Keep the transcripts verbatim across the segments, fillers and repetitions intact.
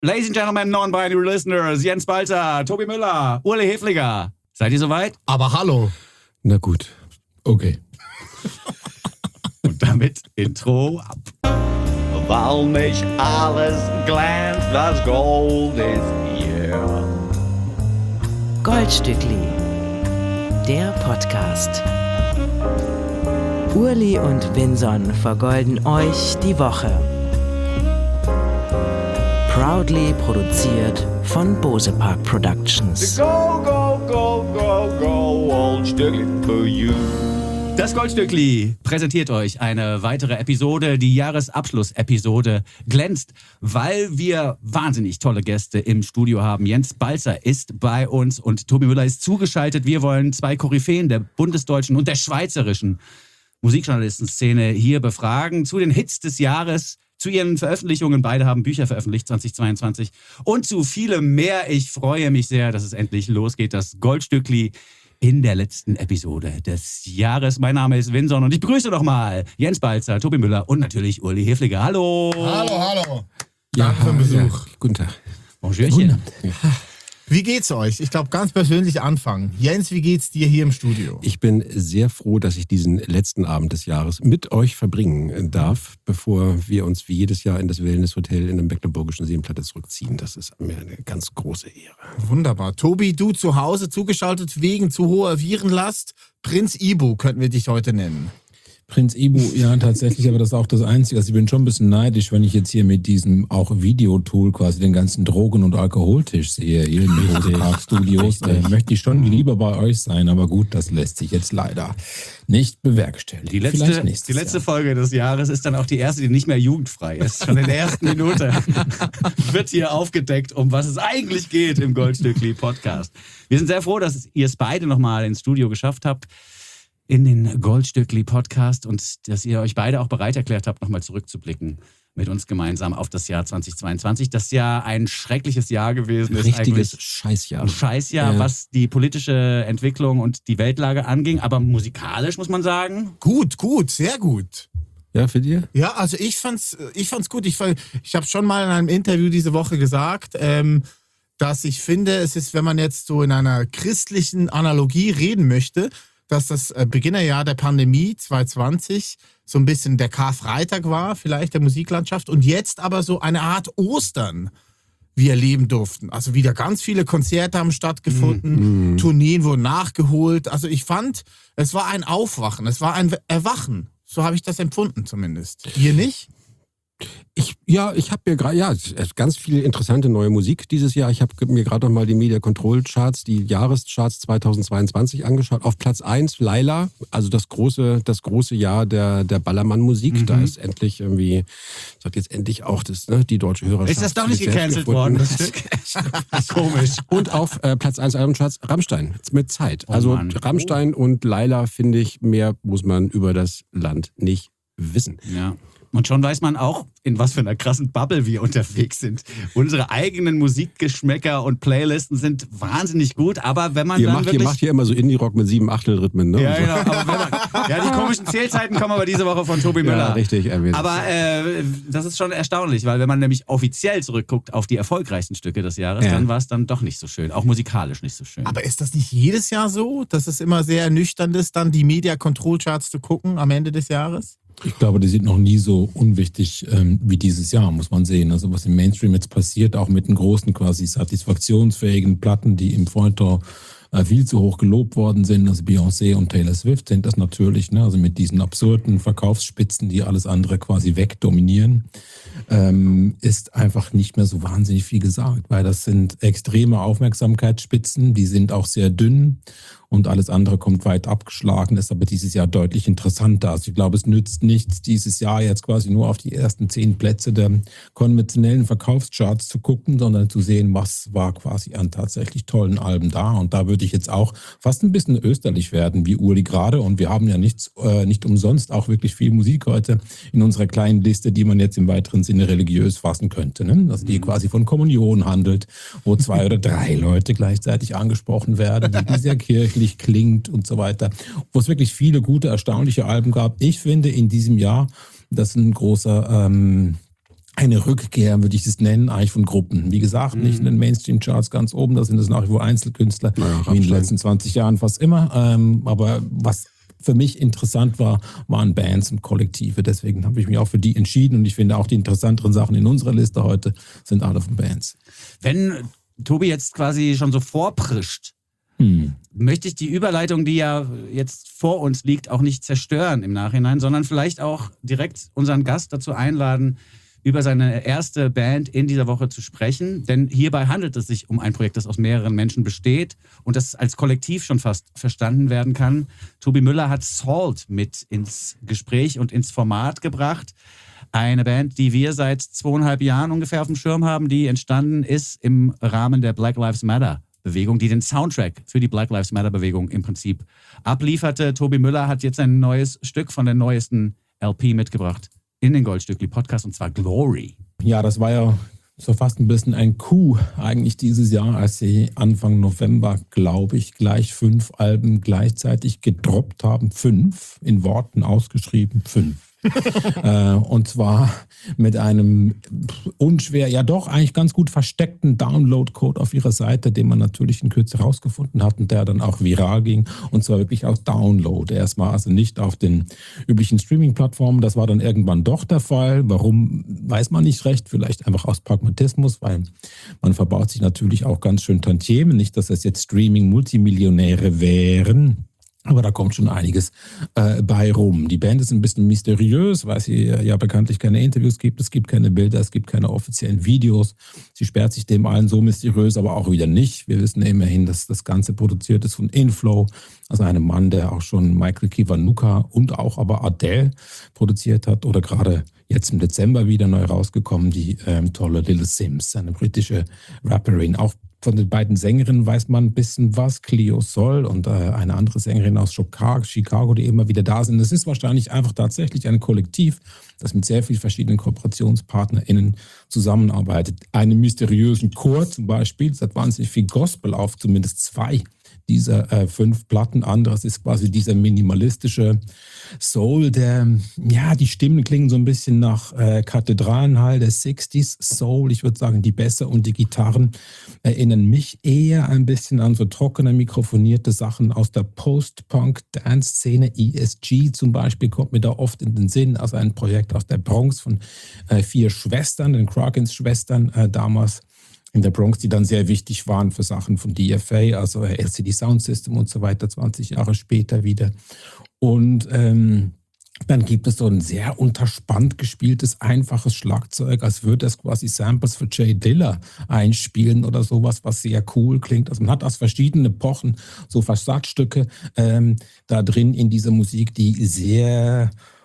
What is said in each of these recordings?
Ladies and Gentlemen, non-binary listeners, Jens Balzer, Tobi Müller, Uli Hefliger. Seid ihr soweit? Aber hallo. Na gut. Okay. Und damit Intro ab. Weil nicht alles glänzt, das Gold ist hier. Goldstückli, der Podcast. Urli und Vinson vergolden euch die Woche. Proudly produziert von Bose Park Productions. Go, go, go, go, go, Goldstückli for you. Das Goldstückli präsentiert euch eine weitere Episode. Die Jahresabschlussepisode glänzt, weil wir wahnsinnig tolle Gäste im Studio haben. Jens Balzer ist bei uns und Tobi Müller ist zugeschaltet. Wir wollen zwei Koryphäen der bundesdeutschen und der schweizerischen Musikjournalistenszene hier befragen zu den Hits des Jahres, zu ihren Veröffentlichungen. Beide haben Bücher veröffentlicht zweitausendzweiundzwanzig und zu vielem mehr. Ich freue mich sehr, dass es endlich losgeht. Das Goldstückli in der letzten Episode des Jahres. Mein Name ist Vinson und ich begrüße doch mal Jens Balzer, Tobi Müller und natürlich Uli Hefliger. Hallo. Hallo, hallo. Ja, Danke für den Besuch. Ja, guten Tag. Bonjourchen. Wie geht's euch? Ich glaube, ganz persönlich anfangen. Jens, wie geht's dir hier im Studio? Ich bin sehr froh, dass ich diesen letzten Abend des Jahres mit euch verbringen darf, bevor wir uns wie jedes Jahr in das Wellness-Hotel in der Mecklenburgischen Seenplatte zurückziehen. Das ist mir eine ganz große Ehre. Wunderbar. Tobi, du zu Hause zugeschaltet wegen zu hoher Virenlast. Prinz Ibu könnten wir dich heute nennen. Prinz Ibu, ja tatsächlich, aber das ist auch das Einzige. Also ich bin schon ein bisschen neidisch, wenn ich jetzt hier mit diesem auch Videotool quasi den ganzen Drogen- und Alkoholtisch sehe, hier in den Bose Park Studios. Äh, möchte ich schon lieber bei euch sein, aber gut, das lässt sich jetzt leider nicht bewerkstelligen. Die letzte, die letzte Folge des Jahres ist dann auch die erste, die nicht mehr jugendfrei ist. Schon in der ersten Minute wird hier aufgedeckt, um was es eigentlich geht im Goldstückli-Podcast. Wir sind sehr froh, dass ihr es beide nochmal ins Studio geschafft habt, in den Goldstückli-Podcast, und dass ihr euch beide auch bereit erklärt habt, nochmal zurückzublicken mit uns gemeinsam auf das Jahr zweitausendzweiundzwanzig. Das ja ein schreckliches Jahr gewesen ist. Richtiges Scheißjahr. Ein Scheißjahr, ja, was die politische Entwicklung und die Weltlage anging. Aber musikalisch muss man sagen. Gut, gut, sehr gut. Ja, für dir? Ja, also ich fand's, ich fand's gut. Ich, ich habe schon mal in einem Interview diese Woche gesagt, ähm, dass ich finde, es ist, wenn man jetzt so in einer christlichen Analogie reden möchte, dass das Beginnerjahr der Pandemie zweitausendzwanzig so ein bisschen der Karfreitag war, vielleicht der Musiklandschaft, und jetzt aber so eine Art Ostern wir erleben durften. Also wieder ganz viele Konzerte haben stattgefunden, mm. Tourneen wurden nachgeholt. Also ich fand, es war ein Aufwachen, es war ein Erwachen. So habe ich das empfunden zumindest. Ihr nicht? Ich, ja, ich habe mir gerade, ja, ganz viel interessante neue Musik dieses Jahr. Ich habe mir gerade noch mal die Media Control Charts, die Jahrescharts zweitausendzweiundzwanzig angeschaut. Auf Platz eins Laila, also das große, das große Jahr der, der Ballermann-Musik. Mhm. Da ist endlich irgendwie, sagt jetzt endlich auch das, ne, die deutsche Hörerschaft. Ist das doch nicht gecancelt worden, das Stück? Das ist komisch. Und auf äh, Platz eins Albumcharts Rammstein, mit Zeit. Oh, also Mann. Rammstein oh. und Laila, finde ich, mehr muss man über das Land nicht wissen. Ja. Und schon weiß man auch, in was für einer krassen Bubble wir unterwegs sind. Unsere eigenen Musikgeschmäcker und Playlisten sind wahnsinnig gut, aber wenn man ihr dann macht, wirklich... Ihr macht hier immer so Indie-Rock mit sieben Achtel-Rhythmen, ne? Ja, genau. Aber wenn man, ja, die komischen Zählzeiten kommen aber diese Woche von Tobi Müller. Ja, richtig. Erwähnt. Aber äh, das ist schon erstaunlich, weil wenn man nämlich offiziell zurückguckt auf die erfolgreichsten Stücke des Jahres, ja, dann war es dann doch nicht so schön. Auch musikalisch nicht so schön. Aber ist das nicht jedes Jahr so, dass es immer sehr ernüchternd ist, dann die Media Control Charts zu gucken am Ende des Jahres? Ich glaube, die sind noch nie so unwichtig ähm, wie dieses Jahr, muss man sehen. Also was im Mainstream jetzt passiert, auch mit den großen quasi satisfaktionsfähigen Platten, die im Feuilleton äh, viel zu hoch gelobt worden sind, also Beyoncé und Taylor Swift sind das natürlich, ne? Also mit diesen absurden Verkaufsspitzen, die alles andere quasi wegdominieren, ähm, ist einfach nicht mehr so wahnsinnig viel gesagt, weil das sind extreme Aufmerksamkeitsspitzen, die sind auch sehr dünn. Und alles andere kommt weit abgeschlagen, ist aber dieses Jahr deutlich interessanter. Also ich glaube, es nützt nichts, dieses Jahr jetzt quasi nur auf die ersten zehn Plätze der konventionellen Verkaufscharts zu gucken, sondern zu sehen, was war quasi an tatsächlich tollen Alben da. Und da würde ich jetzt auch fast ein bisschen österlich werden, wie Uli gerade. Und wir haben ja nichts, äh, nicht umsonst auch wirklich viel Musik heute in unserer kleinen Liste, die man jetzt im weiteren Sinne religiös fassen könnte, ne? Also die quasi von Kommunion handelt, wo zwei oder drei Leute gleichzeitig angesprochen werden, die sehr kirchlich klingt und so weiter, wo es wirklich viele gute, erstaunliche Alben gab. Ich finde in diesem Jahr, dass ein großer ähm, eine Rückkehr, würde ich es nennen, eigentlich von Gruppen. Wie gesagt, nicht in den Mainstream-Charts ganz oben, da sind es nach wie vor Einzelkünstler, Naja, wie in den Rammstein. letzten zwanzig Jahren fast immer. Ähm, aber was für mich interessant war, waren Bands und Kollektive. Deswegen habe ich mich auch für die entschieden und ich finde auch die interessanteren Sachen in unserer Liste heute sind alle von Bands. Wenn Tobi jetzt quasi schon so vorprischt, Hm. möchte ich die Überleitung, die ja jetzt vor uns liegt, auch nicht zerstören im Nachhinein, sondern vielleicht auch direkt unseren Gast dazu einladen, über seine erste Band in dieser Woche zu sprechen. Denn hierbei handelt es sich um ein Projekt, das aus mehreren Menschen besteht und das als Kollektiv schon fast verstanden werden kann. Tobi Müller hat Salt mit ins Gespräch und ins Format gebracht. Eine Band, die wir seit zweieinhalb Jahren ungefähr auf dem Schirm haben, die entstanden ist im Rahmen der Black Lives Matter Bewegung, die den Soundtrack für die Black Lives Matter Bewegung im Prinzip ablieferte. Tobi Müller hat jetzt ein neues Stück von der neuesten L P mitgebracht in den Goldstückli Podcast und zwar Glory. Ja, das war ja so fast ein bisschen ein Coup eigentlich dieses Jahr, als sie Anfang November, glaube ich, gleich fünf Alben gleichzeitig gedroppt haben. Fünf, in Worten ausgeschrieben, fünf. äh, und zwar mit einem unschwer, ja doch eigentlich ganz gut versteckten Download-Code auf ihrer Seite, den man natürlich in Kürze rausgefunden hat und der dann auch viral ging. Und zwar wirklich aus Download. Erstmal also nicht auf den üblichen Streaming-Plattformen. Das war dann irgendwann doch der Fall. Warum, weiß man nicht recht. Vielleicht einfach aus Pragmatismus, weil man verbaut sich natürlich auch ganz schön Tantiemen. Nicht, dass das jetzt Streaming-Multimillionäre wären. Aber da kommt schon einiges äh, bei rum. Die Band ist ein bisschen mysteriös, weil sie ja bekanntlich keine Interviews gibt. Es gibt keine Bilder, es gibt keine offiziellen Videos. Sie sperrt sich dem allen so mysteriös, aber auch wieder nicht. Wir wissen immerhin, dass das Ganze produziert ist von Inflow, also einem Mann, der auch schon Michael Kiwanuka und auch aber Adele produziert hat oder gerade jetzt im Dezember wieder neu rausgekommen, die ähm, tolle Little Sims, eine britische Rapperin. Auch von den beiden Sängerinnen weiß man ein bisschen was, Cleo Sol und äh, eine andere Sängerin aus Chicago, die immer wieder da sind. Es ist wahrscheinlich einfach tatsächlich ein Kollektiv, das mit sehr vielen verschiedenen KooperationspartnerInnen zusammenarbeitet. Einen mysteriösen Chor zum Beispiel, es hat wahnsinnig viel Gospel auf, zumindest zwei dieser äh, fünf Platten. Anderes ist quasi dieser minimalistische Soul, der, ja, die Stimmen klingen so ein bisschen nach äh, Kathedralenhall der sechziger Soul. Ich würde sagen, die Bässe und die Gitarren erinnern mich eher ein bisschen an so trockene, mikrofonierte Sachen aus der Post-Punk-Dance-Szene. E S G zum Beispiel kommt mir da oft in den Sinn, also ein Projekt aus der Bronx von äh, vier Schwestern, den Crogans-Schwestern äh, damals in der Bronx, die dann sehr wichtig waren für Sachen von D F A, also L C D Sound System und so weiter, zwanzig Jahre später wieder. Und ähm, dann gibt es so ein sehr unterspannt gespieltes, einfaches Schlagzeug, als würde es quasi Samples für Jay Dilla einspielen oder sowas, was sehr cool klingt. Also man hat aus verschiedenen Epochen so Versatzstücke ähm, da drin in dieser Musik, die sehr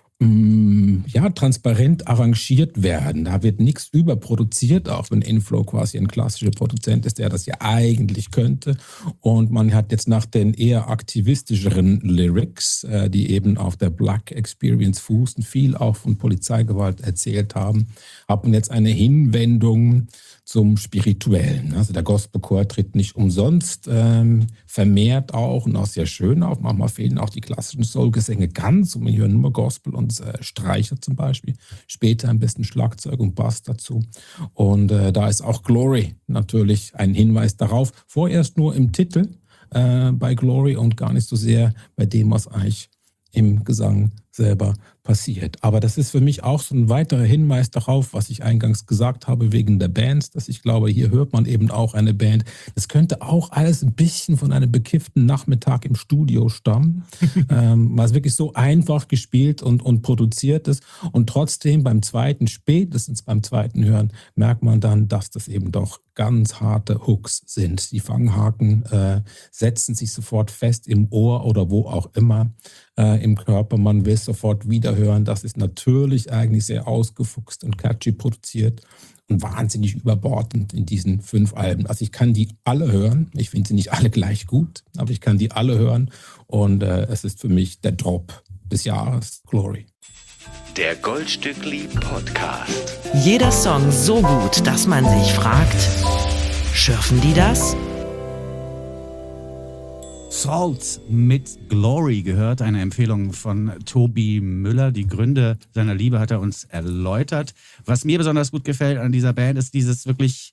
ja, transparent arrangiert werden. Da wird nichts überproduziert, auch wenn Inflow quasi ein klassischer Produzent ist, der das ja eigentlich könnte. Und man hat jetzt nach den eher aktivistischeren Lyrics, äh, die eben auf der Black Experience fußen, viel auch von Polizeigewalt erzählt haben, hat man jetzt eine Hinwendung zum Spirituellen. Also der Gospelchor tritt nicht umsonst, ähm, vermehrt auch und auch sehr schön auf. Manchmal fehlen auch die klassischen Soul-Gesänge ganz und wir hören nur Gospel und äh, Streicher zum Beispiel. Später ein bisschen Schlagzeug und Bass dazu. Und äh, da ist auch Glory natürlich ein Hinweis darauf. Vorerst nur im Titel äh, bei Glory und gar nicht so sehr bei dem, was eigentlich im Gesang selber passiert. Aber das ist für mich auch so ein weiterer Hinweis darauf, was ich eingangs gesagt habe wegen der Bands, dass ich glaube, hier hört man eben auch eine Band. Das könnte auch alles ein bisschen von einem bekifften Nachmittag im Studio stammen, ähm, weil es wirklich so einfach gespielt und, und produziert ist. Und trotzdem beim zweiten, spätestens beim zweiten Hören, merkt man dann, dass das eben doch ganz harte Hooks sind. Die Fanghaken äh, setzen sich sofort fest im Ohr oder wo auch immer äh, im Körper. Man will sofort wieder hören. Das ist natürlich eigentlich sehr ausgefuchst und catchy produziert und wahnsinnig überbordend in diesen fünf Alben. Also ich kann die alle hören. Ich finde sie nicht alle gleich gut, aber ich kann die alle hören und äh, es ist für mich der Drop des Jahres, Glory. Der Goldstückli Podcast. Jeder Song so gut, dass man sich fragt, schürfen die das? Salt mit Glory gehört, eine Empfehlung von Tobi Müller. Die Gründe seiner Liebe hat er uns erläutert. Was mir besonders gut gefällt an dieser Band ist dieses wirklich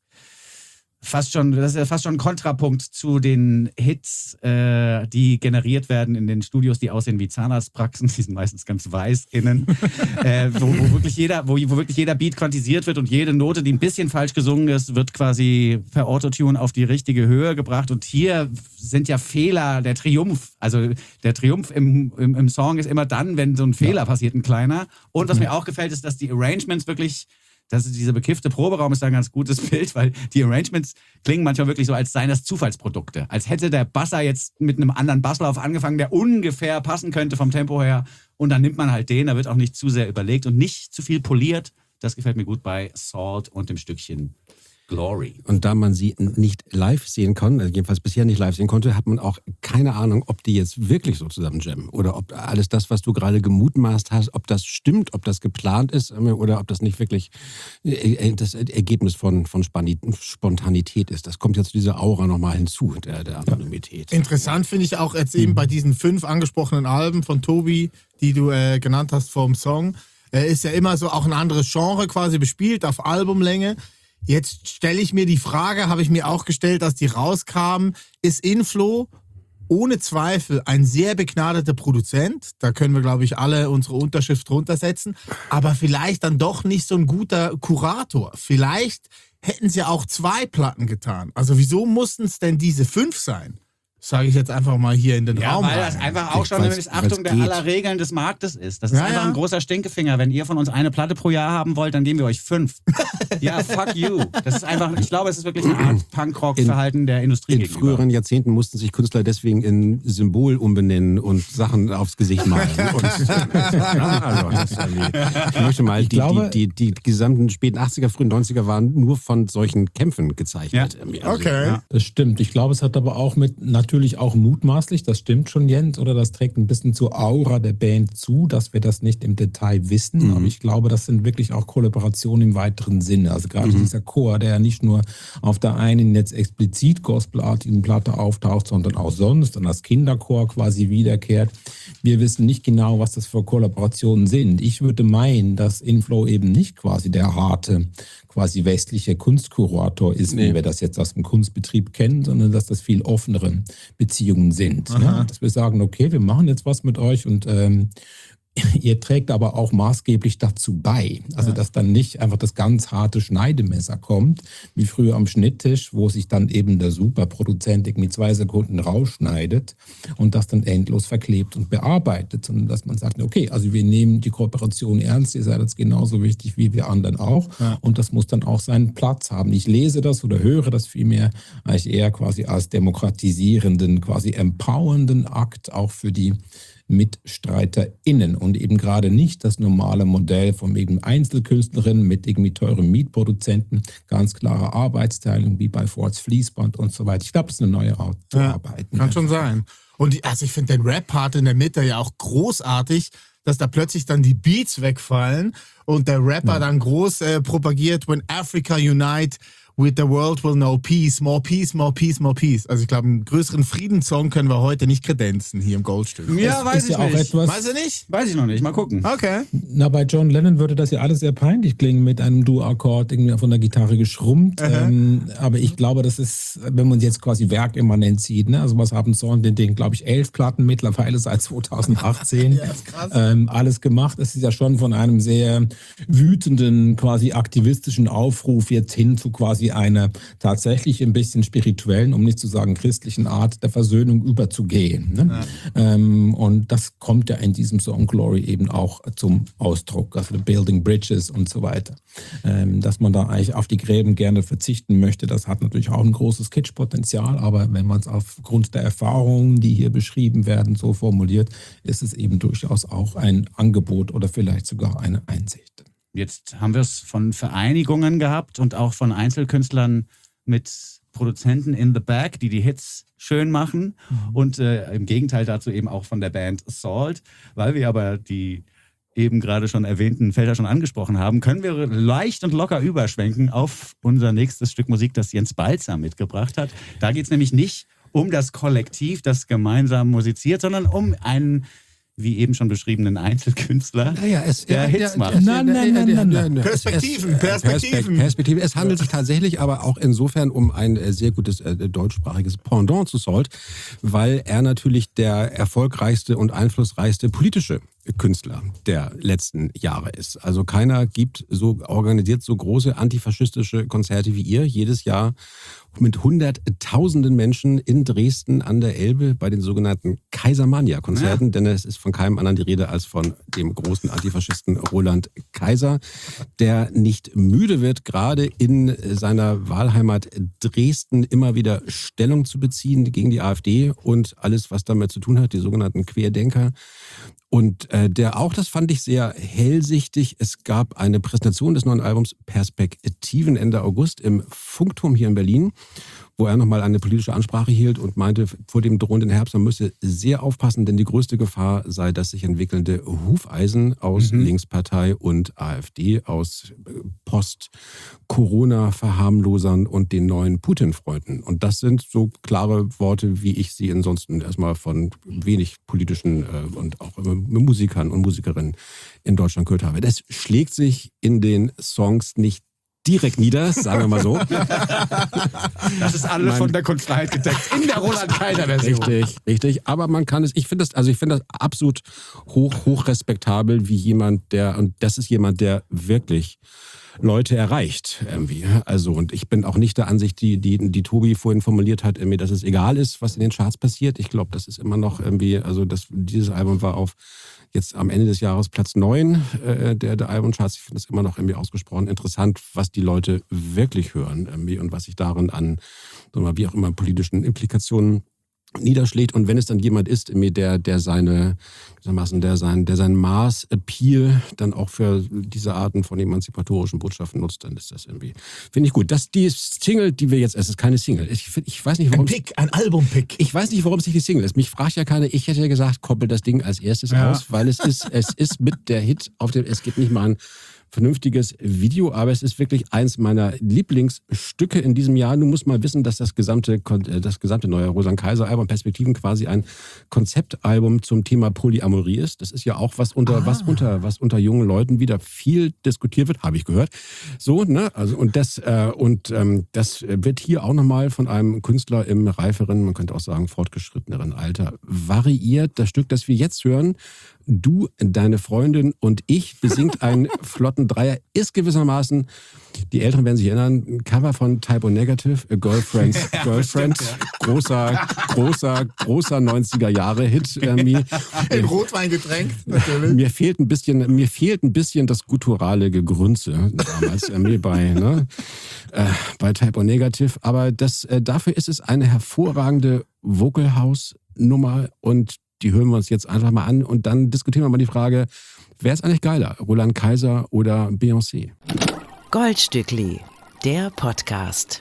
fast schon, das ist ja fast schon ein Kontrapunkt zu den Hits, äh, die generiert werden in den Studios, die aussehen wie Zahnarztpraxen. Die sind meistens ganz weiß innen, äh, wo, wo, wirklich jeder, wo, wo wirklich jeder Beat quantisiert wird und jede Note, die ein bisschen falsch gesungen ist, wird quasi per Autotune auf die richtige Höhe gebracht. Und hier sind ja Fehler der Triumph. Also der Triumph im, im, im Song ist immer dann, wenn so ein Fehler ja. passiert, ein kleiner. Und was mhm. mir auch gefällt, ist, dass die Arrangements wirklich... Das ist, dieser bekiffte Proberaum ist da ein ganz gutes Bild, weil die Arrangements klingen manchmal wirklich so, als seien das Zufallsprodukte. Als hätte der Basser jetzt mit einem anderen Basslauf angefangen, der ungefähr passen könnte vom Tempo her. Und dann nimmt man halt den, da wird auch nicht zu sehr überlegt und nicht zu viel poliert. Das gefällt mir gut bei Salt und dem Stückchen Glory. Und da man sie nicht live sehen kann, also jedenfalls bisher nicht live sehen konnte, hat man auch keine Ahnung, ob die jetzt wirklich so zusammen jammen oder ob alles das, was du gerade gemutmaßt hast, ob das stimmt, ob das geplant ist oder ob das nicht wirklich das Ergebnis von, von Spontanität ist. Das kommt jetzt zu dieser Aura nochmal hinzu, der, der Anonymität. Interessant finde ich auch jetzt eben bei diesen fünf angesprochenen Alben von Tobi, die du äh, genannt hast vom Song, äh, ist ja immer so auch ein anderes Genre quasi bespielt auf Albumlänge. Jetzt stelle ich mir die Frage, habe ich mir auch gestellt, als die rauskamen, ist Inflo ohne Zweifel ein sehr begnadeter Produzent. Da können wir, glaube ich, alle unsere Unterschrift drunter setzen. Aber vielleicht dann doch nicht so ein guter Kurator. Vielleicht hätten sie auch zwei Platten getan. Also wieso mussten es denn diese fünf sein? Sage ich jetzt einfach mal hier in den ja, Raum. Weil das einfach auch schon eine Missachtung der aller Regeln des Marktes ist. Das ist ja, einfach ja. ein großer Stinkefinger. Wenn ihr von uns eine Platte pro Jahr haben wollt, dann geben wir euch fünf. Ja, fuck you. Das ist einfach, ich glaube, es ist wirklich eine Art Punkrock-Verhalten der Industrie In gegenüber. früheren Jahrzehnten mussten sich Künstler deswegen in Symbol umbenennen und Sachen aufs Gesicht malen. Und, ja, also, das ist ja die, ich möchte mal, ich die, glaube, die, die, die gesamten späten achtziger, frühen neunziger waren nur von solchen Kämpfen gezeichnet. Ja. Also, okay. Ja. Das stimmt. Ich glaube, es hat aber auch mit natürlich auch Mutmaßlich, das stimmt schon, Jens, oder das trägt ein bisschen zur Aura der Band zu, dass wir das nicht im Detail wissen. Mhm. Aber ich glaube, das sind wirklich auch Kollaborationen im weiteren Sinne. Also gerade mhm. dieser Chor, der ja nicht nur auf der einen jetzt explizit gospelartigen Platte auftaucht, sondern auch sonst und als Kinderchor quasi wiederkehrt. Wir wissen nicht genau, was das für Kollaborationen sind. Ich würde meinen, dass Inflo eben nicht quasi der harte, quasi westliche Kunstkurator ist, nee. wie wir das jetzt aus dem Kunstbetrieb kennen, sondern dass das viel offenere Beziehungen sind. Ne? Dass wir sagen, okay, wir machen jetzt was mit euch und ähm, ihr trägt aber auch maßgeblich dazu bei. Also, ja. dass dann nicht einfach das ganz harte Schneidemesser kommt, wie früher am Schnitttisch, wo sich dann eben der Superproduzent irgendwie zwei Sekunden rausschneidet und das dann endlos verklebt und bearbeitet, sondern dass man sagt, okay, also wir nehmen die Kooperation ernst, ihr seid jetzt genauso wichtig wie wir anderen auch ja. und das muss dann auch seinen Platz haben. Ich lese das oder höre das vielmehr eigentlich eher quasi als demokratisierenden, quasi empowernden Akt auch für die MitstreiterInnen und eben gerade nicht das normale Modell von eben Einzelkünstlerinnen mit irgendwie teuren Mietproduzenten, ganz klare Arbeitsteilung wie bei Fords Fließband und so weiter. Ich glaube, das ist eine neue Art zu ja, arbeiten. Kann schon sein. Und die, also ich finde den Rap-Part in der Mitte ja auch großartig, dass da plötzlich dann die Beats wegfallen und der Rapper ja. dann groß äh, propagiert, when Africa unite, with the world will know peace, more peace, more peace, more peace. Also ich glaube, einen größeren Friedenssong können wir heute nicht kredenzen hier im Goldstück. Ja, das weiß ist ich ja auch nicht. Etwas, weiß ich nicht? Weiß ich noch nicht. Mal gucken. Okay. Na, bei John Lennon würde das ja alles sehr peinlich klingen mit einem Dur-Akkord irgendwie von der Gitarre geschrummt. Ähm, aber ich glaube, das ist, wenn man jetzt quasi werkimmanent sieht, ne? Also was haben Song, den, den glaube ich, elf Platten mittlerweile seit zweitausendachtzehn. Ja, ist krass. Ähm, alles gemacht. Es ist ja schon von einem sehr wütenden, quasi aktivistischen Aufruf jetzt hin zu quasi einer tatsächlich ein bisschen spirituellen, um nicht zu sagen christlichen Art der Versöhnung überzugehen. Ne? Ja. Ähm, und das kommt ja in diesem Song Glory eben auch zum Ausdruck, also Building Bridges und so weiter. Ähm, dass man da eigentlich auf die Gräben gerne verzichten möchte, das hat natürlich auch ein großes Kitschpotenzial, aber wenn man es aufgrund der Erfahrungen, die hier beschrieben werden, so formuliert, ist es eben durchaus auch ein Angebot oder vielleicht sogar eine Einsicht. Jetzt haben wir es von Vereinigungen gehabt und auch von Einzelkünstlern mit Produzenten in the back, die die Hits schön machen mhm. und äh, im Gegenteil dazu eben auch von der Band Salt. Weil wir aber die eben gerade schon erwähnten Felder schon angesprochen haben, können wir leicht und locker überschwenken auf unser nächstes Stück Musik, das Jens Balzer mitgebracht hat. Da geht es nämlich nicht um das Kollektiv, das gemeinsam musiziert, sondern um einen, wie eben schon beschriebenen Einzelkünstler, Naja, es, der ja, Hits ja, macht. ja, Nein, nein, nein, nein, nein. Perspektiven, es, Perspektiven. Perspektiven. Es handelt sich tatsächlich aber auch insofern um ein äh, sehr gutes äh, deutschsprachiges Pendant zu Salt, weil er natürlich der erfolgreichste und einflussreichste politische Künstler der letzten Jahre ist. Also keiner gibt so organisiert so große antifaschistische Konzerte wie ihr jedes Jahr mit hunderttausenden Menschen in Dresden an der Elbe bei den sogenannten Kaisermania-Konzerten, ja. Denn es ist von keinem anderen die Rede als von dem großen Antifaschisten Roland Kaiser, der nicht müde wird, gerade in seiner Wahlheimat Dresden immer wieder Stellung zu beziehen gegen die AfD und alles, was damit zu tun hat, die sogenannten Querdenker. Und äh, der auch, das fand ich sehr hellsichtig, es gab eine Präsentation des neuen Albums Perspektiven Ende August im Funkturm hier in Berlin, wo er nochmal eine politische Ansprache hielt und meinte, vor dem drohenden Herbst, man müsse sehr aufpassen, denn die größte Gefahr sei das sich entwickelnde Hufeisen aus mhm. Linkspartei und AfD, aus Post-Corona-Verharmlosern und den neuen Putin-Freunden. Und das sind so klare Worte, wie ich sie ansonsten erstmal von wenig politischen äh, und auch Musikern und Musikerinnen in Deutschland gehört habe. Das schlägt sich in den Songs nicht direkt nieder, sagen wir mal so. Das ist alles Man, von der Kunstfreiheit gedeckt. In der Roland-Kaiser-Version. Richtig, richtig. Aber man kann es, ich finde das, also ich finde das absolut hoch, hoch respektabel, wie jemand, der, und das ist jemand, der wirklich Leute erreicht irgendwie. Also, und ich bin auch nicht der Ansicht, die, die, die Tobi vorhin formuliert hat, irgendwie, dass es egal ist, was in den Charts passiert. Ich glaube, das ist immer noch irgendwie, also das, dieses Album war auf jetzt am Ende des Jahres Platz neun äh, der, der Albumcharts. Ich finde es immer noch irgendwie ausgesprochen interessant, was die Leute wirklich hören irgendwie und was sich darin an, sagen wir mal, wie auch immer, politischen Implikationen niederschlägt. Und wenn es dann jemand ist, der, der seine, gewissermaßen, der sein, der sein Maß-Appeal dann auch für diese Arten von emanzipatorischen Botschaften nutzt, dann ist das irgendwie, finde ich gut. Das, die Single, die wir jetzt, es ist keine Single. Ich, ich weiß nicht, warum. Ein Pick, ein Album-Pick. Ich weiß nicht, warum es nicht die Single ist. Mich fragt ja keiner, ich hätte ja gesagt, koppel das Ding als erstes ja. aus, weil es ist, es ist mit der Hit auf dem, es geht nicht mal an vernünftiges Video, aber es ist wirklich eins meiner Lieblingsstücke in diesem Jahr. Du musst mal wissen, dass das gesamte, das gesamte neue Roland Kaiser Album Perspektiven quasi ein Konzeptalbum zum Thema Polyamorie ist. Das ist ja auch was unter, ah. was unter, was unter jungen Leuten wieder viel diskutiert wird, habe ich gehört. So, ne, also, und das, äh, und, ähm, das wird hier auch nochmal von einem Künstler im reiferen, man könnte auch sagen fortgeschritteneren Alter variiert. Das Stück, das wir jetzt hören, Du, deine Freundin und ich, besingt einen flotten Dreier, ist gewissermaßen, die Älteren werden sich erinnern, ein Cover von Type O Negative, A Girlfriend's ja, Girlfriend, bestimmt, ja. großer, großer, großer neunziger-Jahre-Hit. Irgendwie. In Rotwein getränkt, natürlich. Mir fehlt ein bisschen, mir fehlt ein bisschen das gutturale Gegrunze damals irgendwie bei, ne, äh, bei Type O Negative, aber das, äh, dafür ist es eine hervorragende Vocal House Nummer und die hören wir uns jetzt einfach mal an und dann diskutieren wir mal die Frage, wer ist eigentlich geiler, Roland Kaiser oder Beyoncé? Goldstückli, der Podcast.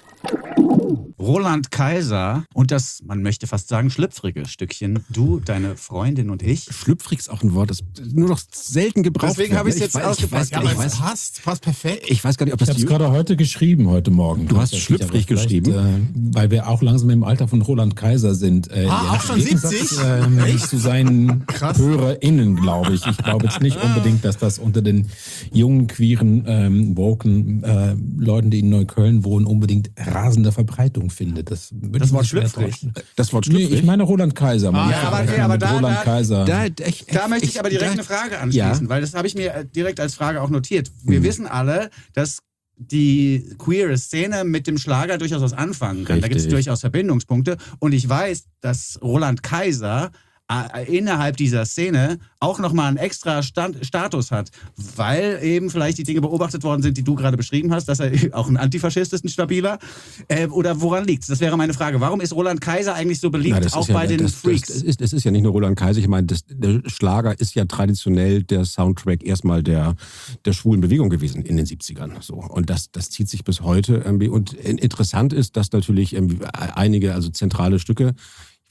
Roland Kaiser und das, man möchte fast sagen, schlüpfrige Stückchen. Du, deine Freundin und ich. Schlüpfrig ist auch ein Wort, das nur noch selten gebraucht wird. Deswegen habe ich es jetzt ausgepackt. Ja, aber es passt, passt perfekt. Ich weiß gar nicht, ob Ich das habe es die... gerade heute geschrieben, heute Morgen. Du hast schlüpfrig geschrieben? Äh, weil wir auch langsam im Alter von Roland Kaiser sind. Äh, Ah, auch schon siebzig? Äh, zu seinen Krass. HörerInnen, glaube ich. Ich glaube jetzt nicht unbedingt, dass das unter den jungen, queeren, ähm, woken äh, Leuten, die in Neukölln wohnen, unbedingt rasende Verbreitung findet. Das, Das Wort schlüpfrig. Das Wort Nee, schlüpfrig? ich meine Roland Kaiser. Man Ah, ja, aber- okay, aber da- Roland da- Kaiser. Da, ich, Da möchte ich aber direkt da- eine Frage anschließen, Ja. weil das habe ich mir direkt als Frage auch notiert. Wir Mhm. wissen alle, dass die queere Szene mit dem Schlager durchaus was anfangen kann. Da gibt es Richtig. durchaus Verbindungspunkte. Und ich weiß, dass Roland Kaiser äh, innerhalb dieser Szene auch nochmal einen extra Stand, Status hat, weil eben vielleicht die Dinge beobachtet worden sind, die du gerade beschrieben hast, dass er auch ein Antifaschist ist, ein stabiler. Äh, oder woran liegt es? Das wäre meine Frage. Warum ist Roland Kaiser eigentlich so beliebt, Na, das auch ist ja, bei den das, Freaks? Das, das, ist, das ist ja nicht nur Roland Kaiser. Ich meine, das, der Schlager ist ja traditionell der Soundtrack erstmal der, der schwulen Bewegung gewesen in den siebzigern. So. Und das, das zieht sich bis heute. Irgendwie. Und interessant ist, dass natürlich irgendwie einige, also zentrale Stücke,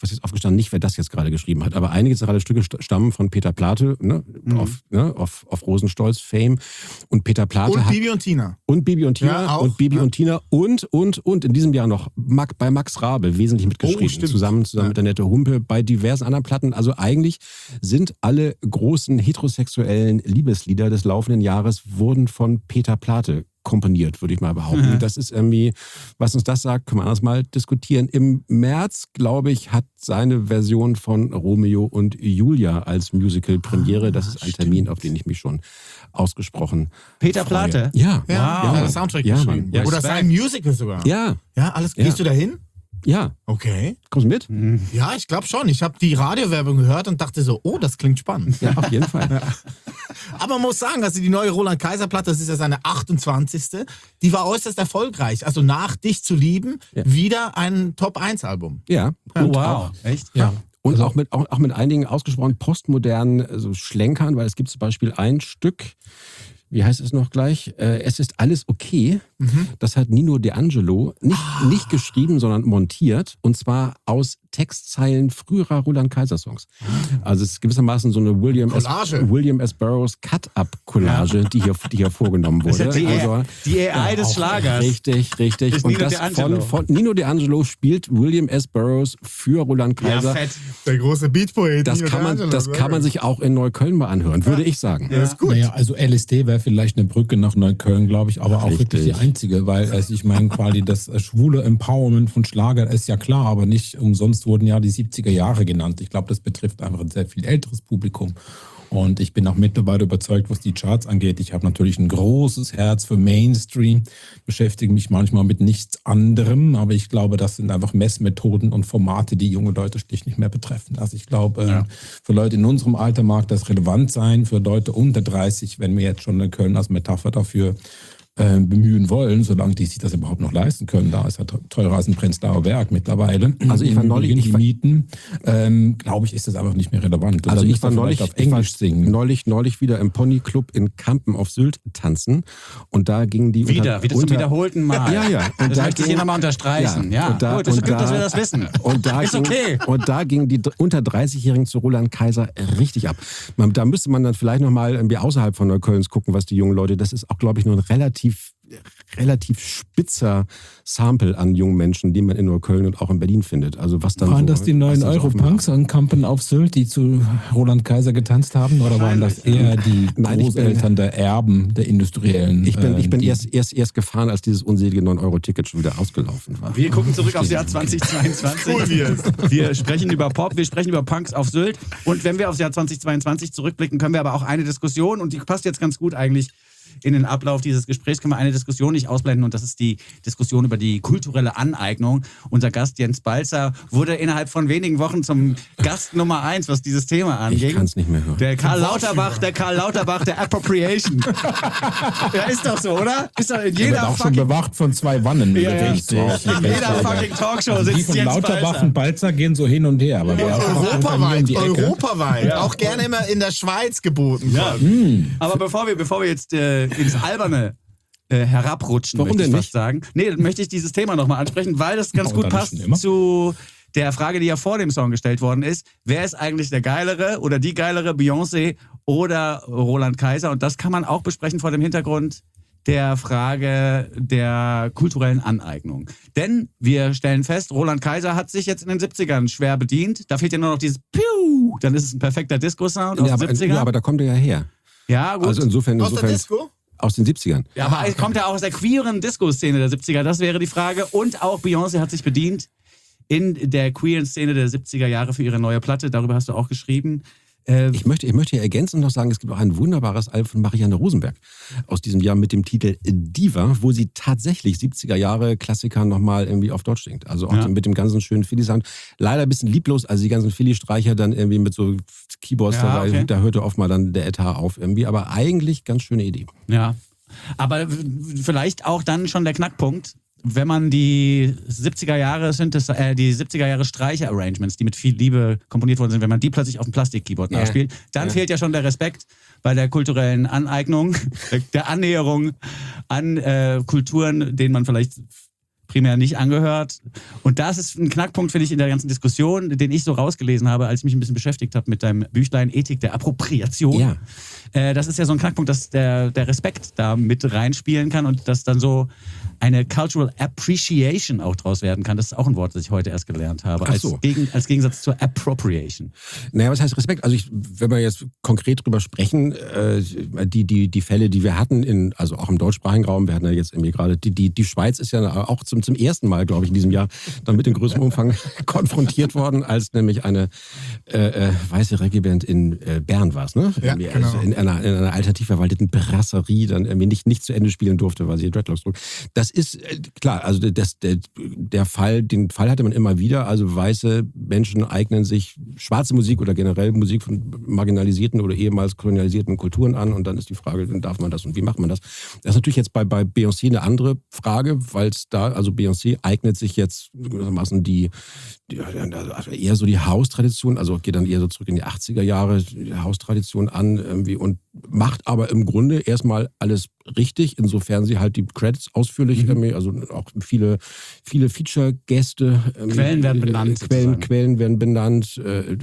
was ist aufgestanden, nicht wer das jetzt gerade geschrieben hat, aber einige zentrale Stücke stammen von Peter Plate, ne, Mhm. auf, ne, auf, auf Rosenstolz Fame. Und Peter Plate Und hat... Bibi und Tina. Und Bibi und Tina Ja, auch. und Bibi Ja. und Tina und, und, und in diesem Jahr noch Mac, bei Max Rabe wesentlich mitgeschrieben. Oh, stimmt. zusammen zusammen Ja. mit der Nette Humpe, bei diversen anderen Platten. Also eigentlich sind alle großen heterosexuellen Liebeslieder des laufenden Jahres wurden von Peter Plate komponiert, würde ich mal behaupten. Mhm. Das ist irgendwie, was uns das sagt, können wir anders mal diskutieren. Im März, glaube ich, hat seine Version von Romeo und Julia als Musical Premiere. Das ist ein Termin, auf den ich mich schon ausgesprochen Peter freue. Plate? Ja. Ja, Wow. hat der Soundtrack Ja, geschrieben. Mann. Ja, Oder Respekt. sein Musical sogar. Ja, Ja, alles. Ja. Gehst du da hin? ja. Okay. Kommst du mit? Ja, ich glaube schon. Ich habe die Radiowerbung gehört und dachte so, oh, das klingt spannend. Ja, auf jeden Fall. Aber man muss sagen, also die neue Roland Kaiser Platte, das ist ja seine achtundzwanzigste. Die war äußerst erfolgreich. Also nach Dich zu lieben, Ja. wieder ein Top eins Album. Ja. Oh, Und wow. auch, Echt? Ja. und auch, mit, auch, auch mit einigen ausgesprochen postmodernen so Schlenkern, weil es gibt zum Beispiel ein Stück, wie heißt es noch gleich? Äh, es ist alles okay. Das hat Nino D'Angelo nicht, nicht geschrieben, sondern montiert. Und zwar aus Textzeilen früherer Roland Kaiser Songs. Also es ist gewissermaßen so eine William S. Collage. William S. Burroughs Cut-Up-Collage, die, hier, die hier vorgenommen wurde. Die, Also, die A I des auch Schlagers. Richtig, richtig. Ist Und Nino das D'Angelo. von, von Nino D'Angelo spielt William S. Burroughs für Roland Ja, Kaiser. fett. Der große Beatpoet. das kann man, das kann man sich auch in Neukölln mal anhören, würde ich sagen. Ja, ist gut. Naja, also L S D wäre vielleicht eine Brücke nach Neukölln, glaube ich, aber auch Richtig. wirklich die einzige, weil also ich meine, quasi das äh, schwule Empowerment von Schlager ist ja klar, aber nicht umsonst wurden ja die siebziger Jahre genannt. Ich glaube, das betrifft einfach ein sehr viel älteres Publikum. Und ich bin auch mittlerweile überzeugt, was die Charts angeht. Ich habe natürlich ein großes Herz für Mainstream, beschäftige mich manchmal mit nichts anderem, aber ich glaube, das sind einfach Messmethoden und Formate, die junge Leute schlicht nicht mehr betreffen. Also ich glaube, Ja. äh, für Leute in unserem Alter mag das relevant sein, für Leute unter dreißig, wenn wir jetzt schon in Köln als Metapher dafür äh, bemühen wollen, solange die sich das überhaupt noch leisten können. Da ist ja teurer als ein Prenzlauer Berg mittlerweile. Also ich war neulich- Die ich war- Mieten, ähm, glaube ich, ist das einfach nicht mehr relevant. Und Also dann ich müsst war ihr neulich, vielleicht auf ich war Englisch singen. neulich, neulich wieder im Ponyclub in Kampen auf Sylt tanzen und da gingen die Wieder, unter, wieder zum unter, wiederholten Mal. Ja, ja. Und Das da möchte ich ging- hier nochmal unterstreichen. Ja, und da, gut, ist und gut, dass da- wir das wissen. Und da, Ist ging, okay. und da gingen die dr- unter dreißigjährigen zu Roland Kaiser richtig ab. Man, da müsste man dann vielleicht nochmal irgendwie außerhalb von Neuköllns gucken, was die jungen Leute, das ist auch, glaube ich, nur ein relativ relativ spitzer Sample an jungen Menschen, die man in Neukölln und auch in Berlin findet. Also was dann Waren so, das die was neuen dann so auf dem- Europunks an Kampen auf Sylt, die zu Roland Kaiser getanzt haben? Oder waren das eher die Nein, ich bin- Großeltern der Erben der Industriellen? Ich bin, ich bin äh, die- erst, erst, erst gefahren, als dieses unselige neun Euro Ticket schon wieder ausgelaufen war. Wir gucken zurück aufs Jahr zweitausendzweiundzwanzig. Cool, wie es. Wir sprechen über Pop, wir sprechen über Punks auf Sylt. Und wenn wir aufs Jahr zweitausendzweiundzwanzig zurückblicken, können wir aber auch eine Diskussion, und die passt jetzt ganz gut eigentlich in den Ablauf dieses Gesprächs, können wir eine Diskussion nicht ausblenden, und das ist die Diskussion über die kulturelle Aneignung. Unser Gast Jens Balzer wurde innerhalb von wenigen Wochen zum Gast Nummer eins, was dieses Thema anging. Ich kann es nicht mehr hören. Der Karl Lauterbach, der Karl Lauterbach der Appropriation. Ja, ist doch so, oder? Ist doch in Der wird jeder auch schon fucking... bewacht von zwei Wannen. Ja, ja. Richtig. In jeder fucking Talkshow Also die sitzt von Jens Lauterbach Balzer. und Balzer gehen so hin und her. Aber wer ist auch irgendwann hier um Europaweit, die Ecke? europaweit. Auch gerne immer in der Schweiz geboten. Ja. Aber bevor wir, bevor wir jetzt äh, ins Alberne äh, herabrutschen, Warum möchte ich denn fast nicht? sagen. Nee, möchte ich dieses Thema nochmal ansprechen, weil das ganz Ja, gut und dann passt schon immer. zu der Frage, die ja vor dem Song gestellt worden ist. Wer ist eigentlich der Geilere oder die Geilere, Beyoncé oder Roland Kaiser? Und das kann man auch besprechen vor dem Hintergrund der Frage der kulturellen Aneignung. Denn wir stellen fest, Roland Kaiser hat sich jetzt in den siebzigern schwer bedient. Da fehlt ja nur noch dieses Piu, dann ist es ein perfekter Disco-Sound aus Ja, den aber, siebzigern. ja, aber da kommt er ja her. Ja, gut. Also insofern, Aus der insofern Disco? aus den siebzigern. Ja, aber es kommt ja auch aus der queeren Disco-Szene der siebziger, das wäre die Frage. Und auch Beyoncé hat sich bedient in der queeren Szene der siebziger Jahre für ihre neue Platte. Darüber hast du auch geschrieben. Äh, Ich möchte, ich möchte hier ergänzend noch sagen, es gibt auch ein wunderbares Album von Marianne Rosenberg aus diesem Jahr mit dem Titel Diva, wo sie tatsächlich siebziger Jahre Klassiker nochmal irgendwie auf Deutsch singt. Also auch Ja. mit dem ganzen schönen Philly-Sound. Leider ein bisschen lieblos, also die ganzen Philly-Streicher dann irgendwie mit so Keyboards Ja, dabei, okay. da hörte oft mal dann der Etat auf irgendwie. Aber eigentlich ganz schöne Idee. ja. Aber w- vielleicht auch dann schon der Knackpunkt, wenn man die siebziger Jahre Synthesi- äh, die siebziger Jahre Streicher-Arrangements, die mit viel Liebe komponiert worden sind, wenn man die plötzlich auf dem Plastik-Keyboard Ja. nachspielt, dann Ja. fehlt ja schon der Respekt bei der kulturellen Aneignung, der Annäherung an äh, Kulturen, denen man vielleicht primär nicht angehört. Und das ist ein Knackpunkt, finde ich, in der ganzen Diskussion, den ich so rausgelesen habe, als ich mich ein bisschen beschäftigt habe mit deinem Büchlein Ethik der Appropriation. Ja. Äh, das ist ja so ein Knackpunkt, dass der, der Respekt da mit reinspielen kann und dass dann so eine Cultural Appreciation auch draus werden kann. Das ist auch ein Wort, das ich heute erst gelernt habe. Ach so. Als, gegen, als Gegensatz zur Appropriation. Naja, was heißt Respekt? Also ich, wenn wir jetzt konkret drüber sprechen, äh, die, die, die Fälle, die wir hatten, in, also auch im deutschsprachigen Raum, wir hatten ja jetzt irgendwie gerade, die, die, die Schweiz ist ja auch zum, zum ersten Mal, glaube ich, in diesem Jahr dann mit dem größeren Umfang konfrontiert worden, als nämlich eine äh, äh, weiße Regiment in äh, Bern war es, ne? Ja, also genau. in, einer, in einer alternativ verwalteten Brasserie dann irgendwie nicht, nicht zu Ende spielen durfte, weil sie Dreadlocks trug. Das ist äh, klar, also das, der, der Fall, den Fall hatte man immer wieder, also weiße Menschen eignen sich schwarze Musik oder generell Musik von marginalisierten oder ehemals kolonialisierten Kulturen an und dann ist die Frage, dann darf man das und wie macht man das? Das ist natürlich jetzt bei, bei Beyoncé eine andere Frage, weil es da, also Beyoncé eignet sich jetzt gewissermaßen die, die also eher so die Haustradition, also geht dann eher so zurück in die achtziger Jahre, die Haustradition an irgendwie und macht aber im Grunde erstmal alles richtig, insofern sie halt die Credits ausführlich, mhm. also auch viele, viele Feature-Gäste. Quellen werden benannt. Äh, Quellen, Quellen werden benannt, äh,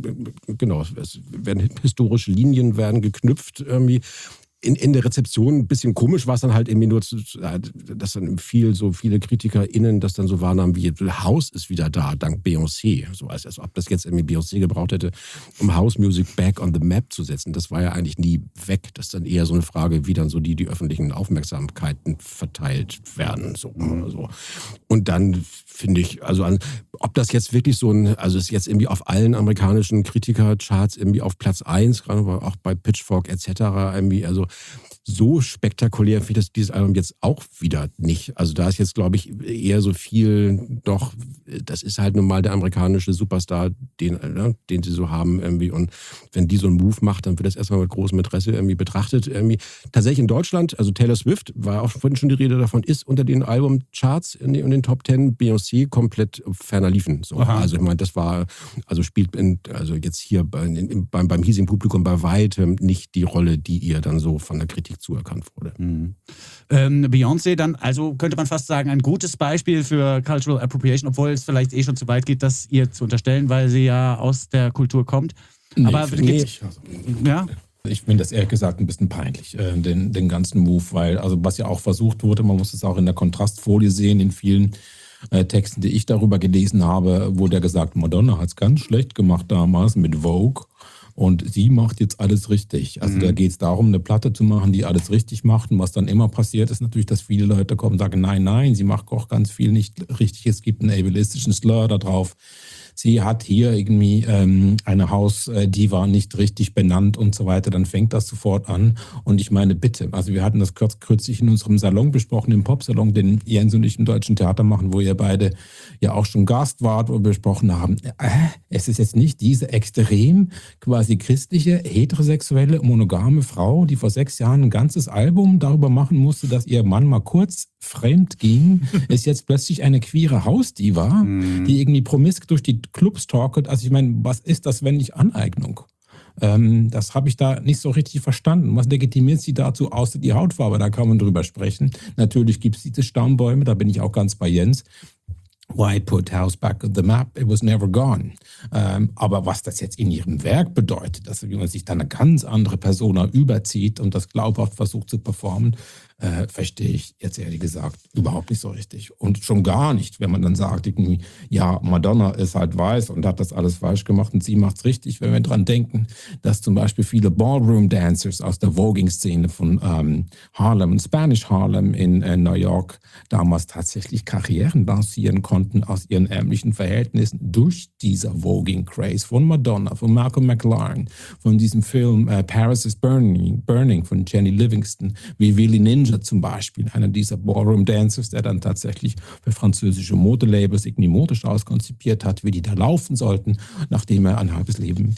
genau, es werden historische Linien werden geknüpft irgendwie. In, in der Rezeption ein bisschen komisch war es dann halt irgendwie nur, zu, dass dann viel, so viele KritikerInnen das dann so wahrnahmen, wie House ist wieder da, dank Beyoncé. So als, als ob das jetzt irgendwie Beyoncé gebraucht hätte, um House Music back on the map zu setzen. Das war ja eigentlich nie weg. Das ist dann eher so eine Frage, wie dann so die, die öffentlichen Aufmerksamkeiten verteilt werden. So, so. Und dann finde ich, also an, ob das jetzt wirklich so ein, also ist jetzt irgendwie auf allen amerikanischen Kritikercharts irgendwie auf Platz eins, gerade auch bei Pitchfork et cetera irgendwie, also so spektakulär finde ich das, dieses Album jetzt auch wieder nicht. Also da ist jetzt, glaube ich, eher so viel, doch, das ist halt nun mal der amerikanische Superstar, den, ne, den sie so haben irgendwie. Und wenn die so einen Move macht, dann wird das erstmal mit großem Interesse irgendwie betrachtet. Irgendwie. Tatsächlich in Deutschland, also Taylor Swift, war auch vorhin schon die Rede davon, ist unter den Albumcharts in den, in den Top Ten, Beyoncé komplett ferner liefen. So. Also ich meine, das war, also spielt in, also jetzt hier bei, in, beim, beim hiesigen Publikum bei weitem nicht die Rolle, die ihr dann so von der Kritik zuerkannt wurde. Mhm. Ähm, Beyoncé dann, also könnte man fast sagen, ein gutes Beispiel für Cultural Appropriation, obwohl es vielleicht eh schon zu weit geht, das ihr zu unterstellen, weil sie ja aus der Kultur kommt. Nee, Aber nee, also, ja. Ich finde das ehrlich gesagt ein bisschen peinlich, äh, den, den ganzen Move, weil, also was ja auch versucht wurde, man muss es auch in der Kontrastfolie sehen, in vielen äh, Texten, die ich darüber gelesen habe, wurde ja gesagt, Madonna hat es ganz schlecht gemacht damals mit Vogue. Und sie macht jetzt alles richtig. Also mhm. da geht es darum, eine Platte zu machen, die alles richtig macht. Und was dann immer passiert, ist natürlich, dass viele Leute kommen und sagen, nein, nein, sie macht auch ganz viel nicht richtig. Es gibt einen ableistischen Slur da drauf. Sie hat hier irgendwie ähm, eine Hausdiva nicht richtig benannt und so weiter, dann fängt das sofort an. Und ich meine, bitte, also wir hatten das kurz, kürzlich in unserem Salon besprochen, im Popsalon, den Jens und ich im Deutschen Theater machen, wo ihr beide ja auch schon Gast wart, wo wir besprochen haben, äh, es ist jetzt nicht diese extrem quasi christliche, heterosexuelle, monogame Frau, die vor sechs Jahren ein ganzes Album darüber machen musste, dass ihr Mann mal kurz fremd ging, ist jetzt plötzlich eine queere Hausdiva, mhm. die irgendwie promisk durch die Clubs talket. Also ich meine, was ist das, wenn nicht Aneignung? Ähm, das habe ich da nicht so richtig verstanden. Was legitimiert sie dazu, außer die Hautfarbe? Da kann man drüber sprechen. Natürlich gibt es diese Stammbäume, da bin ich auch ganz bei Jens. Why put house back on the map? It was never gone. Ähm, aber was das jetzt in ihrem Werk bedeutet, dass man sich da eine ganz andere Persona überzieht und das glaubhaft versucht zu performen, äh, verstehe ich jetzt ehrlich gesagt überhaupt nicht so richtig. Und schon gar nicht, wenn man dann sagt, irgendwie, ja, Madonna ist halt weiß und hat das alles falsch gemacht und sie macht's richtig, wenn wir dran denken, dass zum Beispiel viele Ballroom-Dancers aus der Voging-Szene von ähm, Harlem und Spanish Harlem in äh, New York damals tatsächlich Karrieren lancieren konnten aus ihren ärmlichen Verhältnissen durch dieser Voging-Craze von Madonna, von Malcolm McLaren, von diesem Film äh, Paris is Burning, Burning von Jenny Livingston, wie Willie Ninja zum Beispiel, einer dieser Ballroom-Dancers, der dann tatsächlich für französische Modelabels irgendwie modisch auskonzipiert hat, wie die da laufen sollten, nachdem er ein halbes Leben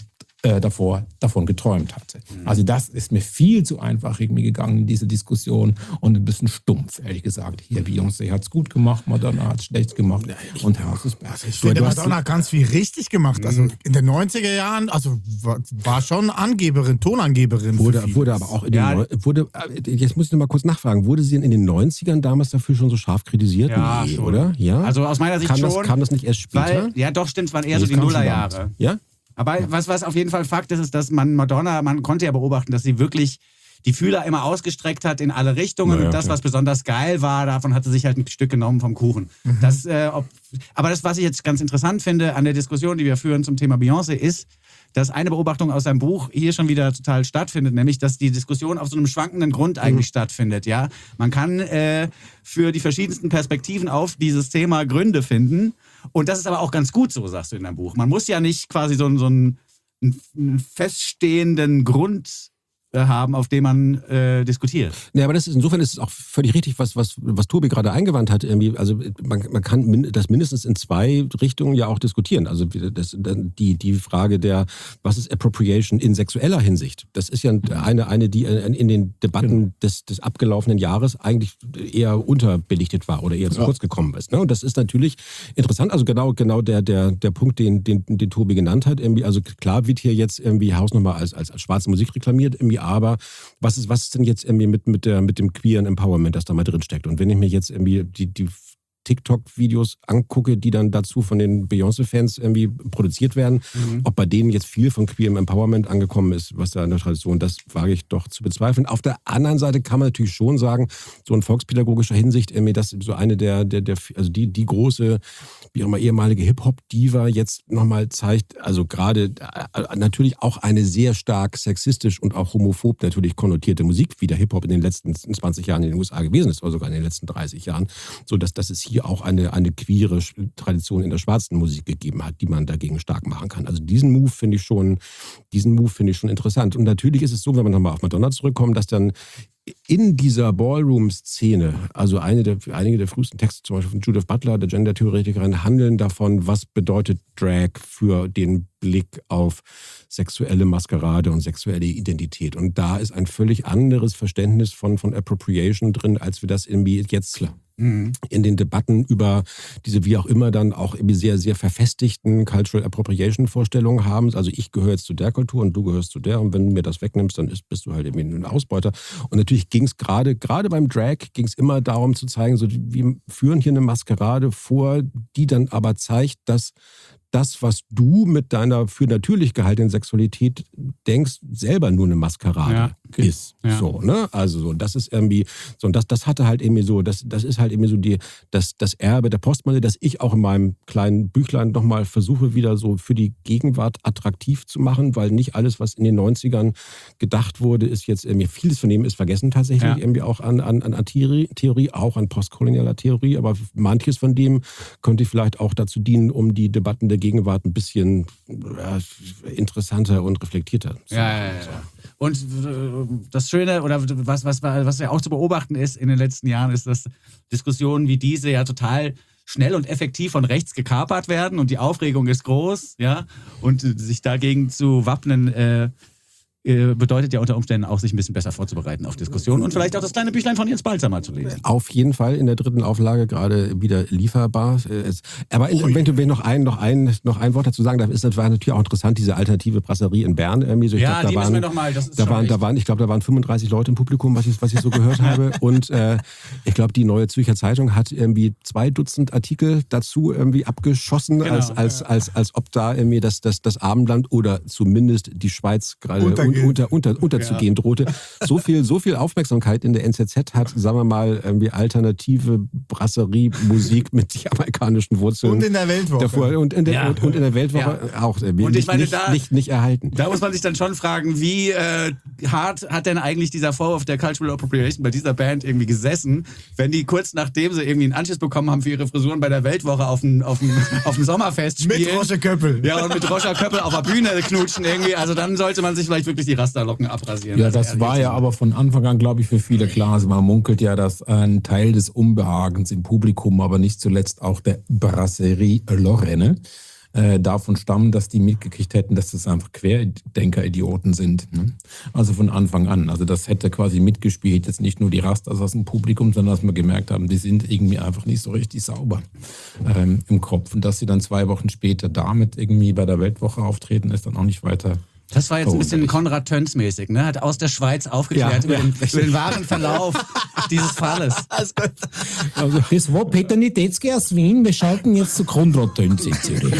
äh, davor davon geträumt hatte. Mhm. Also das ist mir viel zu einfach irgendwie gegangen in diese Diskussion und ein bisschen stumpf, ehrlich gesagt. Hier, Beyoncé hat es gut gemacht, Madonna hat es schlecht gemacht und House is Back. Also ich finde, Madonna hat ganz viel richtig gemacht. Also in den neunziger Jahren, also war, war schon Angeberin, Tonangeberin. Wurde, wurde aber auch in den Ja. Neu- wurde, jetzt muss ich noch mal kurz nachfragen, wurde sie denn in den neunzigern damals dafür schon so scharf kritisiert? Ja, nee, schon. oder? Ja? Also aus meiner Sicht kam schon. Das, kam das nicht erst später? Weil, ja doch, stimmt, es waren eher Nee, so es die kam schon Nullerjahre. Ja? Aber was, was auf jeden Fall Fakt ist, ist, dass man Madonna, man konnte ja beobachten, dass sie wirklich die Fühler immer ausgestreckt hat in alle Richtungen. Naja, und das, klar. was besonders geil war, davon hat sie sich halt ein Stück genommen vom Kuchen. Mhm. Das, äh, ob, aber das, was ich jetzt ganz interessant finde an der Diskussion, die wir führen zum Thema Beyoncé, ist, dass eine Beobachtung aus seinem Buch hier schon wieder total stattfindet, nämlich, dass die Diskussion auf so einem schwankenden Grund eigentlich mhm. stattfindet. Ja, man kann äh, für die verschiedensten Perspektiven auf dieses Thema Gründe finden. Und das ist aber auch ganz gut so, sagst du in deinem Buch. Man muss ja nicht quasi so, so einen, einen feststehenden Grund haben, auf dem man äh, diskutiert. Ja, aber das ist, insofern ist es auch völlig richtig, was, was, was Tobi gerade eingewandt hat. Irgendwie. Also man, man kann min, das mindestens in zwei Richtungen ja auch diskutieren. Also das, die, die Frage der, was ist Appropriation in sexueller Hinsicht? Das ist ja eine, eine die in den Debatten des, des abgelaufenen Jahres eigentlich eher unterbelichtet war oder eher zu ja. kurz gekommen ist. Ne? Und das ist natürlich interessant. Also genau, genau der, der, der Punkt, den, den, den Tobi genannt hat. Irgendwie, also klar wird hier jetzt irgendwie Hausnummer als, als, als schwarze Musik reklamiert, irgendwie, aber was ist, was ist denn jetzt irgendwie mit, mit, der, mit dem queeren Empowerment, das da mal drin steckt? Und wenn ich mir jetzt irgendwie die, die TikTok-Videos angucke, die dann dazu von den Beyoncé-Fans irgendwie produziert werden, mhm. ob bei denen jetzt viel von queerem Empowerment angekommen ist, was da in der Tradition, das wage ich doch zu bezweifeln. Auf der anderen Seite kann man natürlich schon sagen, so in volkspädagogischer Hinsicht, irgendwie, dass so eine der, der, der also die, die große, wie auch immer, ehemalige Hip-Hop-Diva jetzt nochmal zeigt, also gerade äh, natürlich auch eine sehr stark sexistisch und auch homophob natürlich konnotierte Musik, wie der Hip-Hop in den letzten zwanzig Jahren in den U S A gewesen ist, oder sogar in den letzten dreißig Jahren, so dass das ist hier auch eine, eine queere Tradition in der schwarzen Musik gegeben hat, die man dagegen stark machen kann. Also diesen Move finde ich schon, diesen Move finde ich schon interessant. Und natürlich ist es so, wenn wir nochmal auf Madonna zurückkommen, dass dann in dieser Ballroom-Szene, also eine der, einige der frühesten Texte, zum Beispiel von Judith Butler, der Gender-Theoretikerin, handeln davon, was bedeutet Drag für den Blick auf sexuelle Maskerade und sexuelle Identität. Und da ist ein völlig anderes Verständnis von, von Appropriation drin, als wir das irgendwie jetzt klar. In den Debatten über diese wie auch immer dann auch irgendwie sehr, sehr verfestigten Cultural Appropriation Vorstellungen haben. Also ich gehöre jetzt zu der Kultur und du gehörst zu der und wenn du mir das wegnimmst, dann ist, bist du halt irgendwie ein Ausbeuter. Und natürlich ging es gerade, gerade beim Drag ging es immer darum zu zeigen, so wir führen hier eine Maskerade vor, die dann aber zeigt, dass das, was du mit deiner für natürlich gehaltenen Sexualität denkst, selber nur eine Maskerade ja, okay. ist. Ja. So, ne? Also so, das ist irgendwie, so, und das, das hatte halt irgendwie so, das, das ist halt irgendwie so die, das, das Erbe der Postmoderne, das ich auch in meinem kleinen Büchlein nochmal versuche, wieder so für die Gegenwart attraktiv zu machen, weil nicht alles, was in den neunzigern gedacht wurde, ist jetzt irgendwie, vieles von dem ist vergessen tatsächlich, ja. irgendwie auch an, an, an Theorie, Theorie, auch an postkolonialer Theorie, aber manches von dem könnte vielleicht auch dazu dienen, um die Debatten der Gegenwart ein bisschen äh, interessanter und reflektierter zu ja, ja, ja, ja. Und äh, das Schöne, oder was, was, was ja auch zu beobachten ist in den letzten Jahren, ist, dass Diskussionen wie diese ja total schnell und effektiv von rechts gekapert werden und die Aufregung ist groß, ja, und sich dagegen zu wappnen, äh, bedeutet ja unter Umständen auch, sich ein bisschen besser vorzubereiten auf Diskussionen und vielleicht auch das kleine Büchlein von Jens Balzer mal zu lesen. Auf jeden Fall in der dritten Auflage gerade wieder lieferbar. Aber in, wenn du noch ein, noch, ein, noch ein Wort dazu sagen darf, ist das war natürlich auch interessant, diese alternative Brasserie in Bern. Irgendwie so, ich ja, glaub, die da müssen waren, wir noch mal, das ist da schon waren, da waren, ich glaube, da waren fünfunddreißig Leute im Publikum, was ich, was ich so gehört habe. Und äh, ich glaube, die Neue Zürcher Zeitung hat irgendwie zwei Dutzend Artikel dazu irgendwie abgeschossen, genau, als, als, ja. als, als, als ob da irgendwie das, das, das Abendland oder zumindest die Schweiz gerade unter, unter, unter, unter zu gehen drohte. So viel, so viel Aufmerksamkeit in der N Z Z hat, sagen wir mal, irgendwie alternative Brasserie-Musik mit jamaikanischen Wurzeln. Und in der Weltwoche. Davor, und, in der, ja. und, und in der Weltwoche ja. auch. Irgendwie und ich nicht, meine, nicht, da, nicht, nicht erhalten. Da muss man sich dann schon fragen, wie äh, hart hat denn eigentlich dieser Vorwurf der Cultural Appropriation bei dieser Band irgendwie gesessen, wenn die kurz nachdem sie irgendwie einen Anschiss bekommen haben für ihre Frisuren bei der Weltwoche auf dem, auf dem, auf dem Sommerfest spielen. Mit Roger Köppel. Ja, und mit Roger Köppel auf der Bühne knutschen irgendwie. Also dann sollte man sich vielleicht wirklich die Rasterlocken abrasieren. Ja, das war ja aber von Anfang an, glaube ich, für viele klar. Also man munkelt ja, dass ein Teil des Unbehagens im Publikum, aber nicht zuletzt auch der Brasserie Lorraine, äh, davon stammen, dass die mitgekriegt hätten, dass das einfach Querdenker-Idioten sind. Ne? Also von Anfang an. Also das hätte quasi mitgespielt, jetzt nicht nur die Rastas aus dem Publikum, sondern dass wir gemerkt haben, die sind irgendwie einfach nicht so richtig sauber ähm, im Kopf. Und dass sie dann zwei Wochen später damit irgendwie bei der Weltwoche auftreten, ist dann auch nicht weiter. Das war jetzt ein bisschen Konrad Töns-mäßig, ne? Hat aus der Schweiz aufgeklärt Ja, über, ja. den, über den wahren Verlauf dieses Falles. Also, das war Peter Niedetzky aus Wien. Wir schalten jetzt zu Konrad Töns in Zürich.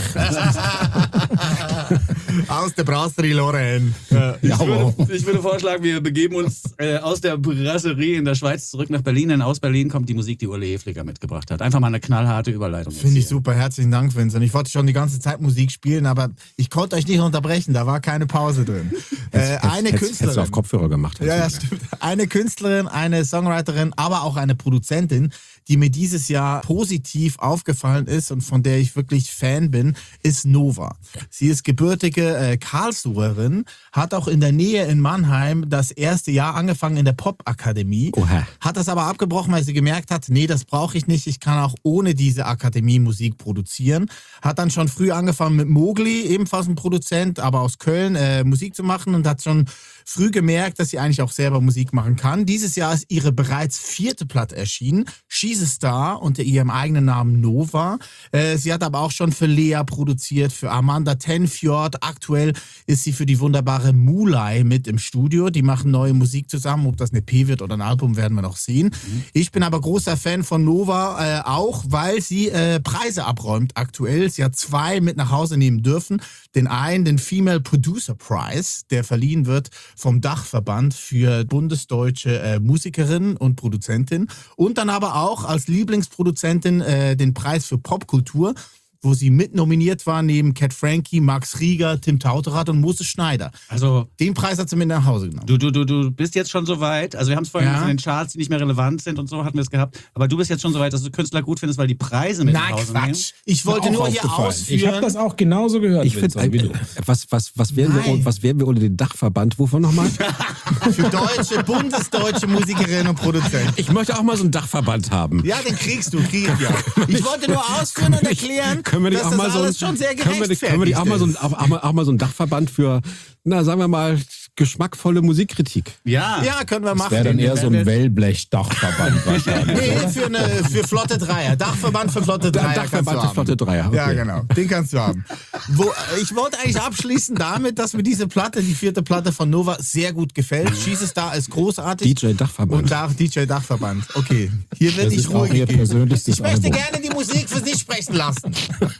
Aus der Brasserie Lorraine. Ich würde, ich würde vorschlagen, wir begeben uns äh, aus der Brasserie in der Schweiz zurück nach Berlin, denn aus Berlin kommt die Musik, die Ulle Hefliger mitgebracht hat. Einfach mal eine knallharte Überleitung. jetzt Finde ich hier. super. Herzlichen Dank, Vincent. Ich wollte schon die ganze Zeit Musik spielen, aber ich konnte euch nicht unterbrechen. Da war keine Pause drin. Äh, eine Hättest- hättest du Künstlerin. auf Kopfhörer gemacht. Ja, ja, stimmt. Eine Künstlerin, eine Songwriterin, aber auch eine Produzentin, die mir dieses Jahr positiv aufgefallen ist und von der ich wirklich Fan bin, ist Nova. Sie ist gebürtige äh, Karlsruherin, hat auch in der Nähe in Mannheim das erste Jahr angefangen in der Popakademie, Oha. hat das aber abgebrochen, weil sie gemerkt hat, nee, das brauche ich nicht, ich kann auch ohne diese Akademie Musik produzieren. Hat dann schon früh angefangen mit Mowgli, ebenfalls ein Produzent, aber aus Köln, äh, Musik zu machen und hat schon früh gemerkt, dass sie eigentlich auch selber Musik machen kann. Dieses Jahr ist ihre bereits vierte Platte erschienen, She's a Star, unter ihrem eigenen Namen Nova. Äh, sie hat aber auch schon für Lea produziert, für Amanda Tenfjord. Aktuell ist sie für die wunderbare Mulai mit im Studio. Die machen neue Musik zusammen. Ob das eine E P wird oder ein Album, werden wir noch sehen. Mhm. Ich bin aber großer Fan von Nova, äh, auch weil sie äh, Preise abräumt aktuell. Sie hat zwei mit nach Hause nehmen dürfen. Den einen, den Female Producer Prize, der verliehen wird vom Dachverband für bundesdeutsche äh, Musikerinnen und Produzentinnen. Und dann aber auch als Lieblingsproduzentin äh, den Preis für Popkultur, wo sie mit nominiert war, neben Cat Frankie, Max Rieger, Tim Tauterath und Moses Schneider. Also, Den Preis hat sie mit nach Hause genommen. du, du, du, du bist jetzt schon so weit. Also, wir haben es vorhin Ja. von den Charts, die nicht mehr relevant sind und so, hatten wir es gehabt. Aber du bist jetzt schon so weit, dass du Künstler gut findest, weil die Preise mit nach Nein, Hause Quatsch. nehmen. Ich wollte Mir nur auch hier aufgefallen. ausführen. Ich habe das auch genauso gehört. Ich finde, Vincent, wie du. was, was, was wären wir, Nein. was wären wir ohne den Dachverband? Wovon nochmal? Für deutsche, bundesdeutsche Musikerinnen und Produzenten. Ich möchte auch mal so einen Dachverband haben. Ja, den kriegst du, krieg ich ja. Ich wollte nur ausführen und erklären, Können wir nicht dass auch das mal so alles schon sehr können wir, nicht- können wir nicht auch mal so, ein, auch, auch, mal, auch mal so einen Dachverband für, na, sagen wir mal, geschmackvolle Musikkritik? Ja. Ja, können wir Das machen. wäre dann eher so ein Werden wir- Wellblech-Dachverband wahrscheinlich. Nee, für, eine, für Flotte Dreier. Dachverband für Flotte Dreier. kannst Dachverband du für haben. Flotte Dreier. Okay. Ja, genau. Den kannst du haben. Wo, ich wollte eigentlich abschließen damit, dass mir diese Platte, die vierte Platte von Nova, sehr gut gefällt. She's a Star ist großartig. D J Dachverband. Und da D J Dachverband. Okay, hier wird Das nicht ist Ruhe auch ihr gegeben. persönlichstes Ich möchte Album. gerne die Musik für sich sprechen lassen.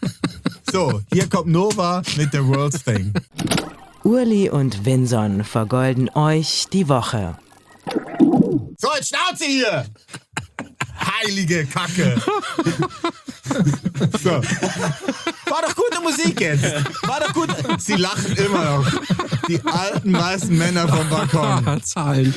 So, hier kommt Nova mit The World's Thing. Urli und Vinson vergolden euch die Woche. So, jetzt Schnauze hier! Heilige Kacke! So. War doch gute Musik jetzt. War doch gut. Sie lachen immer noch. Die alten weißen Männer vom Balkon. Zahlen.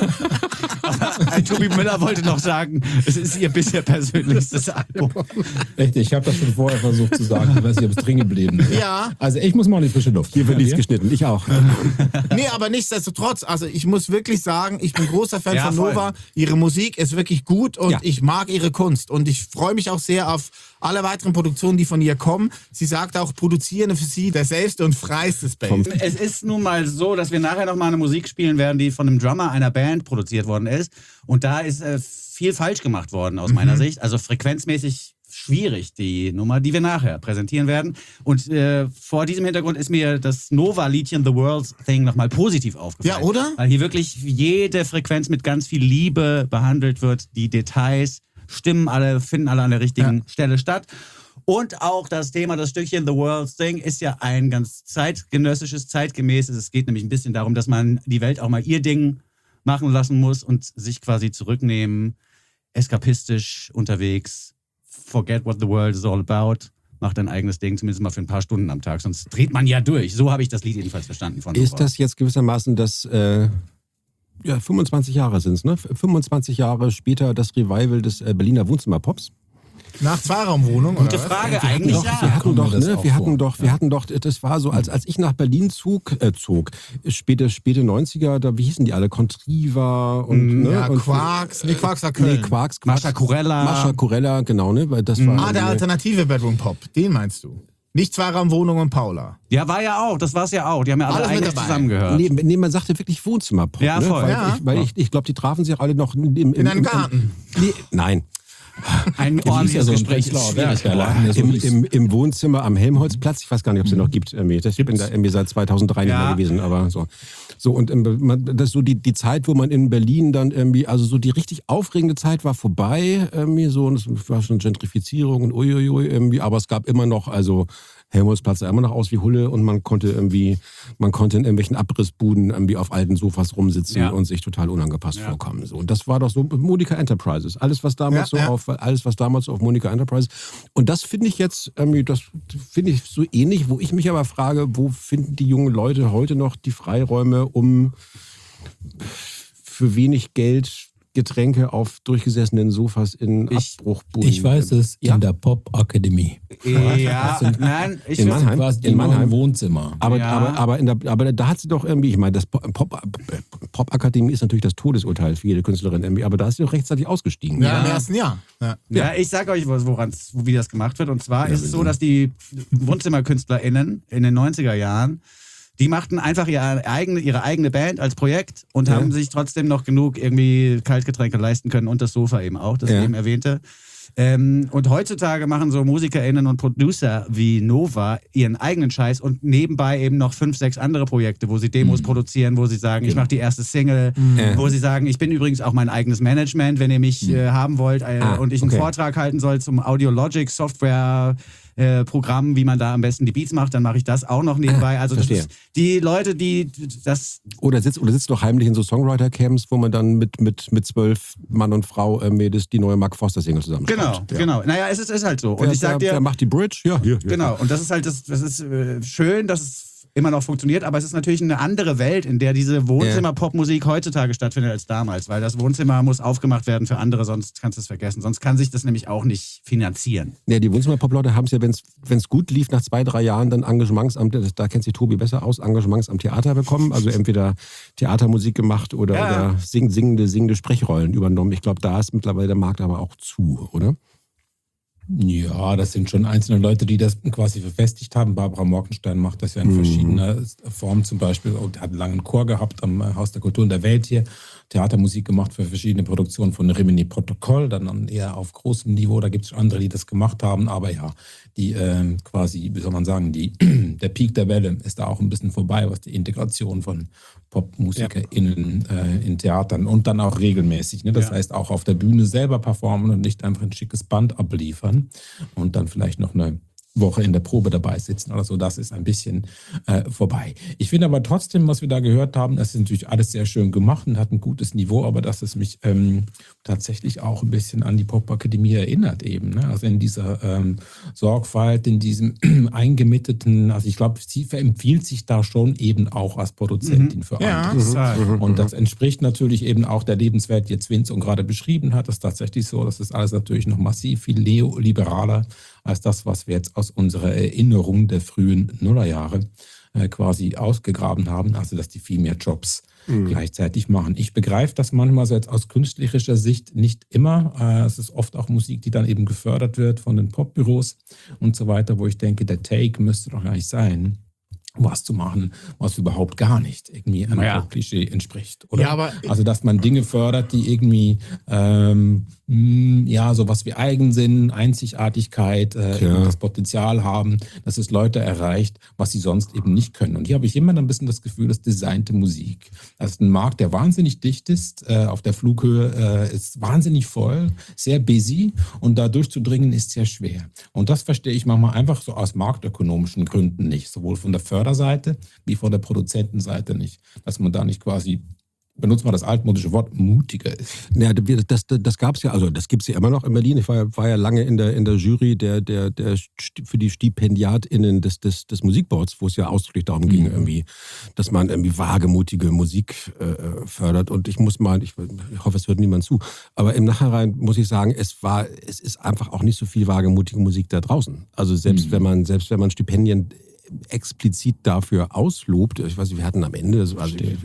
Tobi Müller wollte noch sagen, es ist ihr bisher persönlichstes Album. Echt, ich habe das schon vorher versucht zu sagen. Ich weiß nicht, ob es drin geblieben ist. Ja. Also ich muss mal in die frische Luft. Hier wird nichts geschnitten. Ich auch. Nee, aber nichtsdestotrotz, also ich muss wirklich sagen, ich bin großer Fan Ja, von voll. Nova. Ihre Musik ist wirklich gut und Ja. ich mag ihre Kunst. Und ich freue mich auch sehr auf alle weiteren Produktionen, die von ihr kommen. Sie sagt auch, produzieren für sie der selbste und freiste Space. Es ist nun mal so, dass wir nachher noch mal eine Musik spielen werden, die von einem Drummer einer Band produziert worden ist. Und da ist äh, viel falsch gemacht worden aus meiner Sicht. Also frequenzmäßig schwierig, die Nummer, die wir nachher präsentieren werden. Und äh, vor diesem Hintergrund ist mir das Nova-Liedchen The World's Thing nochmal positiv aufgefallen. Ja, oder? Weil hier wirklich jede Frequenz mit ganz viel Liebe behandelt wird. Die Details stimmen alle, finden alle an der richtigen Ja. Stelle statt. Und auch das Thema, das Stückchen The World's Thing, ist ja ein ganz zeitgenössisches, zeitgemäßes. Es geht nämlich ein bisschen darum, dass man die Welt auch mal ihr Ding machen lassen muss und sich quasi zurücknehmen, eskapistisch unterwegs, forget what the world is all about, macht dein eigenes Ding, zumindest mal für ein paar Stunden am Tag, sonst dreht man ja durch. So habe ich das Lied jedenfalls verstanden von Ist Nova. das jetzt gewissermaßen das, äh, ja, fünfundzwanzig Jahre sind es, ne? fünfundzwanzig Jahre später das Revival des äh, Berliner Wohnzimmerpops? Nach Zweiraumwohnung, oder Gute was? Frage, Wir hatten eigentlich doch, ja. wir hatten Kommt doch, mir das ne, auch wir vor. hatten doch, wir hatten doch, das war so, als, als ich nach Berlin zog, äh, zog, späte, späte neunziger, da, wie hießen die alle? Contriva und, ne? Ja, und, Quarks. Nee, Quarks war Köln. Nee, Quarks, Quarks. Mascha Kurella. Mascha Kurella, genau, ne? Weil das war Ah, der alternative Bedroom Pop. Den meinst du? Nicht Zweiraumwohnung und Paula. Ja, war ja auch. Das war es ja auch. Die haben ja alle Alles mit eigentlich dabei. zusammengehört. Nee, nee, man sagte wirklich Wohnzimmerpop. Ja, ne? voll. Weil, Ja. ich, weil ich, ich glaube, die trafen sich auch alle noch im, im, In einem im, Garten. Nee, nein. Ein Ja ordentliches so ein Gespräch ist Prenzlauer schwierig. Berg, der Laden, der so Im, hieß. im, Im Wohnzimmer am Helmholtzplatz. Ich weiß gar nicht, ob es den noch gibt. Irgendwie. Ich bin da irgendwie seit zweitausenddrei nicht Ja. mehr gewesen. Aber so. So, und ähm, man, das ist so die, die Zeit, wo man in Berlin dann irgendwie, also so die richtig aufregende Zeit war vorbei. Irgendwie so, und es war schon Gentrifizierung und uiuiui irgendwie. Aber es gab immer noch, also Helmholtzplatz sah immer noch aus wie Hulle und man konnte irgendwie, man konnte in irgendwelchen Abrissbuden irgendwie auf alten Sofas rumsitzen Ja. und sich total unangepasst Ja. vorkommen. So. Und das war doch so Monica Enterprises. Alles, was damals Ja, so ja. auf, alles, was damals auf Monica Enterprises. Und das finde ich jetzt, irgendwie, das finde ich so ähnlich, wo ich mich aber frage, wo finden die jungen Leute heute noch die Freiräume, um für wenig Geld Getränke auf durchgesessenen Sofas in Ich- Abbruchbuden. Ich weiß es, Ja. in der Pop-Akademie. Ja, nein, ich In würd- Mannheim? Quasi die In neuen Mannheim? Wohnzimmer. Aber, Ja. aber, aber, in der, aber da hat sie doch irgendwie, ich meine, das Pop- Pop- Pop-Akademie ist natürlich das Todesurteil für jede Künstlerin irgendwie, aber da ist sie doch rechtzeitig ausgestiegen. Ja, im ersten Jahr. Ja. Ja, ich sag euch, woran wie das gemacht wird. Und zwar ist es so, dass die WohnzimmerkünstlerInnen in den neunziger Jahren, die machten einfach ihre eigene, ihre eigene Band als Projekt und Ja. haben sich trotzdem noch genug irgendwie Kaltgetränke leisten können und das Sofa eben auch, das Ja. ich eben erwähnte. Ähm, und heutzutage machen so MusikerInnen und Producer wie Nova ihren eigenen Scheiß und nebenbei eben noch fünf, sechs andere Projekte, wo sie Demos produzieren, wo sie sagen, ich mache die erste Single, Ja. wo sie sagen, ich bin übrigens auch mein eigenes Management, wenn ihr mich äh, haben wollt äh, Ah, und ich einen okay. Vortrag halten soll zum Audiologic Software äh, Programm, wie man da am besten die Beats macht, dann mache ich das auch noch nebenbei. Also das verstehe. ist die Leute, die das Oder sitzt, oder sitzt doch heimlich in so Songwriter-Camps, wo man dann mit, mit, mit zwölf Mann und Frau irgendwie das, die neue Mark Foster-Single zusammenschreibt. genau, genau. Naja, es ist, ist halt so. Und Wer, ich sag wer, dir, wer macht die Bridge? Ja, hier. hier. genau. Und das ist halt das, das ist äh, schön, dass es immer noch funktioniert, aber es ist natürlich eine andere Welt, in der diese Wohnzimmer-Popmusik heutzutage stattfindet als damals, weil das Wohnzimmer muss aufgemacht werden für andere, sonst kannst du es vergessen. Sonst kann sich das nämlich auch nicht finanzieren. Ja, die Wohnzimmer-Pop-Leute haben es ja, wenn es gut lief, nach zwei, drei Jahren dann Engagements am, da kennt sich Tobi besser aus, Engagements am Theater bekommen. Also entweder Theatermusik gemacht oder, Ja. oder sing, singende, singende Sprechrollen übernommen. Ich glaube, da ist mittlerweile der Markt aber auch zu, oder? Ja, das sind schon einzelne Leute, die das quasi verfestigt haben. Barbara Morgenstern macht das ja in verschiedener Form zum Beispiel. Und hat einen langen Chor gehabt am Haus der Kultur und der Welt hier. Theatermusik gemacht für verschiedene Produktionen von Rimini Protokoll, dann eher auf großem Niveau. Da gibt es andere, die das gemacht haben. Aber ja, die ähm, quasi, wie soll man sagen, die, der Peak der Welle ist da auch ein bisschen vorbei, was die Integration von PopmusikerInnen äh, in Theatern und dann auch regelmäßig. Ne? Das Ja. heißt auch auf der Bühne selber performen und nicht einfach ein schickes Band abliefern und dann vielleicht noch eine Woche in der Probe dabei sitzen oder so, das ist ein bisschen äh, vorbei. Ich finde aber trotzdem, was wir da gehört haben, das ist natürlich alles sehr schön gemacht und hat ein gutes Niveau, aber dass es mich ähm, tatsächlich auch ein bisschen an die Popakademie erinnert eben. Ne? Also in dieser ähm, Sorgfalt, in diesem eingemitteten, also ich glaube, sie empfiehlt sich da schon eben auch als Produzentin für Ja. andere. Und das entspricht natürlich eben auch der Lebenswelt, die jetzt Vincent gerade beschrieben hat. Das ist tatsächlich so, das ist alles natürlich noch massiv viel neoliberaler als das, was wir jetzt aus unserer Erinnerung der frühen Nullerjahre äh, quasi ausgegraben haben. Also, dass die viel mehr Jobs mhm. gleichzeitig machen. Ich begreife das manchmal so jetzt aus künstlerischer Sicht nicht immer. Äh, es ist oft auch Musik, die dann eben gefördert wird von den Popbüros und so weiter, wo ich denke, der Take müsste doch eigentlich sein, was zu machen, was überhaupt gar nicht irgendwie einem Ja. Pop-Klischee entspricht. Oder? Ja, aber- Also, dass man Dinge fördert, die irgendwie ähm, mh, ja, sowas wie Eigensinn, Einzigartigkeit, äh, Ja. eben das Potenzial haben, dass es Leute erreicht, was sie sonst eben nicht können. Und hier habe ich immer ein bisschen das Gefühl, dass designte Musik. Das ist ein Markt, der wahnsinnig dicht ist, äh, auf der Flughöhe äh, ist wahnsinnig voll, sehr busy und da durchzudringen ist sehr schwer. Und das verstehe ich manchmal einfach so aus marktökonomischen Gründen nicht, sowohl von der Förderseite wie von der Produzentenseite nicht, dass man da nicht quasi, benutzt mal das altmodische Wort, mutiger ist. Ja, das, das, das gab es ja, also das gibt es ja immer noch in Berlin. Ich war, ja- war ja lange in der, in der Jury der, der, der Sti- für die StipendiatInnen des, des, des Musikboards, wo es ja ausdrücklich darum ging, irgendwie, dass man irgendwie wagemutige Musik äh, fördert. Und ich muss mal, ich, ich hoffe, es hört niemand zu, aber im Nachhinein muss ich sagen, es war, es ist einfach auch nicht so viel wagemutige Musik da draußen. Also selbst Mhm. wenn man, selbst wenn man Stipendien explizit dafür auslobt. Ich weiß nicht, wir hatten am Ende, also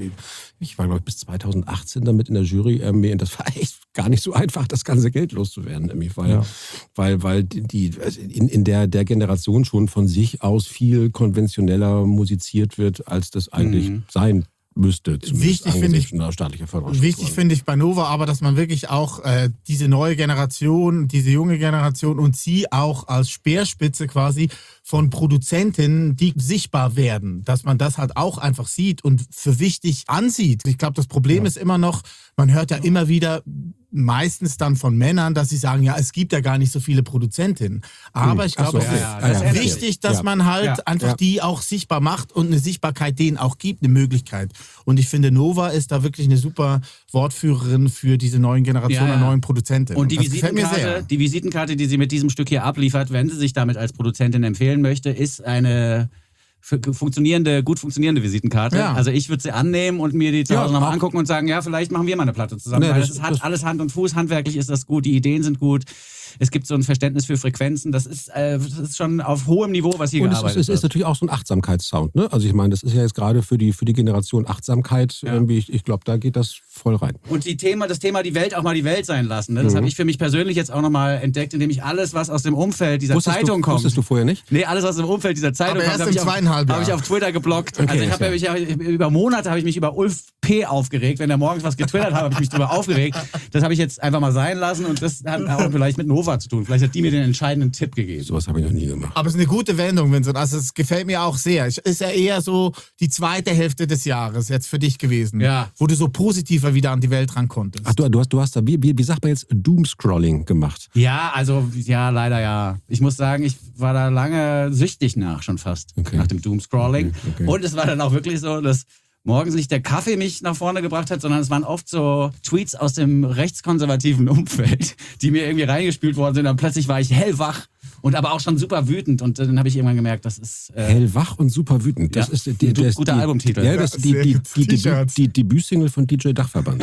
ich war glaube ich bis zweitausendachtzehn damit in der Jury, ähm, und das war echt gar nicht so einfach, das ganze Geld loszuwerden, weil, ja. weil, weil die in, in der, der Generation schon von sich aus viel konventioneller musiziert wird, als das eigentlich mhm. sein müsste. Wichtig finde ich, staatlicher wichtig finde ich bei Nova aber, dass man wirklich auch äh, diese neue Generation, diese junge Generation und sie auch als Speerspitze quasi von Produzentinnen, die sichtbar werden, dass man das halt auch einfach sieht und für wichtig ansieht. Ich glaube, das Problem ja. ist immer noch, man hört ja immer wieder, meistens dann von Männern, dass sie sagen, ja, es gibt ja gar nicht so viele Produzentinnen. Aber ich glaube, so, es ja, ist ja, wichtig, dass ja. man halt ja. einfach ja. die auch sichtbar macht und eine Sichtbarkeit denen auch gibt, eine Möglichkeit. Und ich finde, Nova ist da wirklich eine super Wortführerin für diese neuen Generationen ja, ja. neuen Produzentinnen. Und die Visitenkarte, die Visitenkarte, die sie mit diesem Stück hier abliefert, wenn sie sich damit als Produzentin empfehlen möchte, ist eine funktionierende, gut funktionierende Visitenkarte. Ja. Also ich würde sie annehmen und mir die zu Hause ja, nochmal angucken und sagen, ja, vielleicht machen wir mal eine Platte zusammen. Nee, weil das, das hat das alles Hand und Fuß, handwerklich ist das gut, die Ideen sind gut. Es gibt so ein Verständnis für Frequenzen. Das ist, äh, das ist schon auf hohem Niveau, was hier und gearbeitet wird. Und es ist natürlich auch so ein Achtsamkeitssound. Ne? Also ich meine, das ist ja jetzt gerade für die, für die Generation Achtsamkeit. Ja. Irgendwie, ich ich glaube, da geht das voll rein. Und die Thema, das Thema die Welt auch mal die Welt sein lassen. Ne? Das mhm. habe ich für mich persönlich jetzt auch nochmal entdeckt, indem ich alles, was aus dem Umfeld dieser wusstest Zeitung du, kommt. Wusstest du vorher nicht? Nee, alles aus dem Umfeld dieser Zeitung kommt, habe ich, hab ich auf Twitter geblockt. Okay, also ich habe ja. mich über Monate habe ich mich über Ulf P. aufgeregt. Wenn er morgens was getwittert hat, habe ich mich darüber aufgeregt. Das habe ich jetzt einfach mal sein lassen und das hat auch vielleicht mit Nova zu tun. Vielleicht hat die mir den entscheidenden Tipp gegeben. Sowas habe ich noch nie gemacht. Aber es ist eine gute Wendung, Vincent. Also es gefällt mir auch sehr. Es ist ja eher so die zweite Hälfte des Jahres jetzt für dich gewesen, ja. wo du so positiver wieder an die Welt ran konntest. Ach, du, du, hast, du hast da, wie, wie, wie sagt man jetzt, Doomscrolling gemacht? Ja, also, ja, leider ja. Ich muss sagen, ich war da lange süchtig nach, schon fast, okay. nach dem Doomscrolling. Okay, okay. Und es war dann auch wirklich so, dass morgens nicht der Kaffee mich nach vorne gebracht hat, sondern es waren oft so Tweets aus dem rechtskonservativen Umfeld, die mir irgendwie reingespült worden sind. Und plötzlich war ich hellwach und aber auch schon super wütend. Und dann habe ich irgendwann gemerkt, das ist... Äh, hellwach und super wütend. Das ja, ist die, ein guter die, Albumtitel. Ja, das ist die, die, die, die, die, die Debütsingle von D J Dachverband.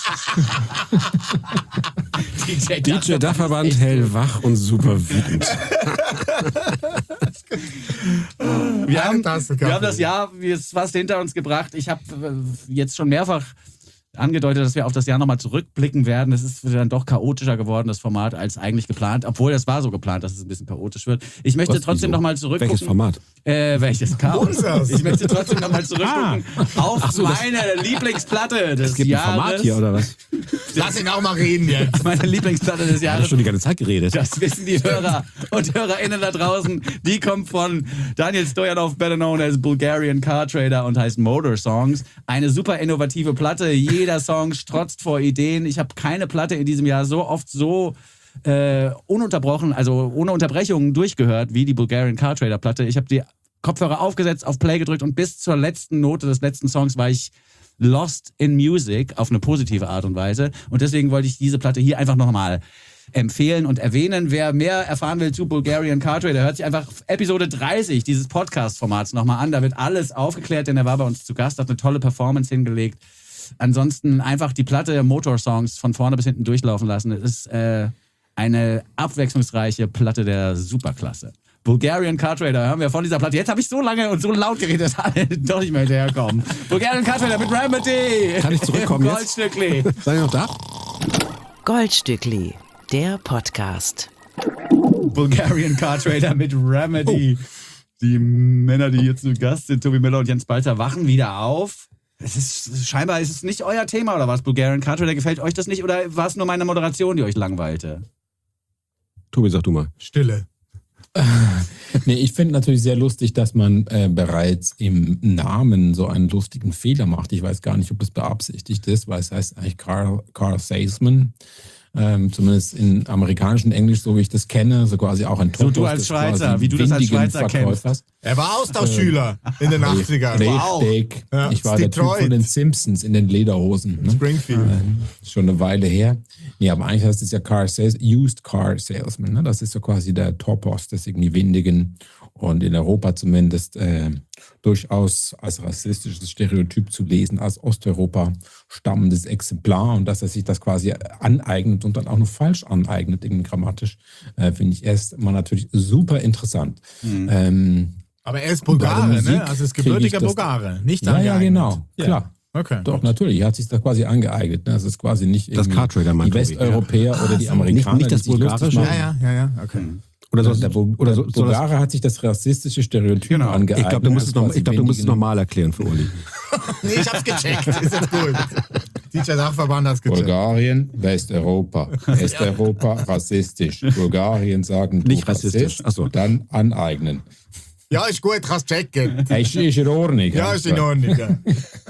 D J, D J Dachverband, hellwach und super wütend. Wir haben, wir haben das Jahr jetzt fast hinter uns gebracht. Ich habe jetzt schon mehrfach angedeutet, dass wir auf das Jahr nochmal zurückblicken werden. Es ist dann doch chaotischer geworden, das Format, als eigentlich geplant. Obwohl, das war so geplant, dass es ein bisschen chaotisch wird. Ich möchte Was, trotzdem nochmal zurückgucken. Welches Format? Äh, welches Chaos? Ich möchte trotzdem nochmal zurückgucken ah. auf so, meine Lieblingsplatte des es gibt Jahres. Ein Format hier, oder was? Lass ihn auch mal reden jetzt. Meine Lieblingsplatte des Jahres. Ich habe schon die ganze Zeit geredet. Das wissen die Hörer und HörerInnen da draußen. Die kommt von Daniel Stojanov, better known as Bulgarian Car Trader und heißt Motor Songs. Eine super innovative Platte. Jeder Song strotzt vor Ideen. Ich habe keine Platte in diesem Jahr so oft so äh, ununterbrochen, also ohne Unterbrechungen durchgehört wie die Bulgarian Car Trader Platte. Ich habe die Kopfhörer aufgesetzt, auf Play gedrückt und bis zur letzten Note des letzten Songs war ich lost in music auf eine positive Art und Weise. Und deswegen wollte ich diese Platte hier einfach nochmal empfehlen und erwähnen. Wer mehr erfahren will zu Bulgarian Car Trader, hört sich einfach Episode dreißig dieses Podcast-Formats nochmal an. Da wird alles aufgeklärt, denn er war bei uns zu Gast, hat eine tolle Performance hingelegt. Ansonsten einfach die Platte Motor-Songs von vorne bis hinten durchlaufen lassen. Es ist äh, eine abwechslungsreiche Platte der Superklasse. Bulgarian Car Trader hören wir von dieser Platte. Jetzt habe ich so lange und so laut geredet, dass alle doch nicht mehr hinterherkommen. Bulgarian Car Trader mit Remedy. Kann ich zurückkommen jetzt? Goldstückli. Seid ihr noch da? Goldstückli, der Podcast. Bulgarian Car Trader mit Remedy. Oh. Die Männer, die jetzt zu Gast sind, Tobi Müller und Jens Balzer, wachen wieder auf. Es ist, scheinbar ist es nicht euer Thema, oder was? Bulgarian Car Trader, gefällt euch das nicht? Oder war es nur meine Moderation, die euch langweilte? Tobi, sag du mal. Stille. Nee, ich finde natürlich sehr lustig, dass man äh, bereits im Namen so einen lustigen Fehler macht. Ich weiß gar nicht, ob das beabsichtigt ist, weil es heißt eigentlich Car, Car Salesman. Ähm, zumindest in amerikanischen Englisch, so wie ich das kenne, so quasi auch ein Topos. So du als Schweizer, wie du das als Schweizer kennst. Er war Austauschschüler ähm, in den achtzigern. Richtig. Ja, ich war der Typ von den Simpsons in den Lederhosen. Ne? Springfield. Ähm, schon eine Weile her. Nee, aber eigentlich heißt es ja Car Sales, Used Car Salesman. Ne? Das ist so quasi der Topos des irgendwie windigen und in Europa zumindest äh, durchaus als rassistisches Stereotyp zu lesen, als Osteuropa stammendes Exemplar und dass er sich das quasi aneignet und dann auch noch falsch aneignet, irgendwie grammatisch, äh, finde ich erst mal natürlich super interessant. Mhm. Ähm, Aber er ist Bulgare, Musik ne? Also ist krieg ich gebürtiger das- Bulgare, nicht Ja, ja, angeeignet. genau, Ja. klar. Okay. Doch, natürlich. Er hat sich das quasi angeeignet. Ne? Das ist quasi nicht Das irgendwie Car-Trader, meint die Tobi. Westeuropäer oder die so. Amerikaner, Nicht- nicht das die sich lustig Bulgarische. machen. Ja, ja, ja, ja, okay. Oder so, Der, Bu oder so, der so das, Bulgare hat sich das rassistische Stereotyp Genau. angeeignet. ich glaube, du musst es als noch, quasi ich glaub, du musst es wendige- nochmal erklären für Uli. Nee, ich hab's gecheckt. Ist jetzt gut. D J Dachverband hat's gecheckt. Bulgarien, Westeuropa. Westeuropa, rassistisch. Bulgarien sagen, du Nicht rassistisch. Rassist, Ach so. dann aneignen. Ja, ist gut, kannst checken. Ist, ist in Ordnung. Ja, ist in Ordnung. Ja.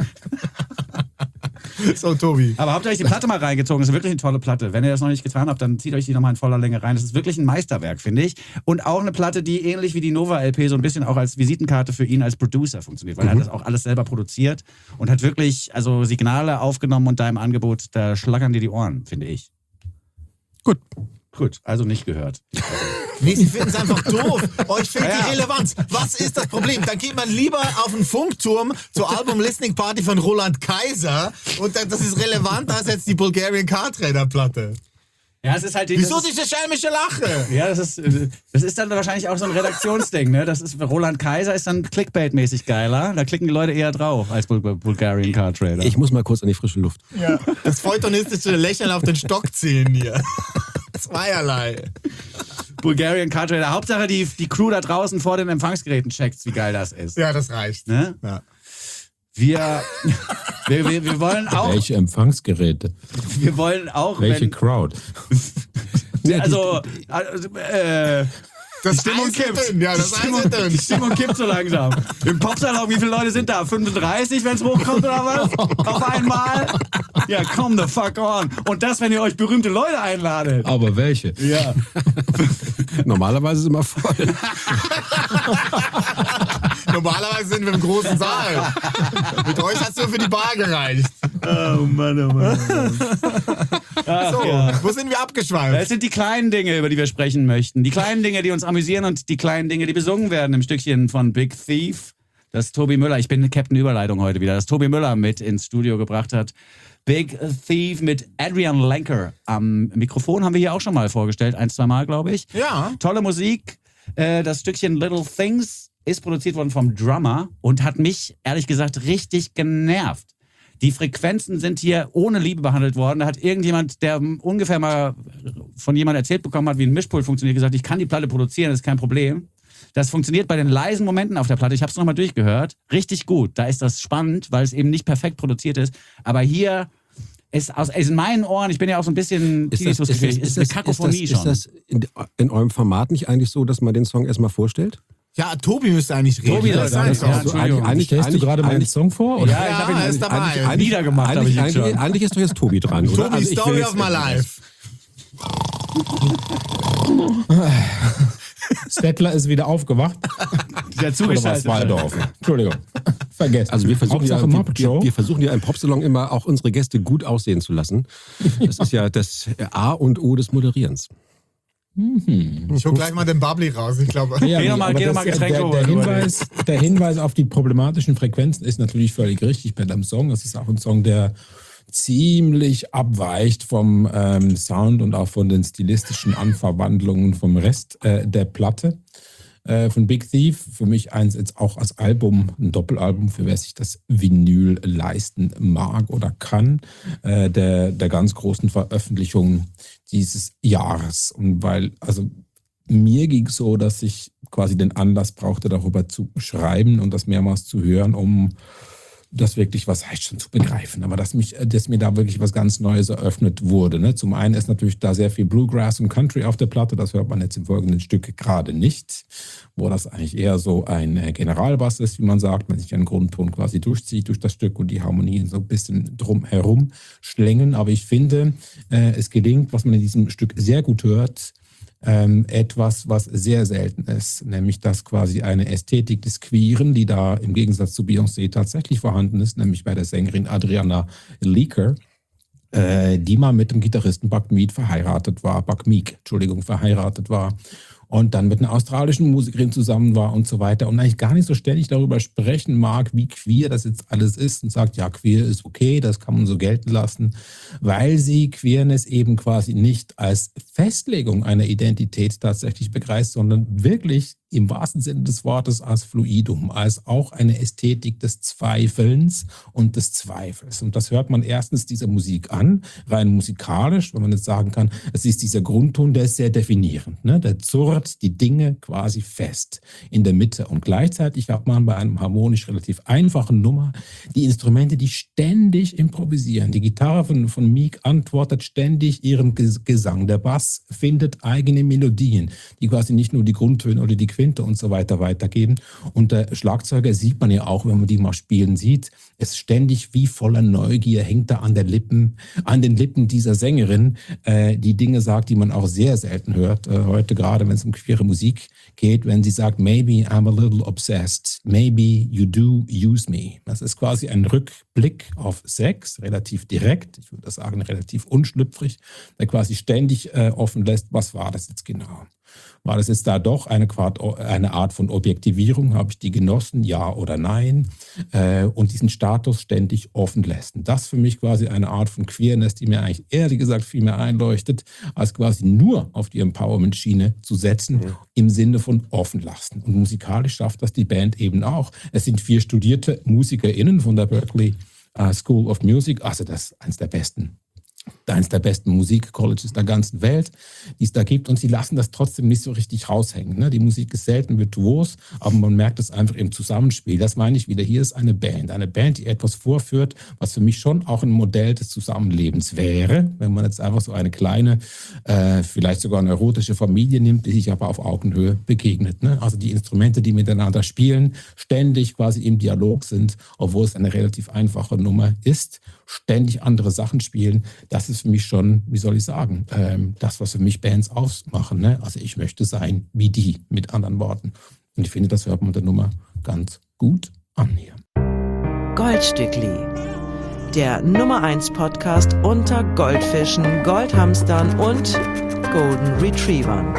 So, Tobi. Aber habt ihr euch die Platte mal reingezogen? Das ist wirklich eine tolle Platte. Wenn ihr das noch nicht getan habt, dann zieht euch die nochmal in voller Länge rein. Das ist wirklich ein Meisterwerk, finde ich. Und auch eine Platte, die ähnlich wie die Nova-L P so ein bisschen auch als Visitenkarte für ihn als Producer funktioniert. Weil er hat das auch alles selber produziert und hat wirklich also Signale aufgenommen und da im Angebot, da schlackern dir die Ohren, finde ich. Gut. Gut, also nicht gehört. Nee, sie finden es einfach doof. Euch fehlt Ja. die Relevanz. Was ist das Problem? Dann geht man lieber auf einen Funkturm zur Album-Listening-Party von Roland Kaiser und dann, das ist relevanter als jetzt die Bulgarian Car Trader Platte. Ja, es ist halt... Wieso das ist, diese schelmische Lache? ja, das ist, das ist dann wahrscheinlich auch so ein Redaktionsding, ne? Das ist, Roland Kaiser ist dann Clickbait-mäßig geiler. Da klicken die Leute eher drauf als Bul Bulgarian Car Trader. Ich muss mal kurz an die frische Luft. Ja. Das feuilletonistische Lächeln auf den Stock ziehen hier. Zweierlei. Bulgarian Car Trader. Hauptsache die, die Crew da draußen vor den Empfangsgeräten checkt, wie geil das ist. Ja, das reicht. Ne? Ja. Wir, wir, wir, wir wollen auch, Welche Empfangsgeräte? wir wollen auch, Welche wenn, Crowd? also, äh, Das die Stimmung Eis ist kippt. dünn, ja, das die, Eis Stimmung, ist dünn. die Stimmung kippt so langsam. Im Popsalon, wie viele Leute sind da? fünfunddreißig, wenn es hochkommt oder was? Auf einmal? Ja, come the fuck on. Und das, wenn ihr euch berühmte Leute einladet. Aber welche? Ja. Normalerweise ist es immer voll. Normalerweise sind wir im großen Saal. Mit euch hat es nur für die Bar gereicht. Oh Mann, oh Mann. Ach, So, ja. wo sind wir abgeschweift? Es sind die kleinen Dinge, über die wir sprechen möchten. Die kleinen Dinge, die uns amüsieren und die kleinen Dinge, die besungen werden im Stückchen von Big Thief, das Tobi Müller, ich bin Captain Überleitung heute wieder, das Tobi Müller mit ins Studio gebracht hat. Big Thief mit Adrian Lenker am Mikrofon haben wir hier auch schon mal vorgestellt, ein, zwei Mal, glaube ich. Ja. Tolle Musik. Äh, Das Stückchen Little Things ist produziert worden vom Drummer und hat mich, ehrlich gesagt, richtig genervt. Die Frequenzen sind hier ohne Liebe behandelt worden. Da hat irgendjemand, der ungefähr mal von jemandem erzählt bekommen hat, wie ein Mischpult funktioniert, gesagt, ich kann die Platte produzieren, das ist kein Problem. Das funktioniert bei den leisen Momenten auf der Platte. Ich habe es nochmal durchgehört. Richtig gut. Da ist das spannend, weil es eben nicht perfekt produziert ist. Aber hier ist, aus, ist in meinen Ohren, ich bin ja auch so ein bisschen Ist das, ist das, tinnitusgefähig, ist eine das, Kakophonie ist das, schon. ist das in, in eurem Format nicht eigentlich so, dass man den Song erstmal vorstellt? Ja, Tobi müsste eigentlich reden. Tobi das soll ist sagen, einfach ja, so. Entschuldigung. eigentlich- Stellst du eigentlich- gerade meinen eigentlich- Song vor? Oder? Ja, ich Ja, habe ihn er ist dabei. Eigentlich, eigentlich, niedergemacht, habe eigentlich, ich ihn eigentlich, schon. eigentlich ist doch jetzt Tobi dran, oder? Tobi, Also ich will Story jetzt- of my life. Stettler ist wieder aufgewacht. Der Oder war es zugeschaltet. Waldorf? Entschuldigung. Vergessen. Also wir versuchen, ja, Hauptsache Muppet wir, Show. wir versuchen ja im Popsalon immer auch unsere Gäste gut aussehen zu lassen. Das ist ja das A und O des Moderierens. Ich hol gleich mal den Bubbly raus. Ich glaube. Ja, Geh doch mal- aber geh doch das- mal Getränke der, holen, der, Leute. Hinweis, der Hinweis auf die problematischen Frequenzen ist natürlich völlig richtig bei dem Song. Das ist auch ein Song, der ziemlich abweicht vom ähm, Sound und auch von den stilistischen Anverwandlungen vom Rest äh, der Platte äh, von Big Thief. Für mich eins jetzt auch als Album, ein Doppelalbum, für wer sich das Vinyl leisten mag oder kann, äh, der, der ganz großen Veröffentlichung dieses Jahres. Und weil, also mir ging es so, dass ich quasi den Anlass brauchte, darüber zu schreiben und das mehrmals zu hören, um das wirklich, was heißt schon, zu begreifen. Aber dass, mich, dass mir da wirklich was ganz Neues eröffnet wurde. Ne? Zum einen ist natürlich da sehr viel Bluegrass und Country auf der Platte. Das hört man jetzt im folgenden Stück gerade nicht, wo das eigentlich eher so ein Generalbass ist, wie man sagt, wenn sich ein Grundton quasi durchzieht durch das Stück und die Harmonien so ein bisschen drumherum schlängeln. Aber ich finde, äh, es gelingt, was man in diesem Stück sehr gut hört, Ähm, etwas, was sehr selten ist, nämlich dass quasi eine Ästhetik des Queeren, die da im Gegensatz zu Beyoncé tatsächlich vorhanden ist, nämlich bei der Sängerin Adriana Leaker, äh, die mal mit dem Gitarristen Buck Meek verheiratet war, Buck Meek, Entschuldigung, verheiratet war und dann mit einer australischen Musikerin zusammen war und so weiter und eigentlich gar nicht so ständig darüber sprechen mag, wie queer das jetzt alles ist und sagt, ja, queer ist okay, das kann man so gelten lassen, weil sie Queerness eben quasi nicht als Festlegung einer Identität tatsächlich begreift, sondern wirklich im wahrsten Sinne des Wortes als Fluidum, als auch eine Ästhetik des Zweifelns und des Zweifels. Und das hört man erstens dieser Musik an, rein musikalisch, wenn man jetzt sagen kann, es ist dieser Grundton, der ist sehr definierend. Ne? Der zurrt die Dinge quasi fest in der Mitte. Und gleichzeitig hat man bei einem harmonisch relativ einfachen Nummer die Instrumente, die ständig improvisieren. Die Gitarre von, von Meek antwortet ständig ihrem Gesang. Der Bass findet eigene Melodien, die quasi nicht nur die Grundtöne oder die Quinte und so weiter weitergeben. Und der Schlagzeuger sieht man ja auch, wenn man die mal spielen sieht, ist ständig wie voller Neugier, hängt da an der Lippen, an den Lippen dieser Sängerin, äh, die Dinge sagt, die man auch sehr selten hört, äh, heute gerade, wenn es um queere Musik geht, wenn sie sagt, maybe I'm a little obsessed, maybe you do use me. Das ist quasi ein Rückblick auf Sex, relativ direkt, ich würde sagen relativ unschlüpfrig, der quasi ständig äh, offen lässt, was war das jetzt genau? War das jetzt da doch eine, eine Art von Objektivierung? Habe ich die genossen? Ja oder nein? Äh, und diesen Status ständig offen lässt. Und das für mich quasi eine Art von Queerness, die mir eigentlich ehrlich gesagt viel mehr einleuchtet, als quasi nur auf die Empowerment-Schiene zu setzen, mhm. im Sinne von offen lassen. Und musikalisch schafft das die Band eben auch. Es sind vier studierte MusikerInnen von der Berklee uh, School of Music, also das ist eines der besten eines der besten Musikcolleges der ganzen Welt, die es da gibt. Und sie lassen das trotzdem nicht so richtig raushängen. Ne? Die Musik ist selten virtuos, aber man merkt es einfach im Zusammenspiel. Das meine ich wieder. Hier ist eine Band. Eine Band, die etwas vorführt, was für mich schon auch ein Modell des Zusammenlebens wäre, wenn man jetzt einfach so eine kleine, äh, vielleicht sogar eine erotische Familie nimmt, die sich aber auf Augenhöhe begegnet. Ne? Also die Instrumente, die miteinander spielen, ständig quasi im Dialog sind, obwohl es eine relativ einfache Nummer ist, ständig andere Sachen spielen. Das ist für mich schon, wie soll ich sagen, ähm, das, was für mich Bands ausmachen. Ne? Also ich möchte sein wie die, mit anderen Worten. Und ich finde, das hört man der Nummer ganz gut an hier. Goldstückli, der Nummer eins Podcast unter Goldfischen, Goldhamstern und Golden Retrievern.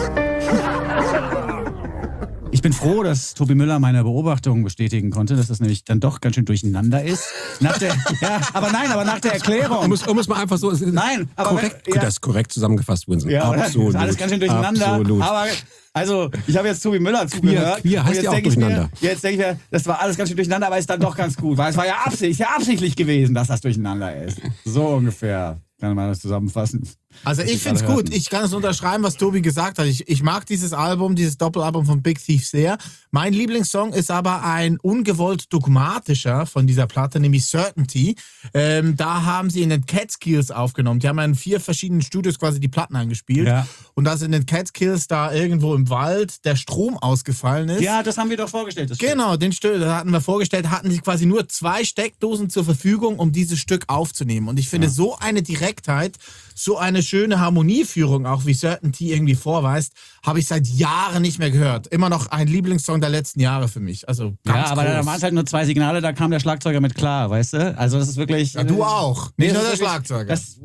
Ich bin froh, dass Tobi Müller meine Beobachtung bestätigen konnte, dass das nämlich dann doch ganz schön durcheinander ist. Nach der, ja, aber nein, aber nach der Erklärung. Um es, um es mal einfach so... Nein, aber... Korrekt, ja. Das ist korrekt zusammengefasst, Winston. Ja, absolut. Ist alles ganz schön durcheinander. Absolut. Aber, also, ich habe jetzt Tobi Müller zugehört. Queer heißt ja auch durcheinander. Mir, jetzt denke ich mir, das war alles ganz schön durcheinander, aber ist dann doch ganz gut. Weil es war ja, absicht, ja absichtlich gewesen, dass das durcheinander ist. So ungefähr kann man das zusammenfassen. Also ich finde es gut. Ich kann es unterschreiben, was Tobi gesagt hat. Ich, ich mag dieses Album, dieses Doppelalbum von Big Thief sehr. Mein Lieblingssong ist aber ein ungewollt dogmatischer von dieser Platte, nämlich Certainty. Ähm, da haben sie in den Catskills aufgenommen. Die haben in vier verschiedenen Studios quasi die Platten angespielt. Ja. Und dass in den Catskills da irgendwo im Wald der Strom ausgefallen ist. Ja, das haben wir doch vorgestellt. Das genau, den Stück, das hatten wir vorgestellt, hatten sie quasi nur zwei Steckdosen zur Verfügung, um dieses Stück aufzunehmen. Und ich finde, ja. so eine Direktheit, so eine schöne Harmonieführung, auch wie Certainty irgendwie vorweist, habe ich seit Jahren nicht mehr gehört. Immer noch ein Lieblingssong der letzten Jahre für mich. Also ganz ja, aber groß. da waren es halt nur zwei Signale, da kam der Schlagzeuger mit klar, weißt du? Also das ist wirklich... Ja, du auch. Nicht nee, nur der wirklich, Schlagzeuger. Das,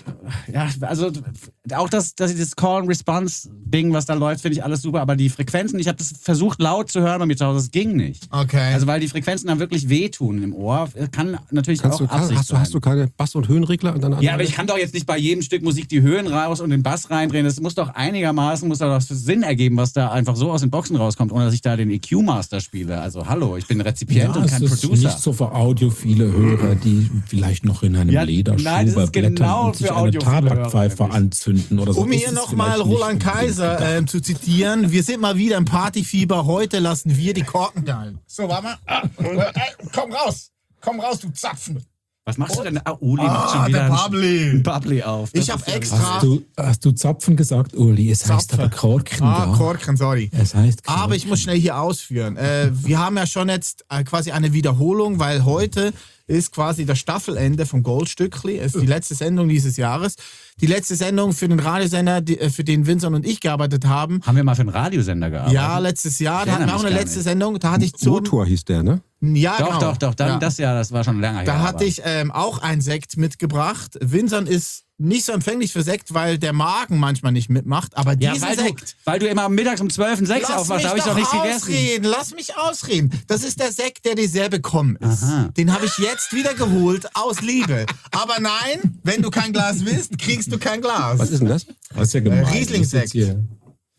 ja, also auch das, das, das Call-and-Response-Ding, was da läuft, finde ich alles super, aber die Frequenzen, ich habe das versucht laut zu hören bei mir zu Hause, das ging nicht. Okay. Also weil die Frequenzen dann wirklich wehtun im Ohr, kann natürlich Kannst auch du, Absicht hast, du, sein. hast du keine Bass- und Höhenregler? Und dann ja, aber ich kann doch jetzt nicht bei jedem Stück Musik die Höhen raus und den Bass reindrehen. Das muss doch einigermaßen, muss doch was für Sinn ergeben, was da einfach so aus den Boxen rauskommt, ohne dass ich da den E Q-Master spiele. Also hallo, ich bin Rezipient ja, und kein es ist Producer. Nicht so für audiophile Hörer, die vielleicht noch in einem Ja, Lederschuber nein, das ist blättern genau und sich für eine audiophile Tabakpfeife Hörer, anzünden oder so. Um hier nochmal Roland Kaiser äh, zu zitieren, wir sind mal wieder im Partyfieber, heute lassen wir die Korken knallen. So, warte mal. Ah, äh, komm raus, komm raus, du Zapfen. Was machst du denn? Ah, Uli macht Ah, schon wieder der Bubbly. ein Bubbly auf. Das Ich habe ist ja extra... Hast du, hast du Zapfen gesagt, Uli? Es heißt Zapfen. aber Korken Ah, da. Korken, sorry. Es heißt Korken. Aber ich muss schnell hier ausführen. Äh, wir haben ja schon jetzt äh, quasi eine Wiederholung, weil heute ist quasi das Staffelende von Goldstückli. Es ist die letzte Sendung dieses Jahres. Die letzte Sendung für den Radiosender, die, äh, für den Vincent und ich gearbeitet haben. Haben wir mal für einen Radiosender gearbeitet? Ja, letztes Jahr. Da hatten wir auch eine letzte nicht. Sendung. Da hatte ich zum... Motor hieß der, ne? Ja, Doch, genau. doch, doch. Dann, ja. Das Jahr, das war schon länger her. Da hatte aber- ich ähm, auch einen Sekt mitgebracht. Vincent ist nicht so empfänglich für Sekt, weil der Magen manchmal nicht mitmacht. Aber Ja, diesen weil du, Sekt... weil du immer mittags um zwölf einen Sechs Lass aufmachst, mich da habe ich doch doch nichts ausreden. gegessen. Lass mich ausreden. Das ist der Sekt, der dir sehr bekommen ist. Aha. Den habe ich jetzt wieder geholt aus Liebe. Aber nein, wenn du kein Glas willst, kriegst du kein Glas. Was ist denn das? Das ist ja gemein. Riesling-Sekt. Das ist jetzt hier-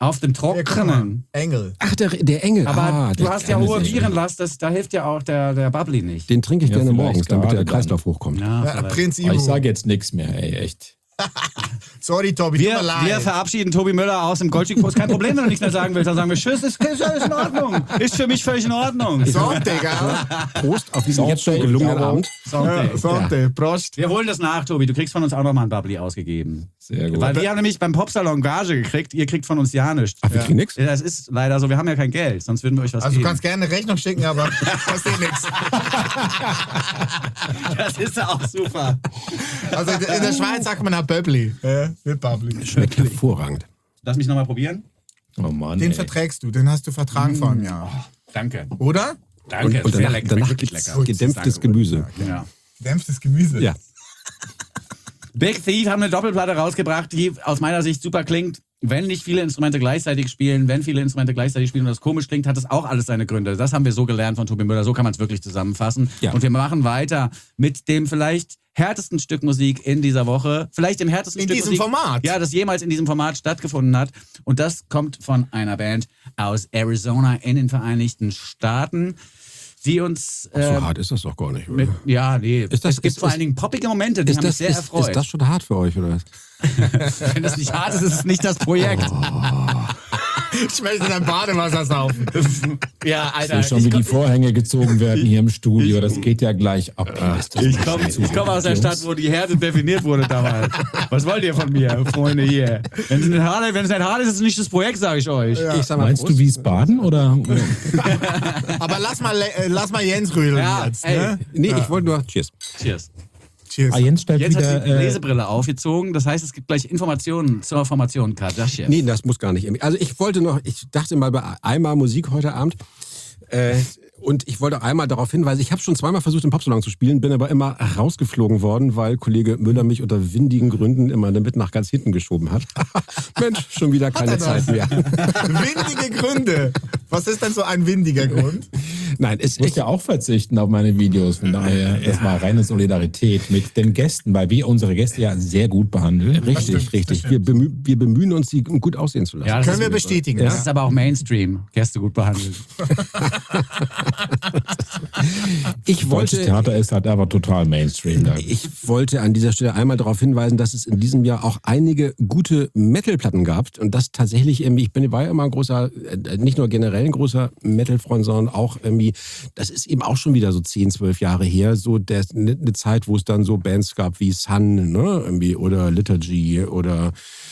Auf dem Ja, guck mal. Trockenen. Engel. Ach, der, der Engel. Aber ah, du der hast ja Engel hohe ist schön. Virenlast, das, da hilft ja auch der, der Bubbly nicht. Den trinke ich Ja, gerne vielleicht morgens, damit gerade der dann. Kreislauf hochkommt. Ja, Ja, vielleicht. Prinz Aber ich Ivo. sage jetzt nichts mehr, ey, echt. Sorry, Tobi, tut Wir, mir leid. wir verabschieden Tobi Müller aus dem Goldstück-Post. Kein Problem, wenn du nichts mehr sagen willst. Dann sagen wir Tschüss, ist, ist alles in Ordnung. Ist für mich völlig in Ordnung. so, Digga. Prost auf diesen jetzt schon Sonntag, gelungenen Jaro. Abend. Sonntag. Sonte, Prost. Wir holen das nach, Tobi. Du kriegst von uns auch nochmal ein Bubbly ausgegeben. Sehr gut. Weil wir haben nämlich beim Popsalon Gage gekriegt. Ihr kriegt von uns ja nichts. Ach, wir kriegen nix? Ja, das ist leider so. Wir haben ja kein Geld. Sonst würden wir euch was Also du geben. kannst gerne eine Rechnung schicken, aber kostet nichts. Das ist ja auch super. Also in der Schweiz sagt man auch Böbli. Ja, nicht Bubbly. Schmeckt hervorragend. Lass mich nochmal probieren. Oh Mann, Den ey. verträgst du, den hast du vertragen vor einem Jahr. Danke. Oder? Danke. Und, und sehr danach, lecker. danach Wirklich gibt es lecker. gedämpftes Danke. Gemüse. Ja. Dämpftes Gemüse. Ja. Big Thief haben eine Doppelplatte rausgebracht, die aus meiner Sicht super klingt. Wenn nicht viele Instrumente gleichzeitig spielen, wenn viele Instrumente gleichzeitig spielen und das komisch klingt, hat das auch alles seine Gründe. Das haben wir so gelernt von Tobi Müller. So kann man es wirklich zusammenfassen. Ja. Und wir machen weiter mit dem vielleicht härtesten Stück Musik in dieser Woche. Vielleicht dem härtesten In Stück diesem Musik, Format? Ja, das jemals in diesem Format stattgefunden hat. Und das kommt von einer Band aus Arizona in den Vereinigten Staaten, die uns... So äh, hart ist das doch gar nicht, oder? mit, ja, nee. Ist das- es gibt ist- vor ist- allen Dingen poppige Momente, die Ist haben mich das, sehr ist, erfreut. ist das schon hart für euch, oder was? Wenn das nicht hart ist, ist es nicht das Projekt. Ich möchte dein Badewasser saufen. Ja, Ich Alter. sehe schon, wie die Vorhänge gezogen werden hier im Studio. Das geht ja gleich ab. Hier ist das Ich komme komm aus der Stadt, wo die Härte definiert wurde damals. Was wollt ihr von mir, Freunde hier? Wenn es nicht hart, wenn es nicht hart ist, ist es nicht das Projekt, sage ich euch. Ich sag mal, Meinst du Prost. Wiesbaden oder? Aber lass mal, äh, lass mal Jens rödeln Ja, jetzt. ey. Ne? Nee, ich wollte nur. Cheers. Cheers. Cheers. Ah, Jens stellt Jetzt wieder. hat die Äh, Lesebrille aufgezogen. Das heißt, es gibt gleich Informationen zur Formation Kardashian. Nee, das muss gar nicht. Also ich wollte noch, ich dachte mal bei einmal Musik heute Abend. Äh, und ich wollte einmal darauf hinweisen, ich habe schon zweimal versucht, im Popsalon zu spielen, bin aber immer rausgeflogen worden, weil Kollege Müller mich unter windigen Gründen immer mit nach ganz hinten geschoben hat. Mensch, schon wieder keine er das? Zeit mehr. Windige Gründe. Was ist denn so ein windiger Grund? Nein, es ich muss ja auch verzichten auf meine Videos. Von daher, das war reine Solidarität mit den Gästen, weil wir unsere Gäste ja sehr gut behandeln. richtig, stimmt, richtig. das Wir, bemüh wir bemühen uns, sie gut aussehen zu lassen. Ja, das Können ist, wir bestätigen. das Ja? ist aber auch Mainstream. Gäste gut behandelt. Ich Deutsches wollte, Theater ist halt aber total Mainstream. Da. ich wollte an dieser Stelle einmal darauf hinweisen, dass es in diesem Jahr auch einige gute Metal-Platten gab. Und das tatsächlich, irgendwie, ich bin, war ja immer ein großer, äh, nicht nur generell ein großer Metal-Freund, sondern auch irgendwie, das ist eben auch schon wieder so zehn, zwölf Jahre her, so der, eine ne Zeit, wo es dann so Bands gab wie Sun, ne, irgendwie, oder Liturgy oder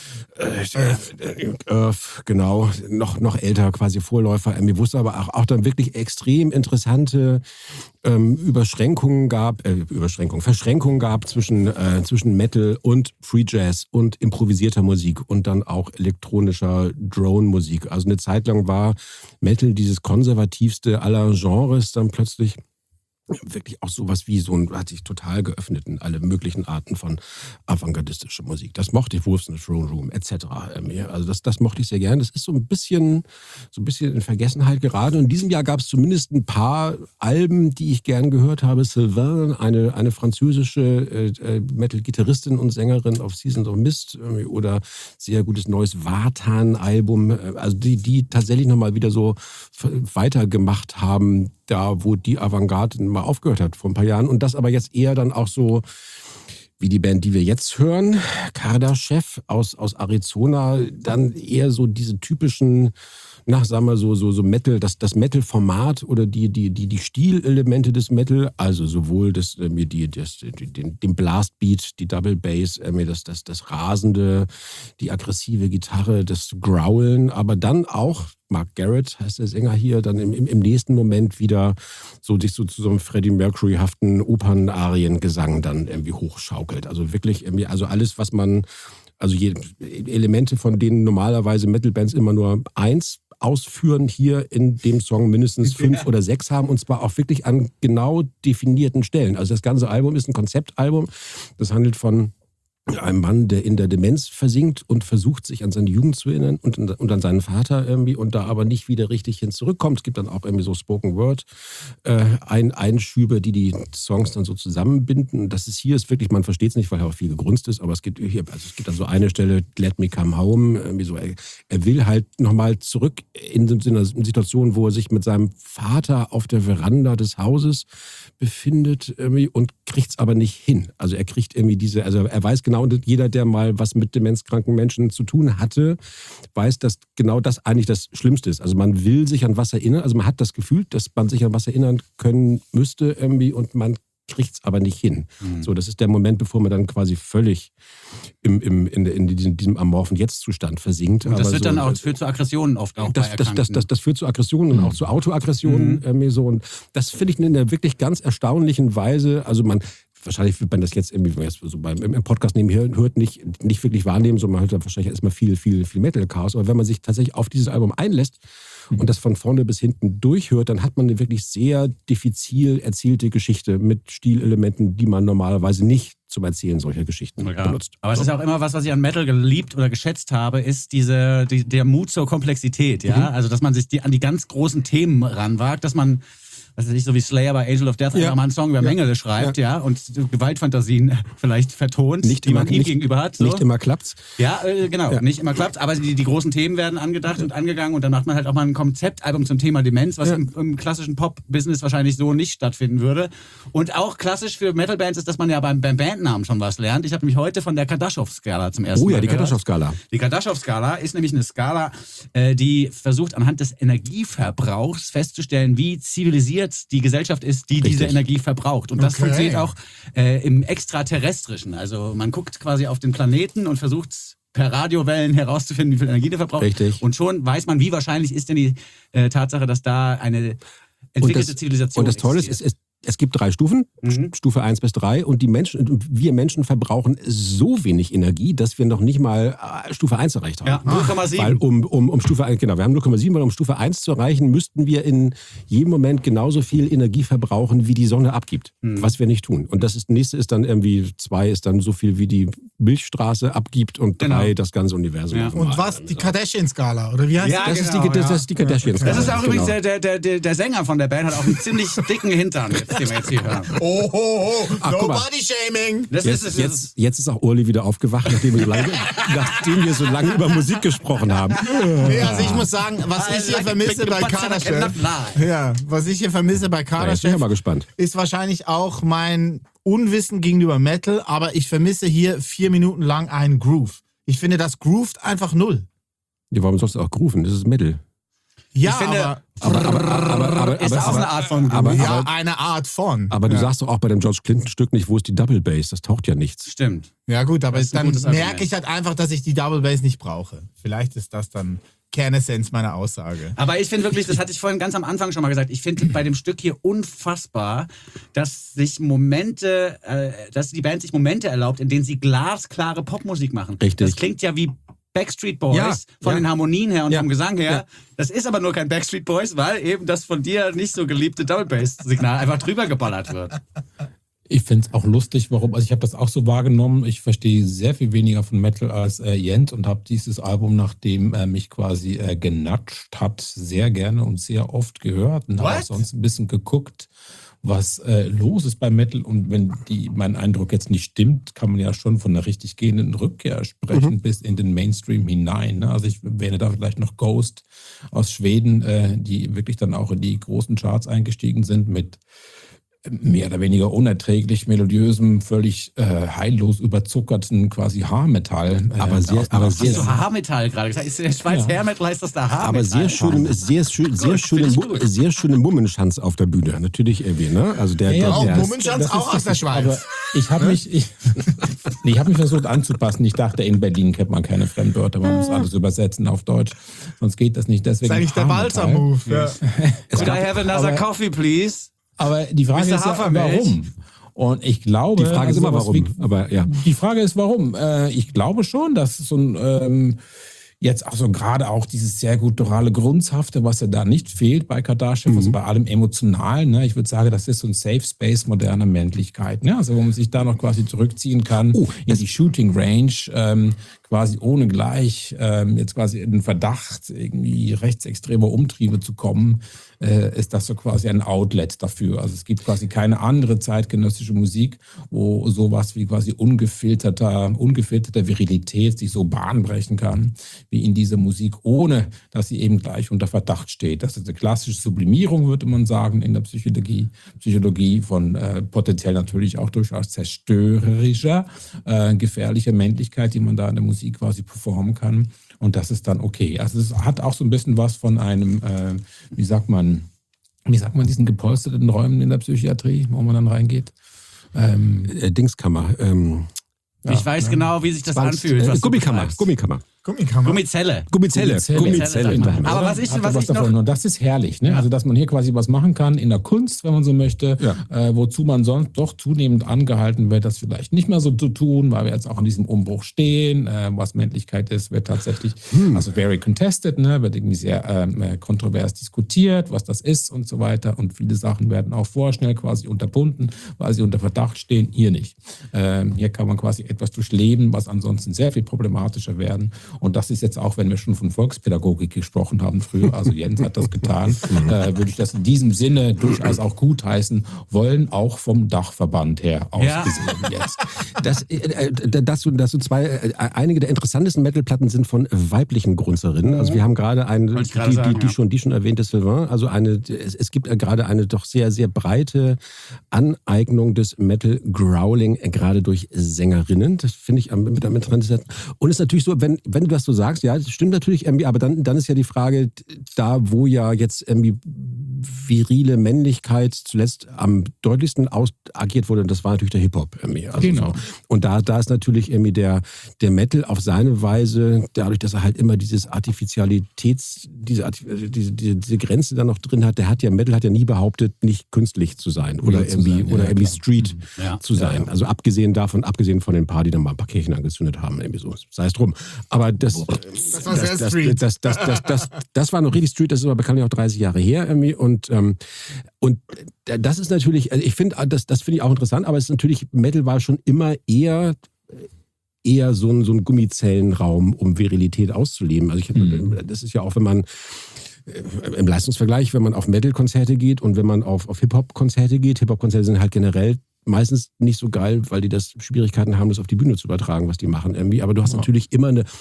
Äh, Earth, genau, noch, noch älter, quasi Vorläufer. Mir wusste aber auch, auch dann wirklich extrem interessante ähm, Überschränkungen gab, äh, Überschränkungen, Verschränkungen gab zwischen, äh, zwischen Metal und Free Jazz und improvisierter Musik und dann auch elektronischer Drone-Musik. Also eine Zeit lang war Metal dieses konservativste aller Genres, dann plötzlich wirklich auch sowas wie so ein, hat sich total geöffnet in alle möglichen Arten von avantgardistischer Musik. Das mochte ich, Wolves in the Throne Room et cetera. Also das, das mochte ich sehr gern. Das ist so ein bisschen, so ein bisschen in Vergessenheit geraten. Und in diesem Jahr gab es zumindest ein paar Alben, die ich gern gehört habe. Sylvain, eine, eine französische äh, Metal-Gitarristin und Sängerin auf Seasons of Mist, äh, oder sehr gutes neues Vartan-Album. Also die, die tatsächlich nochmal wieder so weitergemacht haben, da wo die Avantgarde mal aufgehört hat vor ein paar Jahren. Und das aber jetzt eher dann auch so wie die Band, die wir jetzt hören, Kardashev aus, aus Arizona, dann eher so diese typischen, na, sagen wir so, so, so Metal, das, das Metal-Format oder die, die, die, die Stilelemente des Metal, also sowohl das, äh, die, das, die, den, den Blastbeat, die Double Bass, äh, das, das, das Rasende, die aggressive Gitarre, das Growlen, aber dann auch, Mark Garrett heißt der Sänger hier, dann im, im, im nächsten Moment wieder so sich so zu so einem Freddie Mercury-haften Opernariengesang dann irgendwie hochschaukelt. Also wirklich irgendwie, also alles, was man, also je, Elemente, von denen normalerweise Metal-Bands immer nur eins ausführen, hier in dem Song mindestens fünf oder sechs haben, und zwar auch wirklich an genau definierten Stellen. Also das ganze Album ist ein Konzeptalbum. Das handelt von Ein Mann, der in der Demenz versinkt und versucht, sich an seine Jugend zu erinnern und, und an seinen Vater irgendwie und da aber nicht wieder richtig hin zurückkommt. Es gibt dann auch irgendwie so Spoken Word äh, ein, Einschübe, die die Songs dann so zusammenbinden. Das ist hier ist wirklich, man versteht es nicht, weil er auch viel gegrunzt ist, aber es gibt hier, also es gibt dann so eine Stelle, Let Me Come Home, irgendwie so, er, er will halt nochmal zurück in, in einer Situation, wo er sich mit seinem Vater auf der Veranda des Hauses befindet irgendwie und kriegt es aber nicht hin. Also er kriegt irgendwie diese, also er weiß genau, und jeder, der mal was mit demenzkranken Menschen zu tun hatte, weiß, dass genau das eigentlich das Schlimmste ist. Also man will sich an was erinnern, also man hat das Gefühl, dass man sich an was erinnern können müsste irgendwie und man kriegt es aber nicht hin. Mhm. So, das ist der Moment, bevor man dann quasi völlig im, im, in, in diesem, diesem amorphen Jetzt-Zustand versinkt. Und das aber wird so, dann auch, das führt zu Aggressionen oft auch das, bei das, das, das, das führt zu Aggressionen und auch zu Autoaggressionen. Mhm. Irgendwie so. Und das finde ich in einer wirklich ganz erstaunlichen Weise, also man wahrscheinlich wird man das jetzt irgendwie so beim, im Podcast nebenher hört, nicht, nicht wirklich wahrnehmen, sondern man hört dann wahrscheinlich erstmal viel, viel, viel Metal-Chaos. Aber wenn man sich tatsächlich auf dieses Album einlässt und das von vorne bis hinten durchhört, dann hat man eine wirklich sehr diffizil erzählte Geschichte mit Stilelementen, die man normalerweise nicht zum Erzählen solcher Geschichten ja. benutzt. Aber es ist auch immer was, was ich an Metal geliebt oder geschätzt habe, ist diese, die, der Mut zur Komplexität. Ja? Mhm. Also, dass man sich die, an die ganz großen Themen ranwagt, dass man was weiß ich, so wie Slayer bei Angel of Death ja. einfach mal einen Song über ja. Mengele schreibt, ja, ja und Gewaltfantasien vielleicht vertont, nicht die immer, man ihm nicht, gegenüber hat. So. Nicht immer klappt's. Ja, äh, genau, ja. nicht immer klappt's, aber die, die großen Themen werden angedacht ja. und angegangen und dann macht man halt auch mal ein Konzeptalbum zum Thema Demenz, was ja. im, im klassischen Pop-Business wahrscheinlich so nicht stattfinden würde. Und auch klassisch für Metal-Bands ist, dass man ja beim, beim Bandnamen schon was lernt. Ich habe nämlich heute von der Kardaschow-Skala zum ersten Mal Oh ja, die gehört. Kardaschow-Skala. Die Kardaschow-Skala ist nämlich eine Skala, äh, die versucht anhand des Energieverbrauchs festzustellen, wie zivilisiert die Gesellschaft ist, die Richtig. diese Energie verbraucht. Und das Okay. funktioniert auch äh, im Extraterrestrischen. Also man guckt quasi auf den Planeten und versucht per Radiowellen herauszufinden, wie viel Energie der verbraucht. Richtig. Und schon weiß man, wie wahrscheinlich ist denn die äh, Tatsache, dass da eine entwickelte und das, Zivilisation Und das Tolle ist, existiert. es, es gibt drei Stufen, Mhm. Stufe eins bis drei und die Menschen, wir Menschen verbrauchen so wenig Energie, dass wir noch nicht mal äh, Stufe eins erreicht haben. Ja, null Komma sieben. Weil um, um, um Stufe eins, genau, wir haben null Komma sieben, weil um Stufe eins zu erreichen, müssten wir in jedem Moment genauso viel Energie verbrauchen, wie die Sonne abgibt, Mhm. was wir nicht tun. Und das ist, nächste ist dann irgendwie, zwei ist dann so viel, wie die Milchstraße abgibt und Genau. drei das ganze Universum. Ja. Und was? Die Kardashian-Skala, oder wie heißt Ja, die? Das, ist genau, die, das, ja. das ist die Kardashian-Skala. Das ist auch genau. übrigens der, der, der, der, der Sänger von der Band, hat auch einen ziemlich dicken Hintern, jetzt, den wir jetzt hier hören. Oh, oh, oh, Ach, no guck mal. body shaming. Das Jetzt, ist, das jetzt, ist, jetzt ist auch Urli wieder aufgewacht, nachdem wir so lange, nachdem wir so lange über Musik gesprochen haben. Nee, also ich muss sagen, was ich hier vermisse bei Kardashian, ja, was ich hier vermisse bei Ja, jetzt bin ich Kardashian, mal gespannt. ist wahrscheinlich auch mein Unwissen gegenüber Metal, aber ich vermisse hier vier Minuten lang einen Groove. Ich finde, das groovt einfach null. Ja, warum sollst du auch grooven? Das ist Metal. Ja, Ich finde, aber, Aber, aber, aber, aber, ist aber, auch eine Art von aber, ja, aber, eine Art von. aber du ja. sagst doch auch bei dem George Clinton-Stück nicht, wo ist die Double Bass? Das taucht ja nichts. Stimmt. Ja gut, aber Das ist ein dann gutes Argument. merke ich halt einfach, dass ich die Double Bass nicht brauche. Vielleicht ist das dann Kernessenz meiner Aussage. Aber ich finde wirklich, das hatte ich vorhin ganz am Anfang schon mal gesagt, ich finde bei dem Stück hier unfassbar, dass sich Momente, äh, dass die Band sich Momente erlaubt, in denen sie glasklare Popmusik machen. Richtig. Das klingt ja wie Backstreet Boys Ja, von ja. den Harmonien her und Ja, vom Gesang her. ja. Das ist aber nur kein Backstreet Boys, weil eben das von dir nicht so geliebte Double Bass Signal einfach drüber geballert wird. Ich finde es auch lustig, warum, also ich habe das auch so wahrgenommen, ich verstehe sehr viel weniger von Metal als äh, Jens und habe dieses Album, nachdem er mich quasi äh, genatscht hat, sehr gerne und sehr oft gehört und habe auch sonst ein bisschen geguckt, was äh, los ist bei Metal, und wenn die, mein Eindruck jetzt nicht stimmt, kann man ja schon von einer richtig gehenden Rückkehr sprechen, mhm. bis in den Mainstream hinein. Ne? Also ich erwähne da vielleicht noch Ghost aus Schweden, äh, die wirklich dann auch in die großen Charts eingestiegen sind mit mehr oder weniger unerträglich melodiösem, völlig äh, heillos überzuckerten quasi Haarmetall. Äh, Aber sehr, aber sehr, Hast du Haarmetall gerade gesagt? Ist in der Schweiz Ja. Hairmetal, heißt das da Haarmetall? aber sehr schön, sehr schön, sehr schöne, finde ich gut. sehr schöne Mummenschanz auf der Bühne. Natürlich irgendwie, ne? Also der, Ja, ja, der, Auch der Mummenschanz Das ist auch aus der richtig, aber Schweiz. ich habe mich, ich, nee, ich habe mich versucht anzupassen. Ich dachte, in Berlin kennt man keine Fremdwörter, man muss alles übersetzen auf Deutsch, sonst geht das nicht. Deswegen Das ist eigentlich der Haarmetall. Balzer-Move. Ja. Could I have another aber- coffee, please? Aber die Frage Mister ist ja, Hafermilch? warum? Und ich glaube, die Frage ist also immer sowas warum. wie- Aber ja. Die Frage ist, warum? Äh, ich glaube schon, dass so ein, ähm, jetzt auch so gerade auch dieses sehr gutturale Grundhafte, was ja da nicht fehlt bei Kardashev, mhm. also bei allem Emotionalen. Ne? Ich würde sagen, das ist so ein Safe Space moderner Männlichkeit. Ne? Also wo man sich da noch quasi zurückziehen kann oh, in die Shooting Range, ähm, quasi ohne gleich ähm, jetzt quasi in den Verdacht, irgendwie rechtsextremer Umtriebe zu kommen, äh, ist das so quasi ein Outlet dafür. Also es gibt quasi keine andere zeitgenössische Musik, wo sowas wie quasi ungefilterter, ungefilterter Virilität sich so Bahn brechen kann, wie in dieser Musik, ohne dass sie eben gleich unter Verdacht steht. Das ist eine klassische Sublimierung, würde man sagen, in der Psychologie, Psychologie von äh, potenziell natürlich auch durchaus zerstörerischer, äh, gefährlicher Männlichkeit, die man da in der Musik quasi performen kann. Und das ist dann okay. Also es hat auch so ein bisschen was von einem, äh, wie sagt man, wie sagt man, diesen gepolsterten Räumen in der Psychiatrie, wo man dann reingeht. Ähm, äh, Dingskammer. Ähm, ich ja, weiß ja. genau, wie sich das Zwangs, anfühlt. Äh, Gummikammer, Gummikammer. Gummiklammer. Gummizelle. Gummizelle. Gummizelle. Gummizelle. Gummizelle. Aber was ich, was was ich noch... davon. Und das ist herrlich, ne? Ja. Also, dass man hier quasi was machen kann in der Kunst, wenn man so möchte, ja. äh, wozu man sonst doch zunehmend angehalten wird, das vielleicht nicht mehr so zu tun, weil wir jetzt auch in diesem Umbruch stehen. Äh, was Männlichkeit ist, wird tatsächlich, hm. also very contested, ne? Wird irgendwie sehr äh, kontrovers diskutiert, was das ist und so weiter. Und viele Sachen werden auch vorschnell quasi unterbunden, weil sie unter Verdacht stehen. Hier nicht. Ähm, hier kann man quasi etwas durchleben, was ansonsten sehr viel problematischer werden. Und das ist jetzt auch, wenn wir schon von Volkspädagogik gesprochen haben früher, also Jens hat das getan, äh, würde ich das in diesem Sinne durchaus auch gutheißen wollen, auch vom Dachverband her ausgesehen ja. jetzt. Das, äh, das, das so zwei, äh, einige der interessantesten Metalplatten sind von weiblichen Grunzerinnen. Also wir haben gerade eine, die, sagen, die, die, ja. schon, die schon erwähnte Sylvain, also eine, es, es gibt gerade eine doch sehr, sehr breite Aneignung des Metal Growling, gerade durch Sängerinnen. Das finde ich am, mit am interessantesten. Und es ist natürlich so, wenn, wenn du das so sagst, ja, das stimmt natürlich irgendwie, aber dann, dann ist ja die Frage, da wo ja jetzt irgendwie virile Männlichkeit zuletzt am deutlichsten ausagiert wurde, und das war natürlich der Hip-Hop irgendwie. Also genau. So. Und da, da ist natürlich irgendwie der, der Metal auf seine Weise, dadurch, dass er halt immer dieses Artificialitäts, diese, diese, diese, diese Grenze da noch drin hat, der hat ja, Metal hat ja nie behauptet, nicht künstlich zu sein oder ja, irgendwie, sein, oder ja, irgendwie klar. Street ja. zu sein. Ja, ja. Also abgesehen davon, abgesehen von den paar, die dann mal ein paar Kirchen angezündet haben, irgendwie so, sei es drum. Aber das, das war sehr das, Street. Das, das, das, das, das, das war noch richtig Street, das ist aber bekanntlich auch dreißig Jahre her irgendwie. Und, ähm, und das ist natürlich, also ich finde, das, das finde ich auch interessant, aber es ist natürlich, Metal war schon immer eher eher so ein, so ein Gummizellenraum, um Virilität auszuleben. Also ich, mhm. das ist ja auch, wenn man im Leistungsvergleich, wenn man auf Metal-Konzerte geht und wenn man auf, auf Hip-Hop-Konzerte geht, Hip-Hop-Konzerte sind halt generell meistens nicht so geil, weil die das Schwierigkeiten haben, das auf die Bühne zu übertragen, was die machen irgendwie. Aber du hast ja. natürlich immer eine,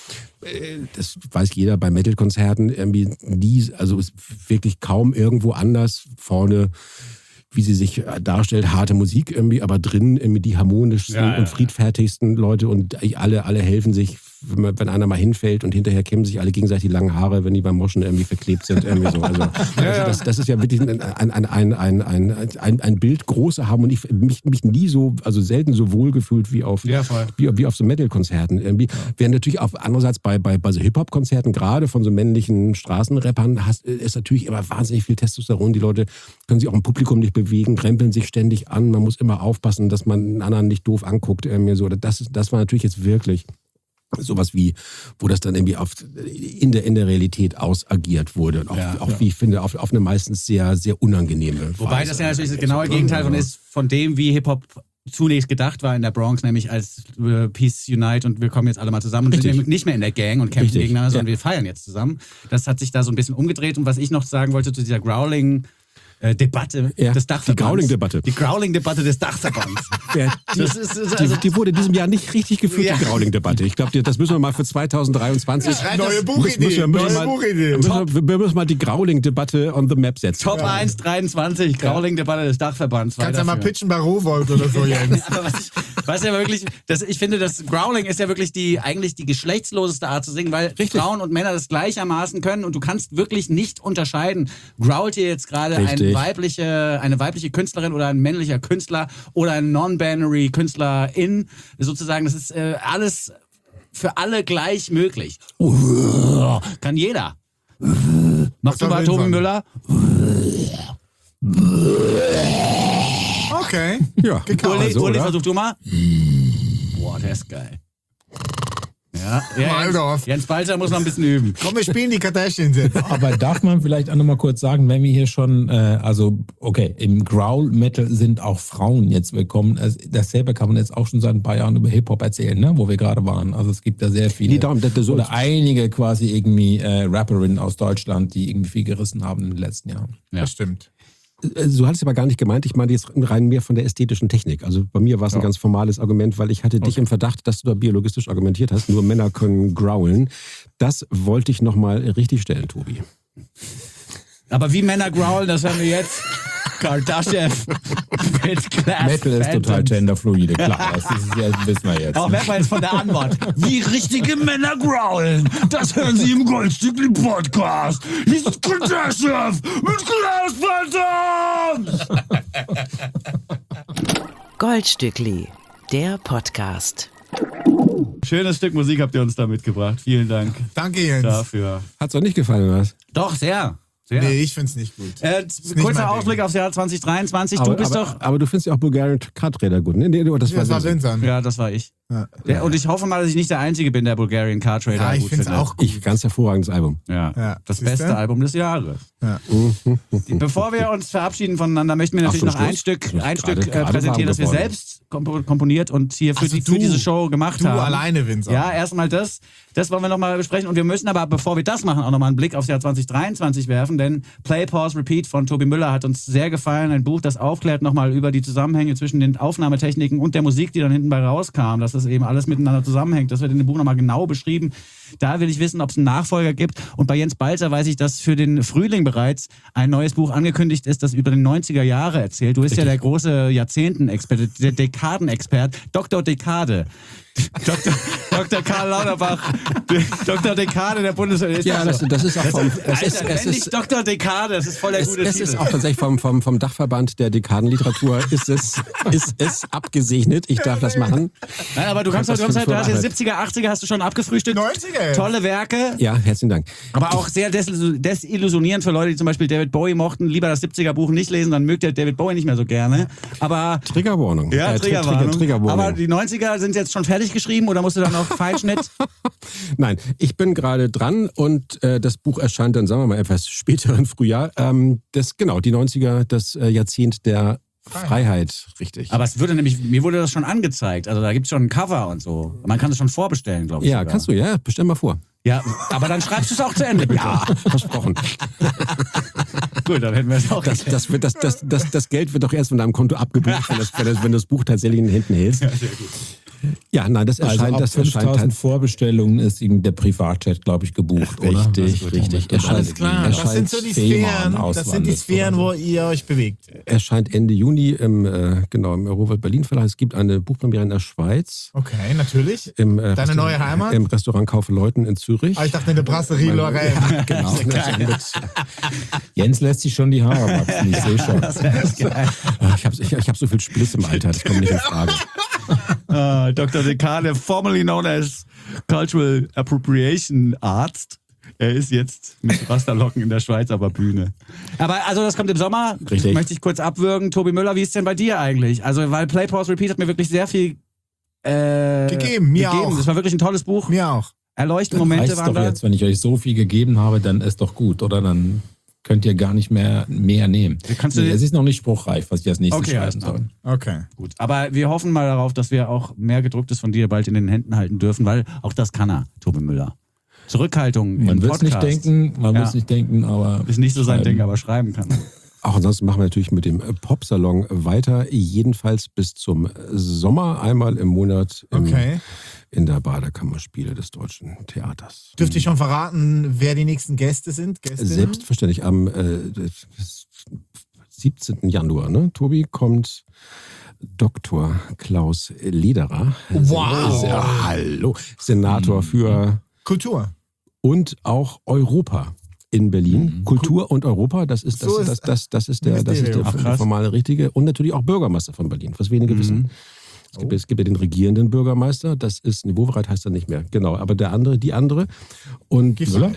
das weiß jeder bei Metal-Konzerten, irgendwie nie, also ist wirklich kaum irgendwo anders vorne, wie sie sich darstellt, harte Musik irgendwie, aber drin irgendwie die harmonischsten ja, ja, und friedfertigsten Leute und alle, alle helfen sich, wenn, wenn einer mal hinfällt und hinterher kämmen sich alle gegenseitig die langen Haare, wenn die beim Moschen irgendwie verklebt sind. Irgendwie so. Also, ja, ja. Das, das ist ja wirklich ein, ein, ein, ein, ein, ein, ein Bild großer Harmonie. Ich mich, mich nie so, also selten so wohl gefühlt wie auf, ja, wie, wie auf so Metal-Konzerten. Irgendwie. Ja. Während natürlich auch andererseits bei, bei, bei so Hip-Hop-Konzerten, gerade von so männlichen Straßenrappern, hast, ist natürlich immer wahnsinnig viel Testosteron. Die Leute können sich auch im Publikum nicht bewegen, krempeln sich ständig an. Man muss immer aufpassen, dass man einen anderen nicht doof anguckt. Irgendwie so. Das, das war natürlich jetzt wirklich sowas wie, wo das dann irgendwie auf, in, der, in der Realität ausagiert wurde. Und auch, ja, auch ja. wie ich finde, auf, auf eine meistens sehr, sehr unangenehme Wobei Weise. das ja natürlich das genaue Gegenteil von ist, von dem, wie Hip-Hop zunächst gedacht war in der Bronx, nämlich als äh, Peace Unite und wir kommen jetzt alle mal zusammen und Richtig. sind nicht mehr in der Gang und kämpfen Richtig. gegeneinander, sondern ja. wir feiern jetzt zusammen. Das hat sich da so ein bisschen umgedreht und was ich noch sagen wollte zu dieser Growling- Debatte ja, des Dachverbands. Die Growling-Debatte. Die Growling-Debatte des Dachverbands. Ja, die, das ist, ist also die, die wurde in diesem Jahr nicht richtig geführt, ja. die Growling-Debatte. Ich glaube, das müssen wir mal für zweitausenddreiundzwanzig... Ja, neue Buchidee. Neue Buchidee. Wir, wir müssen mal die Growling-Debatte on the map setzen. Top ja. eins dreiundzwanzig, Growling-Debatte des Dachverbands. Kannst ja mal pitchen bei Rowold oder so, Jens. Aber was ich, was ja wirklich, das, ich finde, das Growling ist ja wirklich die, eigentlich die geschlechtsloseste Art zu singen, weil Richtig. Frauen und Männer das gleichermaßen können und du kannst wirklich nicht unterscheiden. Growlt hier jetzt gerade ein weibliche eine weibliche Künstlerin oder ein männlicher Künstler oder ein non-binary Künstlerin sozusagen. Das ist äh, alles für alle gleich möglich. Uh, kann jeder. Uh, machst du mal Tobi Müller? Okay. Ja. Uli, also, Uli versuch du mal. Boah, der ist geil. Ja. Ja, ja, Waldorf. Jens Balzer muss noch ein bisschen üben. Komm, wir spielen die Kardashians jetzt. Aber darf man vielleicht auch nochmal kurz sagen, wenn wir hier schon, äh, also okay, im Growl-Metal sind auch Frauen jetzt willkommen. Also, dasselbe kann man jetzt auch schon seit ein paar Jahren über Hip-Hop erzählen, ne? Wo wir gerade waren. Also es gibt da sehr viele, Nee, darum, das, das so oder einige quasi irgendwie äh, Rapperinnen aus Deutschland, die irgendwie viel gerissen haben in den letzten Jahren. Ja. Das stimmt. So hat es aber gar nicht gemeint. Ich meine jetzt rein mehr von der ästhetischen Technik. Also bei mir war es ein Ja. ganz formales Argument, weil ich hatte dich im Verdacht, dass du da biologistisch argumentiert hast. Nur Männer können growlen. Das wollte ich nochmal richtig stellen, Tobi. Aber wie Männer growlen, das hören wir jetzt. Kardashian mit Glass Metal ist total Phantoms. genderfluide, klar, das ist, ja, wissen wir jetzt. Auch merkt man jetzt von der Antwort. Wie richtige Männer growlen, das hören Sie im Goldstückli-Podcast. Hier ist Kardashian mit Glass Phantoms. Goldstückli, der Podcast. Schönes Stück Musik habt ihr uns da mitgebracht. Vielen Dank Danke, Jens. dafür. Hat's euch nicht gefallen, oder was? Doch, sehr. sehr. Nee, ich find's nicht gut. Äh, nicht kurzer mein Ausblick Ding. aufs Jahr zwanzig dreiundzwanzig. aber, du bist aber, doch... aber du findest ja auch Bulgarian Karträder gut, ne? Nee, das war, Das war Vincent. Vincent. Ja, das war ich. Ja, Ja, und ich hoffe mal, dass ich nicht der Einzige bin, der Bulgarian Car Trader ja ich gut find's findet. auch gut. Ich, ganz hervorragendes Album. Ja, Ja, das siehste? beste Album des Jahres. Ja. Bevor wir uns verabschieden voneinander, möchten wir natürlich Ach noch so, ein Schluss. Stück, Ich muss ein gerade- Stück äh, gerade präsentieren, warm das wir geworden. selbst kompo- komponiert und hier für, Also die, du- für diese Show gemacht Du haben. alleine, Vincent. Ja, erstmal das. Das wollen wir nochmal besprechen. Und wir müssen aber, bevor wir das machen, auch nochmal einen Blick aufs Jahr zwanzig dreiundzwanzig werfen. Denn Play, Pause, Repeat von Tobi Müller hat uns sehr gefallen. Ein Buch, das aufklärt nochmal über die Zusammenhänge zwischen den Aufnahmetechniken und der Musik, die dann hinten bei rauskam. Dass das eben alles miteinander zusammenhängt. Das wird in dem Buch nochmal genau beschrieben. Da will ich wissen, ob es einen Nachfolger gibt. Und bei Jens Balzer weiß ich, dass für den Frühling bereits ein neues Buch angekündigt ist, das über die neunziger Jahre erzählt. Du bist ja der große Jahrzehnten-Experte, der Dekaden-Expert, Doktor Dekade. Doktor Doktor Karl Lauterbach, Doktor Dekade der Bundeswehr. Ist Ja, das, so? das ist auch vom, es Alter, ist, es nenn dich ist, Doktor Dekade, das ist voll der es, gute es Titel. ist auch tatsächlich vom, vom, vom Dachverband der Dekadenliteratur ist es, ist es abgesegnet. Ich darf das machen. Nein, aber du kannst Was halt, du hast, für halt, du hast ja Arbeit. siebziger, achtziger hast du schon abgefrühstückt. neunziger jetzt. Tolle Werke. Ja, herzlichen Dank. Aber auch sehr desil- desillusionierend für Leute, die zum Beispiel David Bowie mochten. Lieber das siebziger Buch nicht lesen, dann mögt ihr David Bowie nicht mehr so gerne. Aber Triggerwarnung. ja, Äh, Tri- Triggerwarnung. Trigger, Triggerwarnung. Aber die neunziger sind jetzt schon fertig geschrieben oder musst du dann noch Feinschnitt? Nein, ich bin gerade dran und äh, das Buch erscheint dann, sagen wir mal, etwas später im Frühjahr. Ähm, das, genau, die neunziger, das äh, Jahrzehnt der Freiheit. Freiheit, richtig. Aber es würde nämlich, mir wurde das schon angezeigt. Also da gibt es schon ein Cover und so. Man kann es schon vorbestellen, glaube ich. ja, sogar. kannst du, ja, bestell mal vor. Ja, aber dann schreibst du es auch zu Ende, bitte. Ja, versprochen. Gut, dann hätten wir es auch Das, das, wird, das, das, das, das Geld wird doch erst von deinem Konto abgebucht, wenn, das, wenn, das, wenn du das Buch tatsächlich in den Händen hältst. Ja, sehr gut. Ja, nein, das Also erscheint, ab das erscheint fünftausend halt. Vorbestellungen ist ihm der Privatchat, glaube ich, gebucht, oder? Richtig, Das wird richtig. mit- Erscheint- Alles klar, das erscheint sind so die zehnmal Sphären, das sind die auswandert Sphären, oder wo ihr euch bewegt. Erscheint Ende Juni im, äh, genau, im Eurowald Berlin Verlag. Es gibt eine Buchpremiere in der Schweiz. Okay, natürlich. Im, äh, Deine neue Heimat? Im Restaurant Kaufleuten in Zürich. Ah, ich dachte in der Brasserie Lorraine. Genau. Jens lässt sich schon die Haare wachsen, ich sehe schon. Ah, Ich habe ich, ich hab so viel Spliss im Alter, das kommt nicht in Frage. Uh, Doktor Dekade, formerly known as Cultural Appropriation Arzt. Er ist jetzt mit Rasterlocken in der Schweiz aber Bühne. Aber also das kommt im Sommer. Richtig. Möchte ich kurz abwürgen. Tobi Müller, wie ist denn bei dir eigentlich? Also weil Play, Pause, Repeat hat mir wirklich sehr viel äh, Gegeben, mir auch. Das war wirklich ein tolles Buch. Mir auch. Erleuchtende Momente Reicht's waren doch da. jetzt, wenn ich euch so viel gegeben habe, dann ist doch gut, oder? Dann könnt ihr gar nicht mehr mehr nehmen. Kannst du- Nee, es ist noch nicht spruchreif, was ich als nächstes Okay, schreiben alles klar. soll. Okay. Gut. Aber wir hoffen mal darauf, dass wir auch mehr gedrucktes von dir bald in den Händen halten dürfen, weil auch das kann er, Tobi Müller. Zurückhaltung Man im wird es nicht Podcast denken, man Ja. muss nicht denken, aber ist nicht so sein schreiben. Ding, aber schreiben kann er. Auch ansonsten machen wir natürlich mit dem Popsalon weiter, jedenfalls bis zum Sommer, einmal im Monat im, Okay. in der Badekammerspiele des Deutschen Theaters. Dürft ihr schon verraten, wer die nächsten Gäste sind? Gästinnen? Selbstverständlich am äh, siebzehnten Januar, ne? Tobi, kommt Doktor Klaus Lederer. Wow. Ja, hallo. Senator für Kultur. und auch Europa in Berlin. Kultur und Europa, das ist, das, So ist das, das, das ist der, das ist der, Ministerium. Ach, krass. formale Richtige. Und natürlich auch Bürgermeister von Berlin, was wenige wissen. Es gibt, es gibt ja den regierenden Bürgermeister, das ist, nee, Wowereit heißt er nicht mehr, genau, aber der andere, die andere. Und Giffey? ja,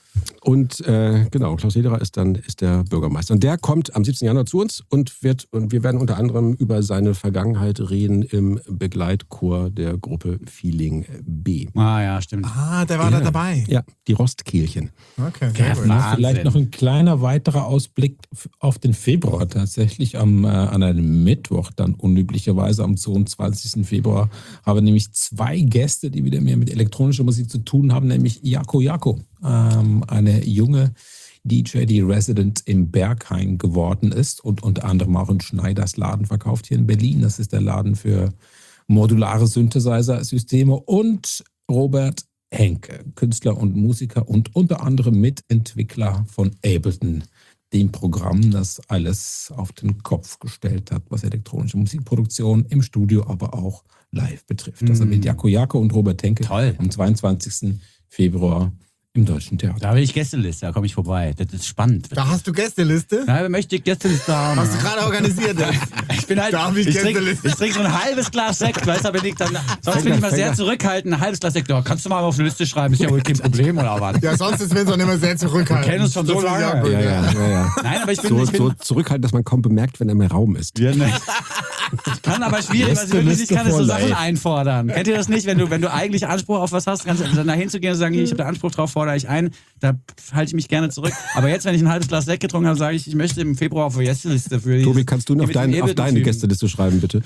Und äh, genau, Klaus Lederer ist dann ist der Bürgermeister. Und der kommt am siebzehnten Januar zu uns und wird und wir werden unter anderem über seine Vergangenheit reden im Begleitchor der Gruppe Feeling B. Ah ja, stimmt. Ah, der war ja. da dabei. Ja, die Rostkehlchen. Okay, sehr gut. Wahnsinn. Vielleicht noch ein kleiner weiterer Ausblick auf den Februar. Tatsächlich am, äh, an einem Mittwoch, dann unüblicherweise am zweiundzwanzigsten Februar, habe nämlich zwei Gäste, die wieder mehr mit elektronischer Musik zu tun haben, nämlich Jako Jako, ähm, eine junge D J, die Resident im Berghain geworden ist und unter anderem auch in Schneiders Laden verkauft hier in Berlin. Das ist der Laden für modulare Synthesizer-Systeme. Und Robert Henke, Künstler und Musiker und unter anderem Mitentwickler von Ableton, dem Programm, das alles auf den Kopf gestellt hat, was elektronische Musikproduktion im Studio, aber auch live betrifft. Also mit Jako Jako und Robert Henke Toll. am zweiundzwanzigsten Februar im Deutschen Theater. Da will ich Gästeliste, da komme ich vorbei. Das ist spannend. Da hast du Gästeliste? Da möchte ich Gästeliste haben. Hast du gerade organisiert? Ich bin halt, Da hab ich ich trinke Gästeliste. trink so ein halbes Glas Sekt, weißt du, aber ich dann, sonst bin ich immer sehr zurückhaltend, ein halbes Glas Sekt. Oh, kannst du mal auf eine Liste schreiben, ist ja wohl kein Problem, oder was? Ja, sonst ist Vincent immer sehr zurückhaltend. Wir kennen uns schon so Das ist lange. ja gut, Ja, ja, ja, ja. Nein, aber ich bin, So, ich bin so zurückhaltend, dass man kaum bemerkt, wenn er im Raum ist. Ja, ne. Ich kann aber schwierig, was ich wirklich nicht kann, ist so Sachen einfordern. Kennt ihr das nicht? Wenn du, wenn du eigentlich Anspruch auf was hast, kannst du da hinzugehen und sagen, hier, ich habe da Anspruch drauf, fordere ich ein. Da halte ich mich gerne zurück. Aber jetzt, wenn ich ein halbes Glas Sekt getrunken habe, sage ich, ich möchte im Februar auf die Gästeliste für die. Tobi, kannst du auf, dein, auf deine Gästeliste schreiben, bitte?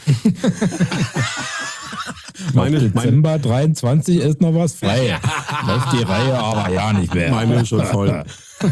Meine, Dezember dreiundzwanzig ist noch was frei. Läuft die Reihe aber ja nicht mehr. Meine ist schon voll.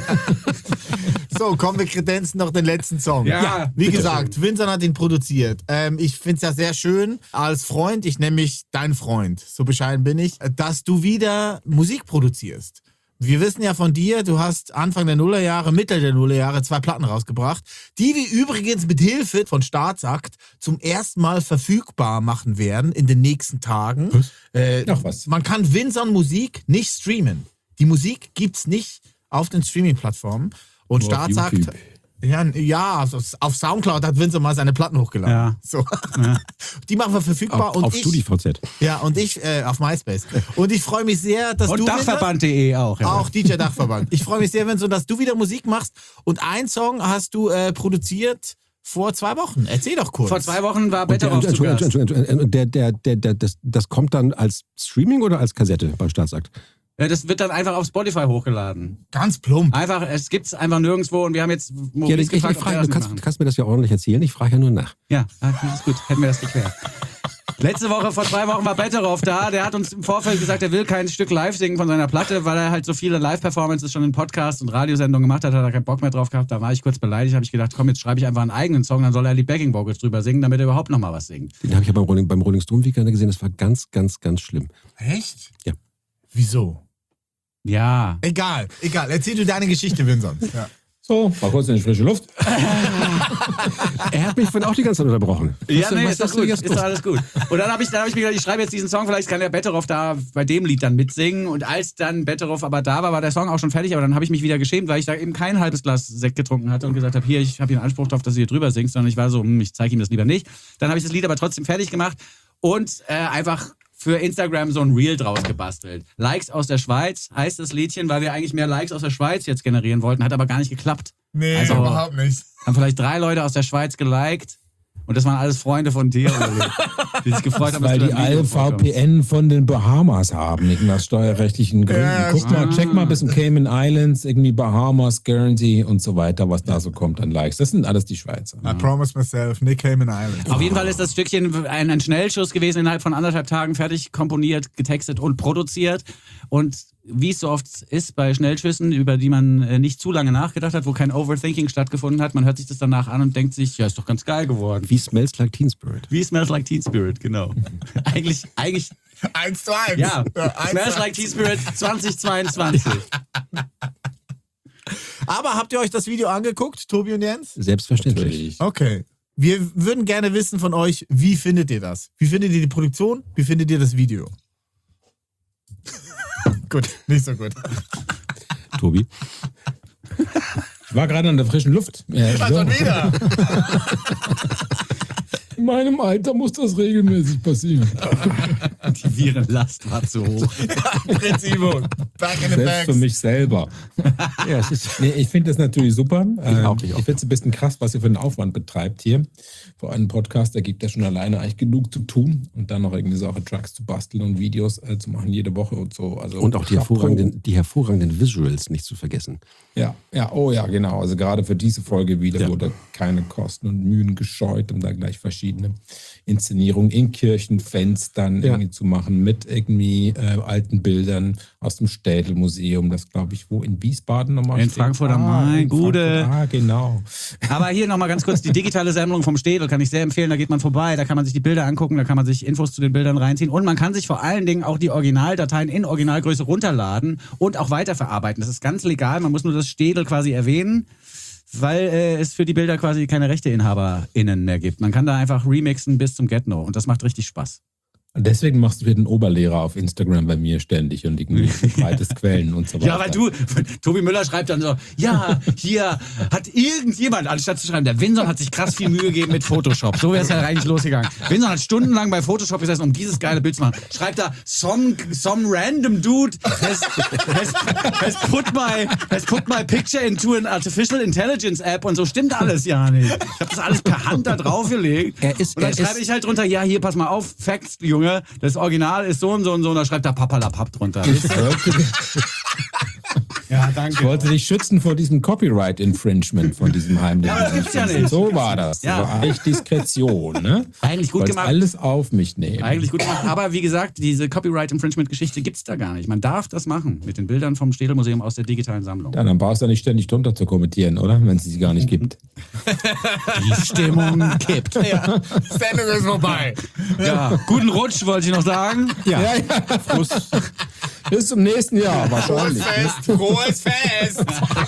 So, kommen wir kredenzen noch den letzten Song. Ja, Wie bitte. gesagt, Vincent hat ihn produziert. Ähm, ich finde es ja sehr schön, als Freund, ich nenne mich dein Freund, so bescheiden bin ich, dass du wieder Musik produzierst. Wir wissen ja von dir, du hast Anfang der Nullerjahre, Mitte der Nullerjahre zwei Platten rausgebracht, die wir übrigens mit Hilfe von Staatsakt zum ersten Mal verfügbar machen werden in den nächsten Tagen. Äh, Ach was. Man kann Vincent Musik nicht streamen. Die Musik gibt's nicht auf den Streaming-Plattformen. Und Nur auf Staatsakt, YouTube. ja, ja, auf, auf Soundcloud hat Vincent mal seine Platten hochgeladen. Ja. So. Die machen wir verfügbar. Auf, und auf ich, StudiVZ. ja, und ich äh, auf MySpace. Und ich freue mich sehr, dass Und du Dachverband punkt de auch. wieder, Ja. auch D J Dachverband. Ich freue mich sehr, wenn so, dass du wieder Musik machst. Und einen Song hast du äh, produziert vor zwei Wochen. Erzähl doch kurz. Vor zwei Wochen war Und der, Better auf zu Entschuldigung, Gast. Entschuldigung, Entschuldigung, der, der, der, der, das, das kommt dann als Streaming oder als Kassette bei Staatsakt? Ja, das wird dann einfach auf Spotify hochgeladen. Ganz plump. Einfach, es gibt's einfach nirgendwo und wir haben jetzt Ja, Maurice ich, ich, ich gefragt, ob frage, er du das kannst, mitmachen. kannst mir das ja ordentlich erzählen. Ich frage ja nur nach. Ja, das ist gut. Hätten wir das geklärt. Letzte Woche, vor zwei Wochen war Betteroff da. Der hat uns im Vorfeld gesagt, er will kein Stück live singen von seiner Platte, weil er halt so viele Live-Performances schon in Podcasts und Radiosendungen gemacht hat, hat er keinen Bock mehr drauf gehabt. Da war ich kurz beleidigt, habe ich gedacht, komm, jetzt schreibe ich einfach einen eigenen Song, dann soll er die Backing Vocals drüber singen, damit er überhaupt noch mal was singt. Den habe ich ja beim Rolling, beim Rolling Stone Weekend gesehen. Das war ganz, ganz, ganz schlimm. Echt? Ja. Wieso? Ja. Egal, egal. Erzähl du deine Geschichte, Vincent. Ja. So, mal kurz in die frische Luft. Er hat mich vorhin auch die ganze Zeit unterbrochen. Ja, Was- nee, was ist doch hast du gut, jetzt ist doch alles gut. Und dann habe ich, dann hab ich mir gedacht, ich schreibe jetzt diesen Song, vielleicht kann der Betteroff da bei dem Lied dann mitsingen. Und als dann Betteroff aber da war, war der Song auch schon fertig. Aber dann habe ich mich wieder geschämt, weil ich da eben kein halbes Glas Sekt getrunken hatte und gesagt habe, hier, ich habe hier einen Anspruch drauf, dass du hier drüber singst. Sondern ich war so, hm, ich zeige ihm das lieber nicht. Dann habe ich das Lied aber trotzdem fertig gemacht und äh, einfach für Instagram so ein Reel draus gebastelt. Likes aus der Schweiz heißt das Liedchen, weil wir eigentlich mehr Likes aus der Schweiz jetzt generieren wollten. Hat aber gar nicht geklappt. Nee, Also- überhaupt nicht. Haben vielleicht drei Leute aus der Schweiz geliked und das waren alles Freunde von dir, Uli, die sich gefreut haben, dass Weil du die im Video alle vorkommst. V P N von den Bahamas haben, wegen aus steuerrechtlichen Gründen. Ja, Guck mal, stimmt. check mal bis in Cayman Islands, irgendwie Bahamas, Guernsey und so weiter, was da so kommt an Likes. Das sind alles die Schweizer. I promise myself, Nick Cayman Island. Auf jeden Fall ist das Stückchen ein, ein Schnellschuss gewesen, innerhalb von anderthalb Tagen fertig komponiert, getextet und produziert. Und wie es so oft ist bei Schnellschüssen, über die man äh, nicht zu lange nachgedacht hat, wo kein Overthinking stattgefunden hat, man hört sich das danach an und denkt sich, ja, ist doch ganz geil geworden. Wie Smells Like Teen Spirit. Wie Smells Like Teen Spirit, genau. eigentlich, eigentlich, Eins zu eins. ja, eins Smells zu Like eins. Teen Spirit zwanzig zweiundzwanzig. Aber habt ihr euch das Video angeguckt, Tobi und Jens? Selbstverständlich. Okay. Wir würden gerne wissen von euch, wie findet ihr das? Wie findet ihr die Produktion? Wie findet ihr das Video? Gut, nicht so gut. Tobi. Ich war gerade an der frischen Luft. Ja, so. wieder. In meinem Alter muss das regelmäßig passieren. Die Virenlast war zu hoch. Prinz Ivo, back in the Selbst bags. für mich selber. Ja, es ist Nee, ich finde das natürlich super. Ähm, auch, ich auch. ich finde es ein bisschen krass, was ihr für einen Aufwand betreibt hier. Für einen Podcast, der gibt ja schon alleine eigentlich genug zu tun. Und dann noch irgendwie solche Tracks zu basteln und Videos äh, zu machen jede Woche und so. Also und auch die Chapeau. hervorragenden, die hervorragenden Visuals nicht zu vergessen. Ja, ja, oh ja, genau. Also gerade für diese Folge wieder Ja. wurde keine Kosten und Mühen gescheut, um da gleich verschiedene Inszenierungen in Kirchenfenstern Ja. irgendwie zu machen mit irgendwie äh, alten Bildern aus dem Städelmuseum, das glaube ich wo in Wiesbaden nochmal In steht. Frankfurt am Ah, Main, in Gude. Frankfurt. Ah, genau. Aber hier nochmal ganz kurz, die digitale Sammlung vom Städel kann ich sehr empfehlen. Da geht man vorbei, da kann man sich die Bilder angucken, da kann man sich Infos zu den Bildern reinziehen. Und man kann sich vor allen Dingen auch die Originaldateien in Originalgröße runterladen und auch weiterverarbeiten. Das ist ganz legal, man muss nur das Städel quasi erwähnen, weil äh, es für die Bilder quasi keine RechteinhaberInnen mehr gibt. Man kann da einfach remixen bis zum Get-No und das macht richtig Spaß. Und deswegen machst du hier den Oberlehrer auf Instagram bei mir ständig und irgendwie breites Quellen und so weiter. Ja, weil du, Tobi Müller schreibt dann so, ja, hier hat irgendjemand, anstatt zu schreiben, der Winson hat sich krass viel Mühe gegeben mit Photoshop. So wäre es ja eigentlich losgegangen. Winson hat stundenlang bei Photoshop gesessen, um dieses geile Bild zu machen. Schreibt da, some, some random dude has, has, has, put my, has put my picture into an artificial intelligence app und so stimmt alles ja nicht. Ich habe das alles per Hand da draufgelegt. Er ist- und dann er schreibe ist- ich halt drunter, ja, hier, pass mal auf, Facts, Junge, das Original ist so und so und so und da schreibt da Papalapap drunter. Ja, Ich danke. wollte dich schützen vor diesem Copyright-Infringement von diesem heimlichen. Ja, das gibt's ja nicht. So war das. Ja. So eigentlich Diskretion, ne? Eigentlich gut Wollt's gemacht. alles auf mich nehmen. Eigentlich gut gemacht. Aber wie gesagt, diese Copyright-Infringement-Geschichte gibt's da gar nicht. Man darf das machen mit den Bildern vom Städelmuseum aus der digitalen Sammlung. Ja, dann brauchst du nicht ständig drunter zu kommentieren, oder? Wenn es sie gar nicht gibt. Die Stimmung kippt. Ja, Sendung ist vorbei. Ja, guten Rutsch wollte ich noch sagen. Ja, ja. Bis zum nächsten Jahr wahrscheinlich. Fest, frohes Fest.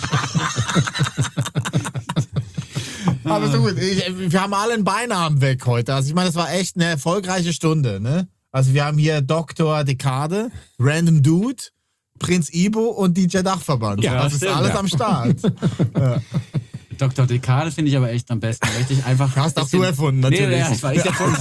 Aber so gut, ich, wir haben alle einen Beinamen weg heute. Also ich meine, das war echt eine erfolgreiche Stunde. Ne? Also wir haben hier Doktor Dekade, Random Dude, Prinz Ivo und D J Dachverband. Ja, das ist stimmt, alles ja. am Start. Doktor Dekade finde ich aber echt am besten. Richtig einfach. Hast auch du erfunden, natürlich. Nee, ja, das war ich erfunden.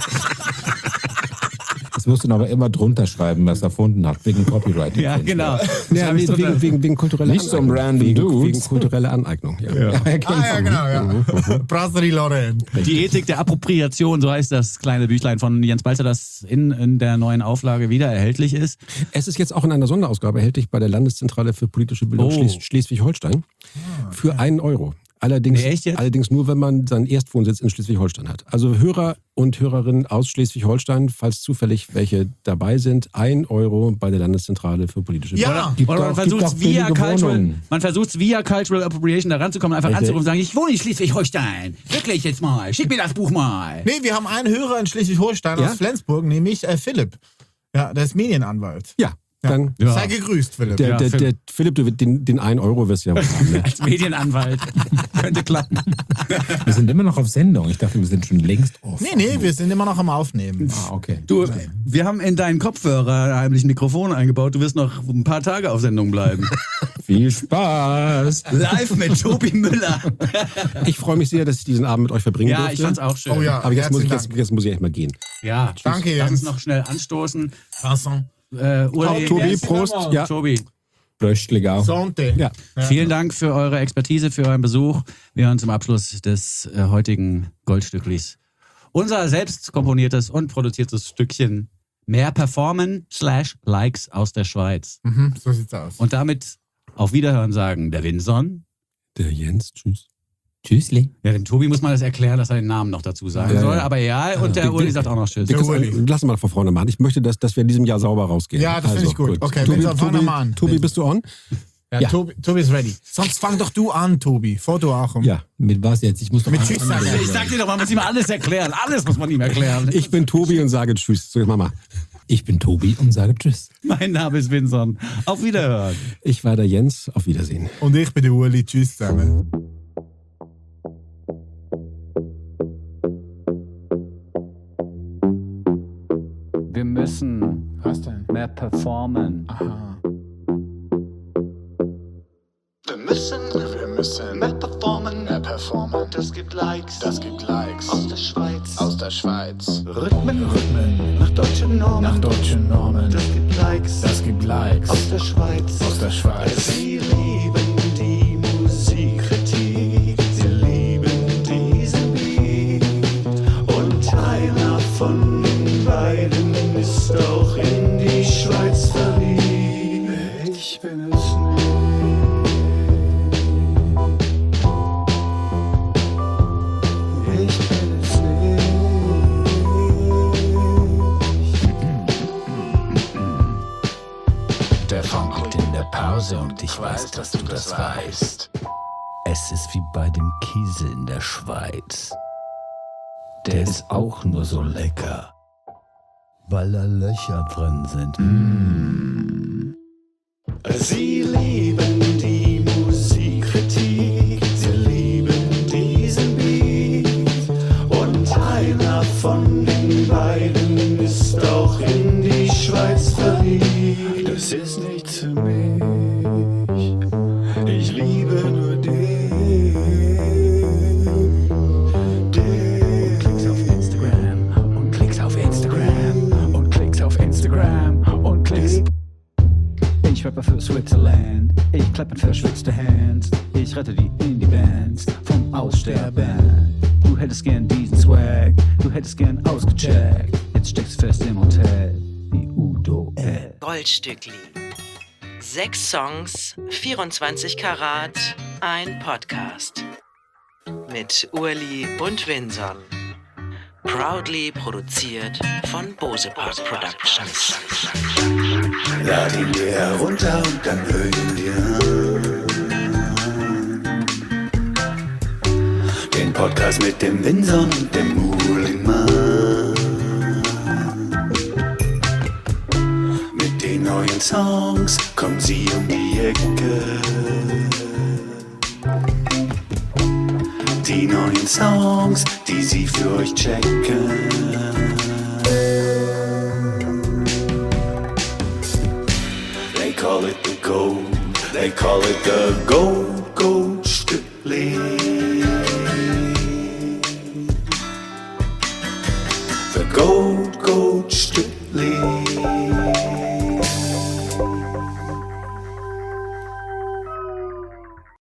Das musst du dann aber immer drunter schreiben, was er erfunden hat, wegen Copyright. Ja, genau. Ja, Schreib ich nee, drunter. wegen, wegen, wegen kultureller Nicht so ein Aneignung. random wegen, Dudes. wegen kultureller Aneignung. Ja. Ja. Ah ja, genau, ja. Brasserie Lorraine. Die Ethik der Appropriation, so heißt das kleine Büchlein von Jens Balzer, das in, in der neuen Auflage wieder erhältlich ist. Es ist jetzt auch in einer Sonderausgabe erhältlich bei der Landeszentrale für politische Bildung Oh. Schles- Schleswig-Holstein für einen Euro. Allerdings, Nee, echt jetzt? allerdings nur, wenn man seinen Erstwohnsitz in Schleswig-Holstein hat. Also Hörer und Hörerinnen aus Schleswig-Holstein, falls zufällig welche dabei sind, ein Euro bei der Landeszentrale für politische Bildung. Ja, Gibt Oder man doch- versucht gibt es doch via billige Cultural, Wohnungen. man versucht's via Cultural Appropriation da ranzukommen, einfach Richtig. anzurufen und sagen, ich wohne in Schleswig-Holstein. Wirklich jetzt mal. Schick mir das Buch mal. Nee, wir haben einen Hörer in Schleswig-Holstein Ja? aus Flensburg, nämlich äh, Philipp. Ja, der ist Medienanwalt. Ja, dann Ja. Sei gegrüßt, Philipp. der, Ja, der, Philipp. der Philipp, du, den, den einen Euro wirst du ja wohl haben. Ne? Als Medienanwalt. Könnte klappen. Wir sind immer noch auf Sendung. Ich dachte, wir sind schon längst off. Nee, nee, wir sind immer noch am Aufnehmen. Ah, okay. Du, wir haben in deinen Kopfhörer heimlich ein Mikrofon eingebaut. Du wirst noch ein paar Tage auf Sendung bleiben. Viel Spaß. Live mit Tobi Müller. Ich freue mich sehr, dass ich diesen Abend mit euch verbringen Ja, durfte. ich fand's auch schön. Oh ja, Aber jetzt muss, ich, herzlichen jetzt, jetzt muss ich echt mal gehen. Ja, tschüss. Danke, Lass uns Jens. noch schnell anstoßen. Dank. Äh, Uli, Tobi, wer ist- Prost. Ja. Tobi, Blöschligau. Sonte. Ja. vielen Dank für eure Expertise, für euren Besuch. Wir hören zum Abschluss des äh, heutigen Goldstücklis unser selbst komponiertes und produziertes Stückchen Mehr Performen slash Likes aus der Schweiz. Mhm, so sieht's aus. Und damit auf Wiederhören sagen der Winson. Der Jens, tschüss. Tschüssli. Ja, dem Tobi muss man das erklären, dass er den Namen noch dazu sagen Ja, soll. ja. Aber ja, und der Uli sagt auch noch Tschüss. Wir können- Uli. Lass mal von vorne machen. Ich möchte, dass, dass wir in diesem Jahr sauber rausgehen. Ja, das finde ich gut. Okay, Tobi, Vincent, fang Tobi, doch mal an. Tobi, bist du on? Ja, Ja. Tobi, Tobi ist ready. Sonst fang doch du an, Tobi. Foto auch. Um. Ja. Mit was jetzt? Ich muss doch Mit mal- Tschüss sagen. Ich sag dir doch, man muss ihm alles erklären. Alles muss man ihm erklären. Ich bin Tobi und sage Tschüss. So, Mama. Ich bin Tobi und sage Tschüss. Mein Name ist Winson. Auf Wiederhören. Ich war der Jens. Auf Wiedersehen. Und ich bin der Uli. Tschüss zusammen. Wir müssen Was denn? mehr performen. Aha. Wir müssen, wir müssen mehr performen, mehr performen. performen. Das gibt Likes, das gibt Likes. Aus der Schweiz, aus der Schweiz. Rhythmen, Rhythmen, nach deutschen Normen, nach deutschen Normen. Das gibt Likes, das gibt Likes. Aus der Schweiz, aus der Schweiz. Sie lieben die Musikkritik, sie lieben diesen Beat. Und einer von den beiden ist auch in die Schweiz verliebt. Ich bin es nicht. Und ich weiß, dass du das weißt. Es ist wie bei dem Kiesel in der Schweiz. Der ist auch nur so lecker, weil da Löcher drin sind. Mm. Sie lieben die Musikkritik, sie lieben diesen Beat. Und einer von den beiden ist auch in die Schweiz verliebt. Das ist nichts für mich. Ich liebe nur dich, dich. Klicks auf Instagram und Klicks auf Instagram und Klicks auf Instagram und Klicks. Ich rappe für Switzerland, ich klappe verschwitzte Hands. Ich rette die Indie-Bands vom Aussterben. Du hättest gern diesen Swag, du hättest gern ausgecheckt. Jetzt steckst fest im Hotel, wie Udo L. Goldstückli. Sechs Songs, vierundzwanzig Karat, ein Podcast. Mit Urli und Vinson. Proudly produziert von Bose Park Productions. Lad ihn dir herunter und dann hör ihn dir an. Den Podcast mit dem Vinson und dem Uhlimann. Mit den neuen Songs kommen sie um die Ecke. Die neuen Songs, die sie für euch checken. They call it the gold, they call it the gold, gold Stückli. The gold, gold Stückli.